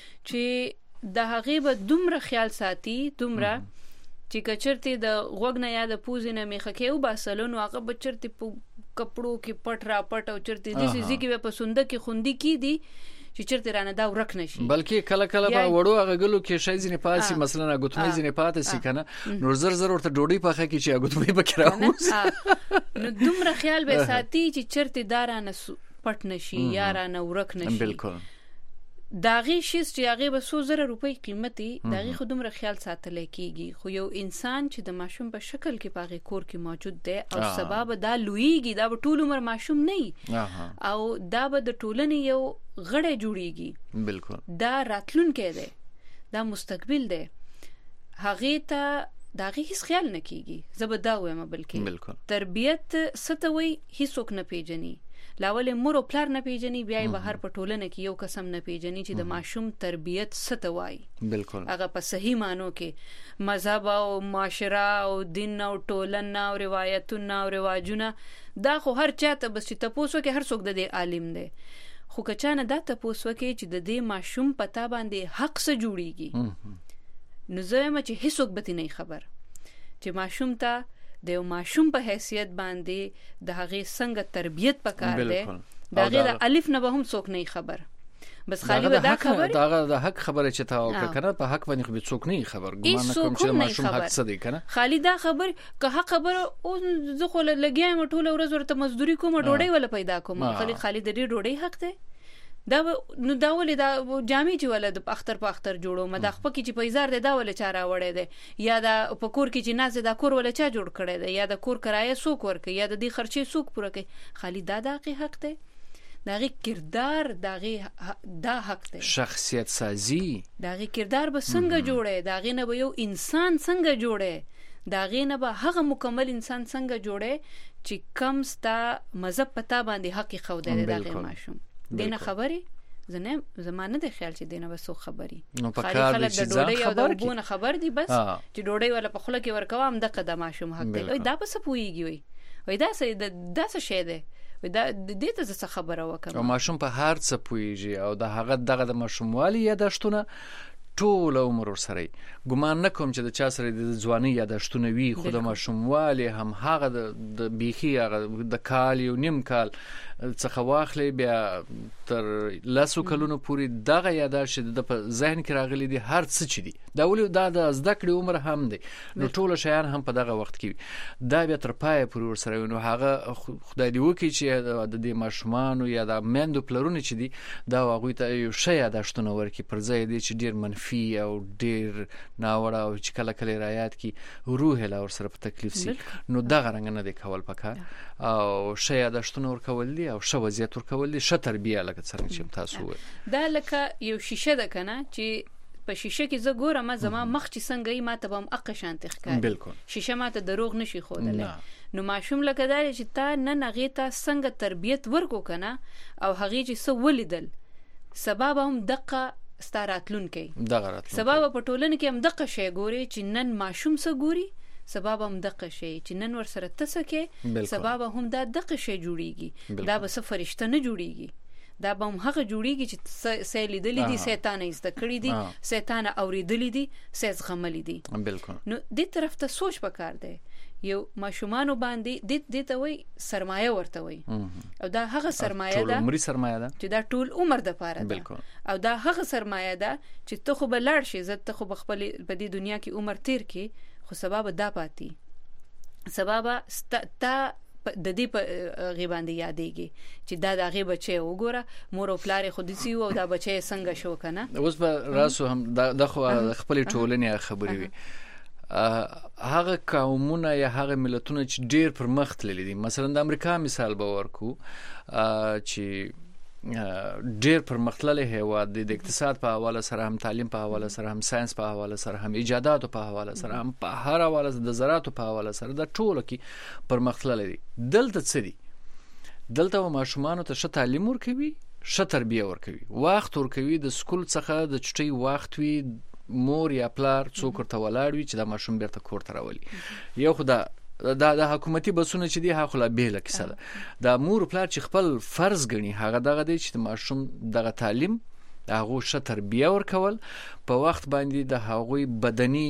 Speaker 1: چې د هغه به دومره خیال ساتي دومره چې کچرته د غوګ نه یا د پوزې نه میخه کې او باسلون هغه بچرته په کپړو کې پټ را پټ او چرته دي چې ځکه په سنده کې خوندي کې دي چې چرته رانه دا ورک نشي
Speaker 2: بلکې کله کله به وړو هغه غلو کې شای ځنې پاسي مثلا غوتمې ځنې پاتې سي کنه نور زر زر ورته ډوډۍ پخه کې چې غوتمې
Speaker 1: بکراو نو دومره خیال به ساتي چې چرته دارانه پټ نشي یا رانه ورک نشي
Speaker 2: بالکل
Speaker 1: داغي شیز چې هغه به څو زره روپۍ قیمتي داغي خودم را خیال ساتل کیږي خو یو انسان چې د ماشوم په شکل کې پاغه کور کې موجود دی او سبب دا لویږي دا به ټول عمر ماشوم نه او دا به د ټولنې یو غړی جوړیږي
Speaker 2: بالکل
Speaker 1: دا راتلونکی دی دا مستقبل دی هغه ته داغي هیڅ خیال نه کیږي زبدا وایم بلکې تربیت ستوي هیڅوک نه پیژني لاول مور او پلار نه پیژني بیا به هر په ټولنه کې یو قسم نه پیژني چې د ماشوم تربیت ستوي
Speaker 2: بالکل
Speaker 1: هغه په صحیح مانو کې مذهب او معاشره او دین او ټولنه او روایتونه او رواجونه دا خو هر چاته بس چې تاسو کې هر څوک د دې عالم دی خو کچانه دا تاسو کې چې د دې ماشوم پتا باندې حق څه جوړیږي نو زه ما چې هیڅوک به نه خبر چې ماشوم ته د یو ماشوم په حیثیت باندې د هغه څنګه تربیت پکار دی دا غیر الف نه به هم څوک نه خبر بس خالی به دا خبر
Speaker 2: دا د حق خبره چې تا او کنه په حق باندې خو به څوک نه خبر ګمان کوم چې ماشوم حق څه دی کنه
Speaker 1: خالی دا خبر که حق خبر او زه خو لګیایم ټول ورځ ورته مزدوري کوم ډوډۍ ولا پیدا کوم خالی خالی د دې ډوډۍ حق دی دا نو دا ولې دا جامې چې ولې د اختر په اختر جوړو مده خپل کې چې پیزار دی دا ولې چاره وړې دی یا دا په کور کې چې ناز دا کور ولې چا جوړ کړی دی یا د کور کرایه سوک ورکي یا د دې خرچې سوک پوره کوي خالی دا د حق دی داغه کردار داغه دا حق دی
Speaker 2: شخصیت سازی
Speaker 1: داغه کردار به څنګه جوړه داغه نه به یو انسان څنګه جوړه داغه نه به هغه مکمل انسان څنګه جوړه چې کم ستا مذهب پتا باندې حق خو دی داغه ماشوم دینه خبري زنه زمانه د خیال چې دینه وسو خبري
Speaker 2: خالي خلک
Speaker 1: د ډوډۍ او د بونه خبر دي بس چې ډوډۍ ولا په خله کې ورکوام د قدم ماشوم حق دی دا په څه پويږي وي وای دا څه دا څه شه دی دا د دې ته څه خبره وکړه
Speaker 2: او ماشوم په هر څه پويږي او د هغه دغه د ماشوموالي یادښتونه ټول عمر سره ګمان نکوم چې د چا سره د ځواني یادښتونه وي خو د ماشوموالي هم هغه د بيخي هغه د کال یو نیم کال څخه واخلې بیا تر لاسو کلونو پورې دغه یادښت د په ذهن کې راغلي دي هر څه چي دي دا ولې دا د زده کړې عمر هم دی نو ټول شیان هم په دغه وخت کې دا بیا تر پای پورې سره نو هغه خدای دی وکي چې د دې ماشومان یا د مندو پلرونه چې دي دا هغه ته یو شی یادښتونه ورکي پر ځای دي چې ډیر منفي او ډیر ناوړه او چې کله کله رایات کی روح له ور سره په تکلیف سي نو دغه رنګ نه دی کول پکار او شی یادښتونه ورکول دي او شو وضعیت ورکول دي ش تربیه لکه څنګه چې تاسو
Speaker 1: دا لکه یو شیشه ده کنه چې په شیشه کې زه ګورم زما مخ چې څنګه یې ماته بم اق شانت ښکاري
Speaker 2: بالکل
Speaker 1: شیشه ماته دروغ نشي خودلې نو ماشوم لکه دا چې تا نه نغې ته څنګه تربیت ورکو کنه او هغه چې څه ولیدل سبب هم دقه ستاراتلون کې
Speaker 2: دغه راتلون
Speaker 1: سبب په ټولنه کې هم دقه شی ګوري چې نن ماشوم څه ګوري سبب هم دقه شی چې نن ور سره تسکه سبب هم دا دقه شی جوړیږي دا به څه فرشته نه جوړیږي دا به هم هغه جوړیږي چې سې لیدلې دي شیطان یې زده کړی دي شیطان اوریدلې دي سې زغملې دي
Speaker 2: بالکل
Speaker 1: نو دې طرف ته سوچ پکار دی یو ماشومان باندې د دې ته وای سرمایه ورته وای او دا هغه سرمایه ده
Speaker 2: ټول عمر سرمایه ده
Speaker 1: چې دا ټول عمر د پاره ده او دا هغه سرمایه ده چې ته خو به لاړ شي زه ته خو بخپل په دې دنیا کې عمر تیر کې خو سبب دا پاتې سبب تا د دې په غیباندې یادېږي چې دا د غیب بچي وګوره مور او پلار خو دې سی او دا بچي څنګه شو کنه
Speaker 2: اوس به راسو هم د خو خپل ټولنې خبرې وي هغه قومونه یا هغه ملتونه چې ډیر پر مخ تللي دي مثلا د امریکا مثال به ورکو چې ډیر پر مختللي هیواد د اقتصاد په حواله سره هم تعلیم په حواله سره هم ساينس په حواله سره هم ایجادات په حواله سره هم په هر حواله د زراعت په حواله سره د ټولو کې پر مختللي دي دلته څه دي دلته ماشومان ته ښه تعلیم ورکوي ښه تربیه ورکوي وخت ورکوي د سکول څخه د چټي وخت وي مور یا پلار څوک ورته ولاړ وي چې دا ماشوم بیرته کور ته راولي یو خدا دا د حکومتي بسونه چې دی هغه لا بیل کیسه ده د مور پلار چې خپل فرض غني هغه دغه دی چې ماشوم دغه تعلیم هغه ښه تربیه ورکول په وخت باندې د هغوی بدني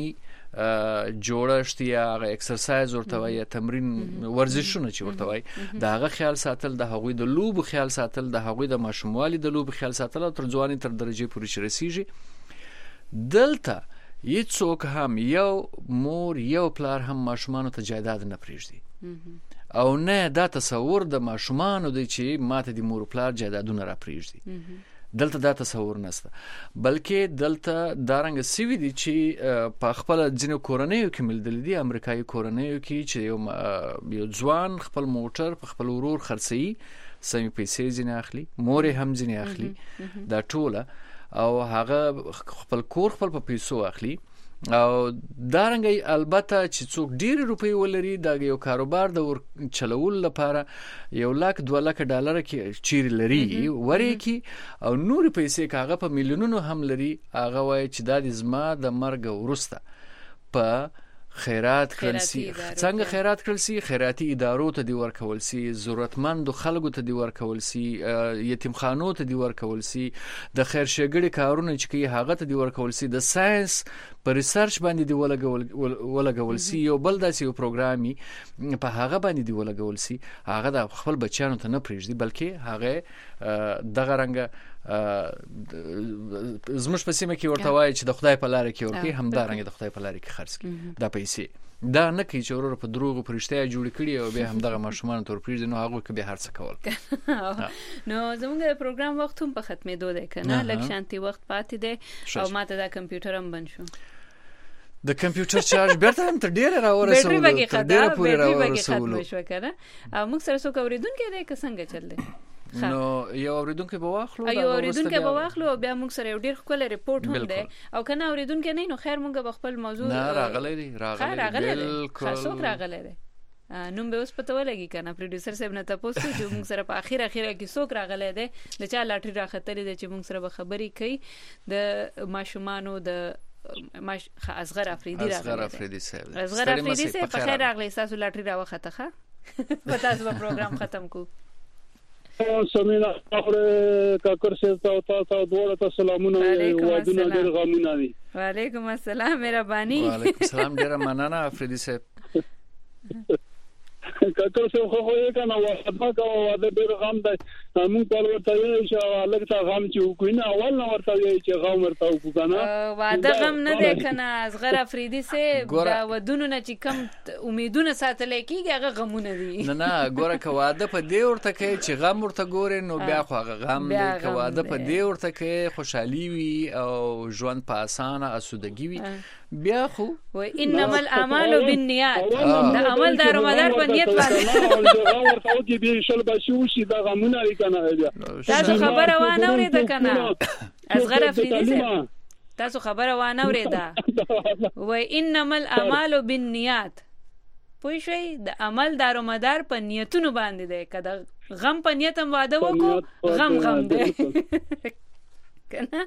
Speaker 2: جوړښت یا ایکسرسایز ورته یا تمرین ورزشونه چې ورته وای دا هغه خیال ساتل د هغوی د لوب خیال ساتل د هغوی د ماشوموالي د لوب خیال ساتل تر ځواني تر درجه پورې رسیږي دلته هیڅوک هم یو مور یو پلار هم ماشومان ته جایداد نه پریږدي او نه دا تصور د ماشومان د چې ماته د مور پلار جایدادونه را پریږدي دلته دا تصور نشته، بلکې دلته دا رنګ سوي دي چې په خپل ځینو کورنیو کې ملدل دي، امریکایي کورنیو کې چې یو یو ځوان خپل موټر په خپل ورور خرڅي، سمې پیسې ځینې اخلي، مور هم ځینې اخلي، دا ټوله او هغه خپل کور خپل په پیسو اخلي. او دارنګي البته چې څوک ډیر روپی ولري دا یو کاروبار د ور چلول لپاره یو لک دوه لک ډالر کې چیر لري وري کې او نور پیسې کاغه په میلیونونو هم لري، هغه وای چې دا د زما د مرګ ورسته په خیرات کړل سي. څنګه خیرات کړل سي؟ خیراتي ادارو ته دی ورکول سي، ضرورتمند خلکو ته دی ورکول سي، یتیمخانو ته دی ورکول سي، د خیر ښېګړې کارونه چې کوي هغه ته دی ورکول سي، د ساينس په ریسرچ باندې دی ولګول ولګول سي، یو بل داسې یو پروګرامي په هغه باندې دی ولګول سي، هغه د خپل بچیانو ته نه پریږدي بلکې هغه دغه رنګ زموږ په سیمه کې ورته وایي چې د خدای په لار کې ورکی، همدارنګه د خدای په لار کې خرڅ کړي دا پیسې. دا نه کوي چې ورور په دروغ پرشتیا جوړ کړي او به هم دغه ماشومان تور پریږدي، نو هغه کې به هر څه کول.
Speaker 1: نو زموږ پروګرام وخت هم په ختمېدو دی کنه، لږ شانتي وخت پاتې دی او ماته دا کمپیوټر هم بند شو.
Speaker 2: د کمپیوټر چارج بیرته هم تر ډیره راورسول، تر ډیره پورې راورسول شو
Speaker 1: کنه. او موږ سره څوک اوریدونکو دی که څنګه چل دی؟
Speaker 2: نو یو اوریدونکو به واخلو،
Speaker 1: یو اوریدونکو به واخلو او بیا موږ سره یو ډیر خپل ریپورت هم دی، او کنه اوریدونکو نه نو خیر موږ به خپل موضوع
Speaker 2: نه راغلی دی راغلی
Speaker 1: بالکل څوک راغلی دی نو به اوس پته ولګي کنه پروډوسر صاحب نه تاسو چې موږ سره په اخر اخر کې څوک راغلی دی، د چا لاټري راختلې دی چې موږ سره به خبري کوي د ماشومانو د ماش اصغر افریدی راغلی
Speaker 2: اصغر افریدی صاحب
Speaker 1: اصغر افریدی صاحب په خیر راغلی، تاسو لاټري راوخته ښه په تاسو به پروګرام ختم کو.
Speaker 14: سمینا اخره کاکر سے تا تا تا دوړه ته سلامونه وادونه ډېر غمونه دي.
Speaker 1: وعلیکم السلام مهرباني.
Speaker 2: وعلیکم السلام ډېر مننه افریدی صاحب.
Speaker 14: کاکر سے خو خو یې کنه واده کا واده ډېر غم دی، موږ په ورته یې چې الګ ته غم چې وکوي نه اول نه ورته یې چې غم ورته وکړو کنه
Speaker 1: واده غم نه دی کنه. اصغر افریدی صاحب دا ودونو نه چې کم امیدونه ساتل کېږي هغه غمونه دي.
Speaker 2: نه نه ګوره که واده په دې ورته کې چې غم ورته ګوري نو بیا خو هغه غم دی، که واده په دې ورته کې خوشحالي وي او ژوند په اسانه اسودګي وي بیا خو
Speaker 1: و انما الاعمال بالنیات، دا عمل دار مدار په نیت باندې
Speaker 14: دا ورته کې به شل بشو شي دا غمونه لري کنه.
Speaker 1: تاسو خبره وانه اورید کنه اصغر افریدی صاحب، تاسو خبره وانه اورید و انما الاعمال بالنیات، پوه شئ د عمل دار مدار په نیتونو باندې دی، کله غم په نیت هم واده وکړو غم غم دی کنه.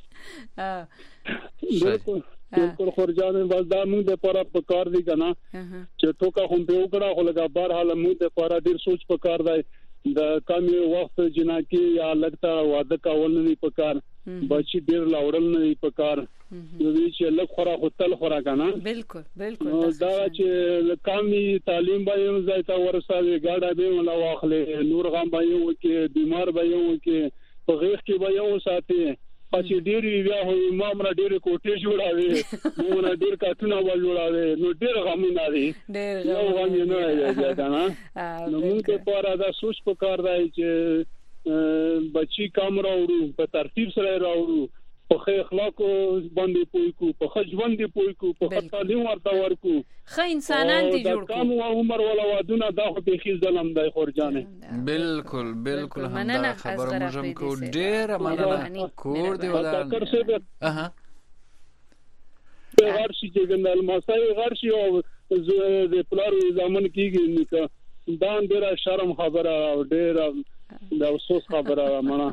Speaker 14: بالکل بالکل خورجان بس دا موږ د پاره په کار دی کنه چې ټوکا هم په وکړه خو لګا بار حال موږ د پاره ډیر سوچ په کار دی، د کم وخت جناکی یا لګتا واده کول نه په کار، بچی ډیر لاوړل نه په کار، دوی چې لږ خورا هوتل خورا کنه.
Speaker 1: بالکل بالکل
Speaker 14: دا چې کامي تعلیم باندې ځایته ورساوي ګاډه به ولا واخلې نور غم باندې وکي بیمار باندې وکي په غیږ کې به یو ساتي چې ډېر بیا هو ما مر ډېر کوټې جوړاوي نو نه ډېر کاتونه ول جوړاوي نو ډېر غمونه دي
Speaker 1: ډېر
Speaker 14: غمونه نه کنه. نو موږ په پاره دا سوچ په کار دی چې بچي کام راوړو په ترتیب سره راوړو، په ښه اخلاقو باندې پوي کو، په ښه ژوند دی پوي کو، په ښه تعلیم ورته ورکو،
Speaker 1: ښه انسانان دي جوړ کو.
Speaker 14: کم عمر ولا وادونه دا خو به خیز ظلم دی خورجانه.
Speaker 2: بالکل بالکل همدا خبره موږ کو ډېر مننه کور دی ولا اها
Speaker 14: غر شي چې ګندل ماسای غر شي او د پلارو ځامن کیږي نکا دا ډېر شرم خبره او ډېر دا افسوس خبره مانا.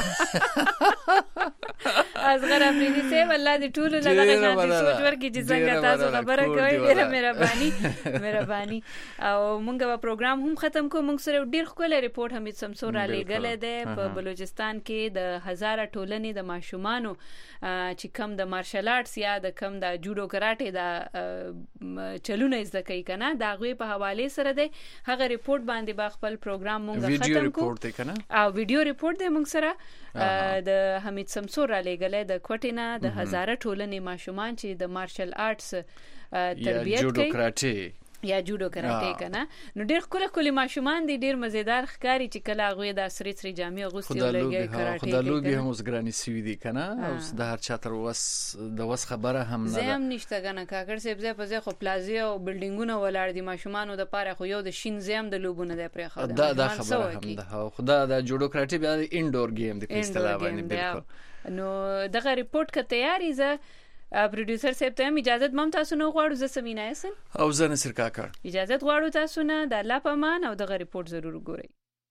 Speaker 1: اصغر افریدی صاحب الله دې ټول له دغه شانتي سوچ ورکړي چې څنګه تاسو خبره کوي، ډېره مهرباني مهرباني. او موږ به پروګرام هم ختم کوو، موږ سره ډېر ښکلی ریپورټ حمید سمسور را لېږلی دی په بلوچستان کې د هزاره ټولنې د ماشومانو چې کم د مارشل آرټس یا د کم د جوډو کراټې د چلونه زده کوي کنه د هغوی په حواله سره دی. هغه ریپورټ باندې به خپل پروګرام موږ ختم کوو او ویډیو ریپورټ دی موږ سره د حمید سمسور را لېږلی د کوټې نه د هزاره ټولنې ماشومان چې د مارشل آرټس تربیت کوي یا جوډو کراټه کنه نو ډېر کله کله ماشومان دي ډېر مزیدار ښکاری چې کله هغه د سری سری جامې غوستي ولګي کراټه
Speaker 2: خدای لوګي هم وسګرانی سوي دي کنه او د هر چا تر وس د وس خبره هم نه
Speaker 1: زم نشته کنه کاکړ سیب زه په زه خو پلازي او بلډینګونه ولاړ دي ماشومان د پاره خو یو د شین زم د لوبونه د پرې خو
Speaker 2: دا د خبره هم ده خدای د جوډو کراټه بیا انډور گیم د پېستلا باندې بالکل
Speaker 1: نو دغه ریپورت ک تیاری ز پروډوسر صاحب ته اجازه مم تاسو نو غواړو ز سمینا یسن
Speaker 2: او زه نصر کاکړ
Speaker 1: اجازه غواړو تاسو نه د الله پامان او دغه ریپورت ضرور ګورئ.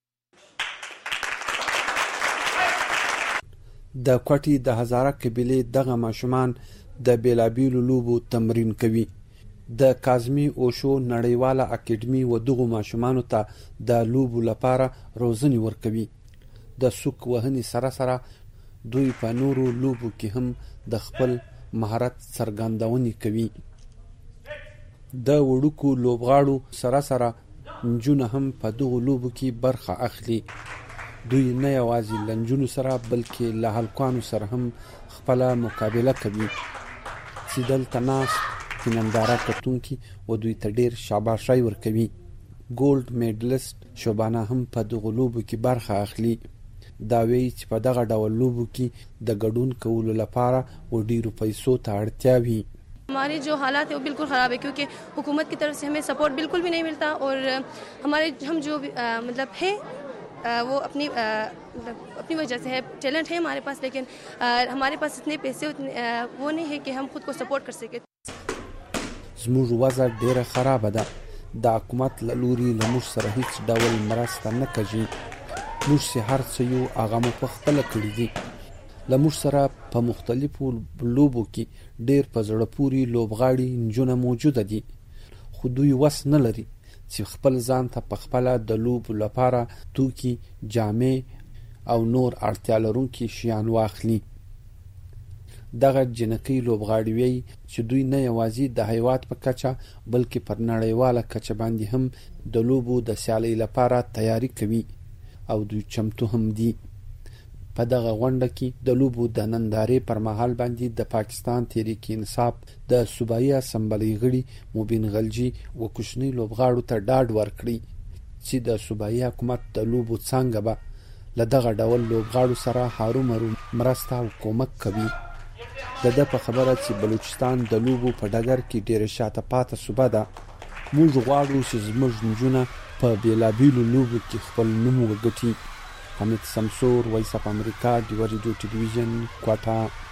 Speaker 10: د کوټي د هزاره قبيله دغه ماشومان د بیلابیلو لوبو تمرین کوي. د کاظمی اوشو نړیواله اکیډمي و دغه ماشومانو ته د لوبو لپاره روزنی ورکوي. د سوک وهنی سره سره دوی په نورو لوبو کې هم د خپل مهارت څرګندونې کوي. د وړوکو لوبغاړو سره سره نجونه هم په دغه لوبو کې برخه اخلي. دوی نه یوازې لنجونو سره بلکې له هلکانو سره هم خپل مقابله کوي چې دلته ناس ننداره کوونکي و دوی ته ډیر شاباشي ورکوي. ګولډ میډلست شوبانا هم په دغه لوبو کې برخه اخلي. دا وی چې په دغه ډول لوبو کې د ګډون کولو لپاره و ډیرو پیسو ته اړتیا وي.
Speaker 16: हमारे जो हालात है वो बिल्कुल ख़राब है क्योंकि हुकूमत की तरफ से हमें सपोर्ट बिल्कुल भी नहीं मिलता और हमारे हम जो भी, आ, मतलब है आ, वो अपनी आ, अपनी वजह से है. टैलेंट है हमारे पास लेकिन आ, हमारे पास इतने पैसे उतने आ, वो नहीं है कि हम खुद को सपोर्ट कर सके.
Speaker 10: زموږ وضع ډیره خراب ده. د حکومت له لوري له موږ سره هیڅ ډول مرسته نه کوي. موږ چې هر څه یو هغه مو په خپله کړي دي. له موږ سره په مختلفو لوبو کې ډیر په زړه پورې لوبغاړي نجونه موجوده دي خو دوی وس نه لري چې خپل ځان ته په خپله د لوبو لپاره توکي جامې او نور اړتیا لرونکي شیان واخلي. دغه جنکۍ لوبغاړي وایي چې دوی نه یوازې د هیواد په کچه بلکې پر نړیواله کچه باندې هم د لوبو د سیالۍ لپاره تیاری کوي او دوی چمتو هم دي. په دغه غونډه کې د لوبو د نندارې پر مهال باندې د پاکستان تحریک انصاف د صوبایي اسمبلی غړي مبین غلجی و کوچنی لوبغاړو ته ډاډ ورکړي چې د صوبایي حکومت د لوبو څنګه به له دغه ډول لوبغاړو سره هارومرو مرسته او کومک کوي. د ده په خبره چې بلوچستان د لوبو په ډګر کې ډېره شاته پاته صوبه ده. موږ غواړو چې زموږ نجونه په بیلابیلو لوبو کې خپل نوم وګټي. حمید سمسور، وایس اف امریکا، ډیو ریډیو ټلویزیون، کوټه.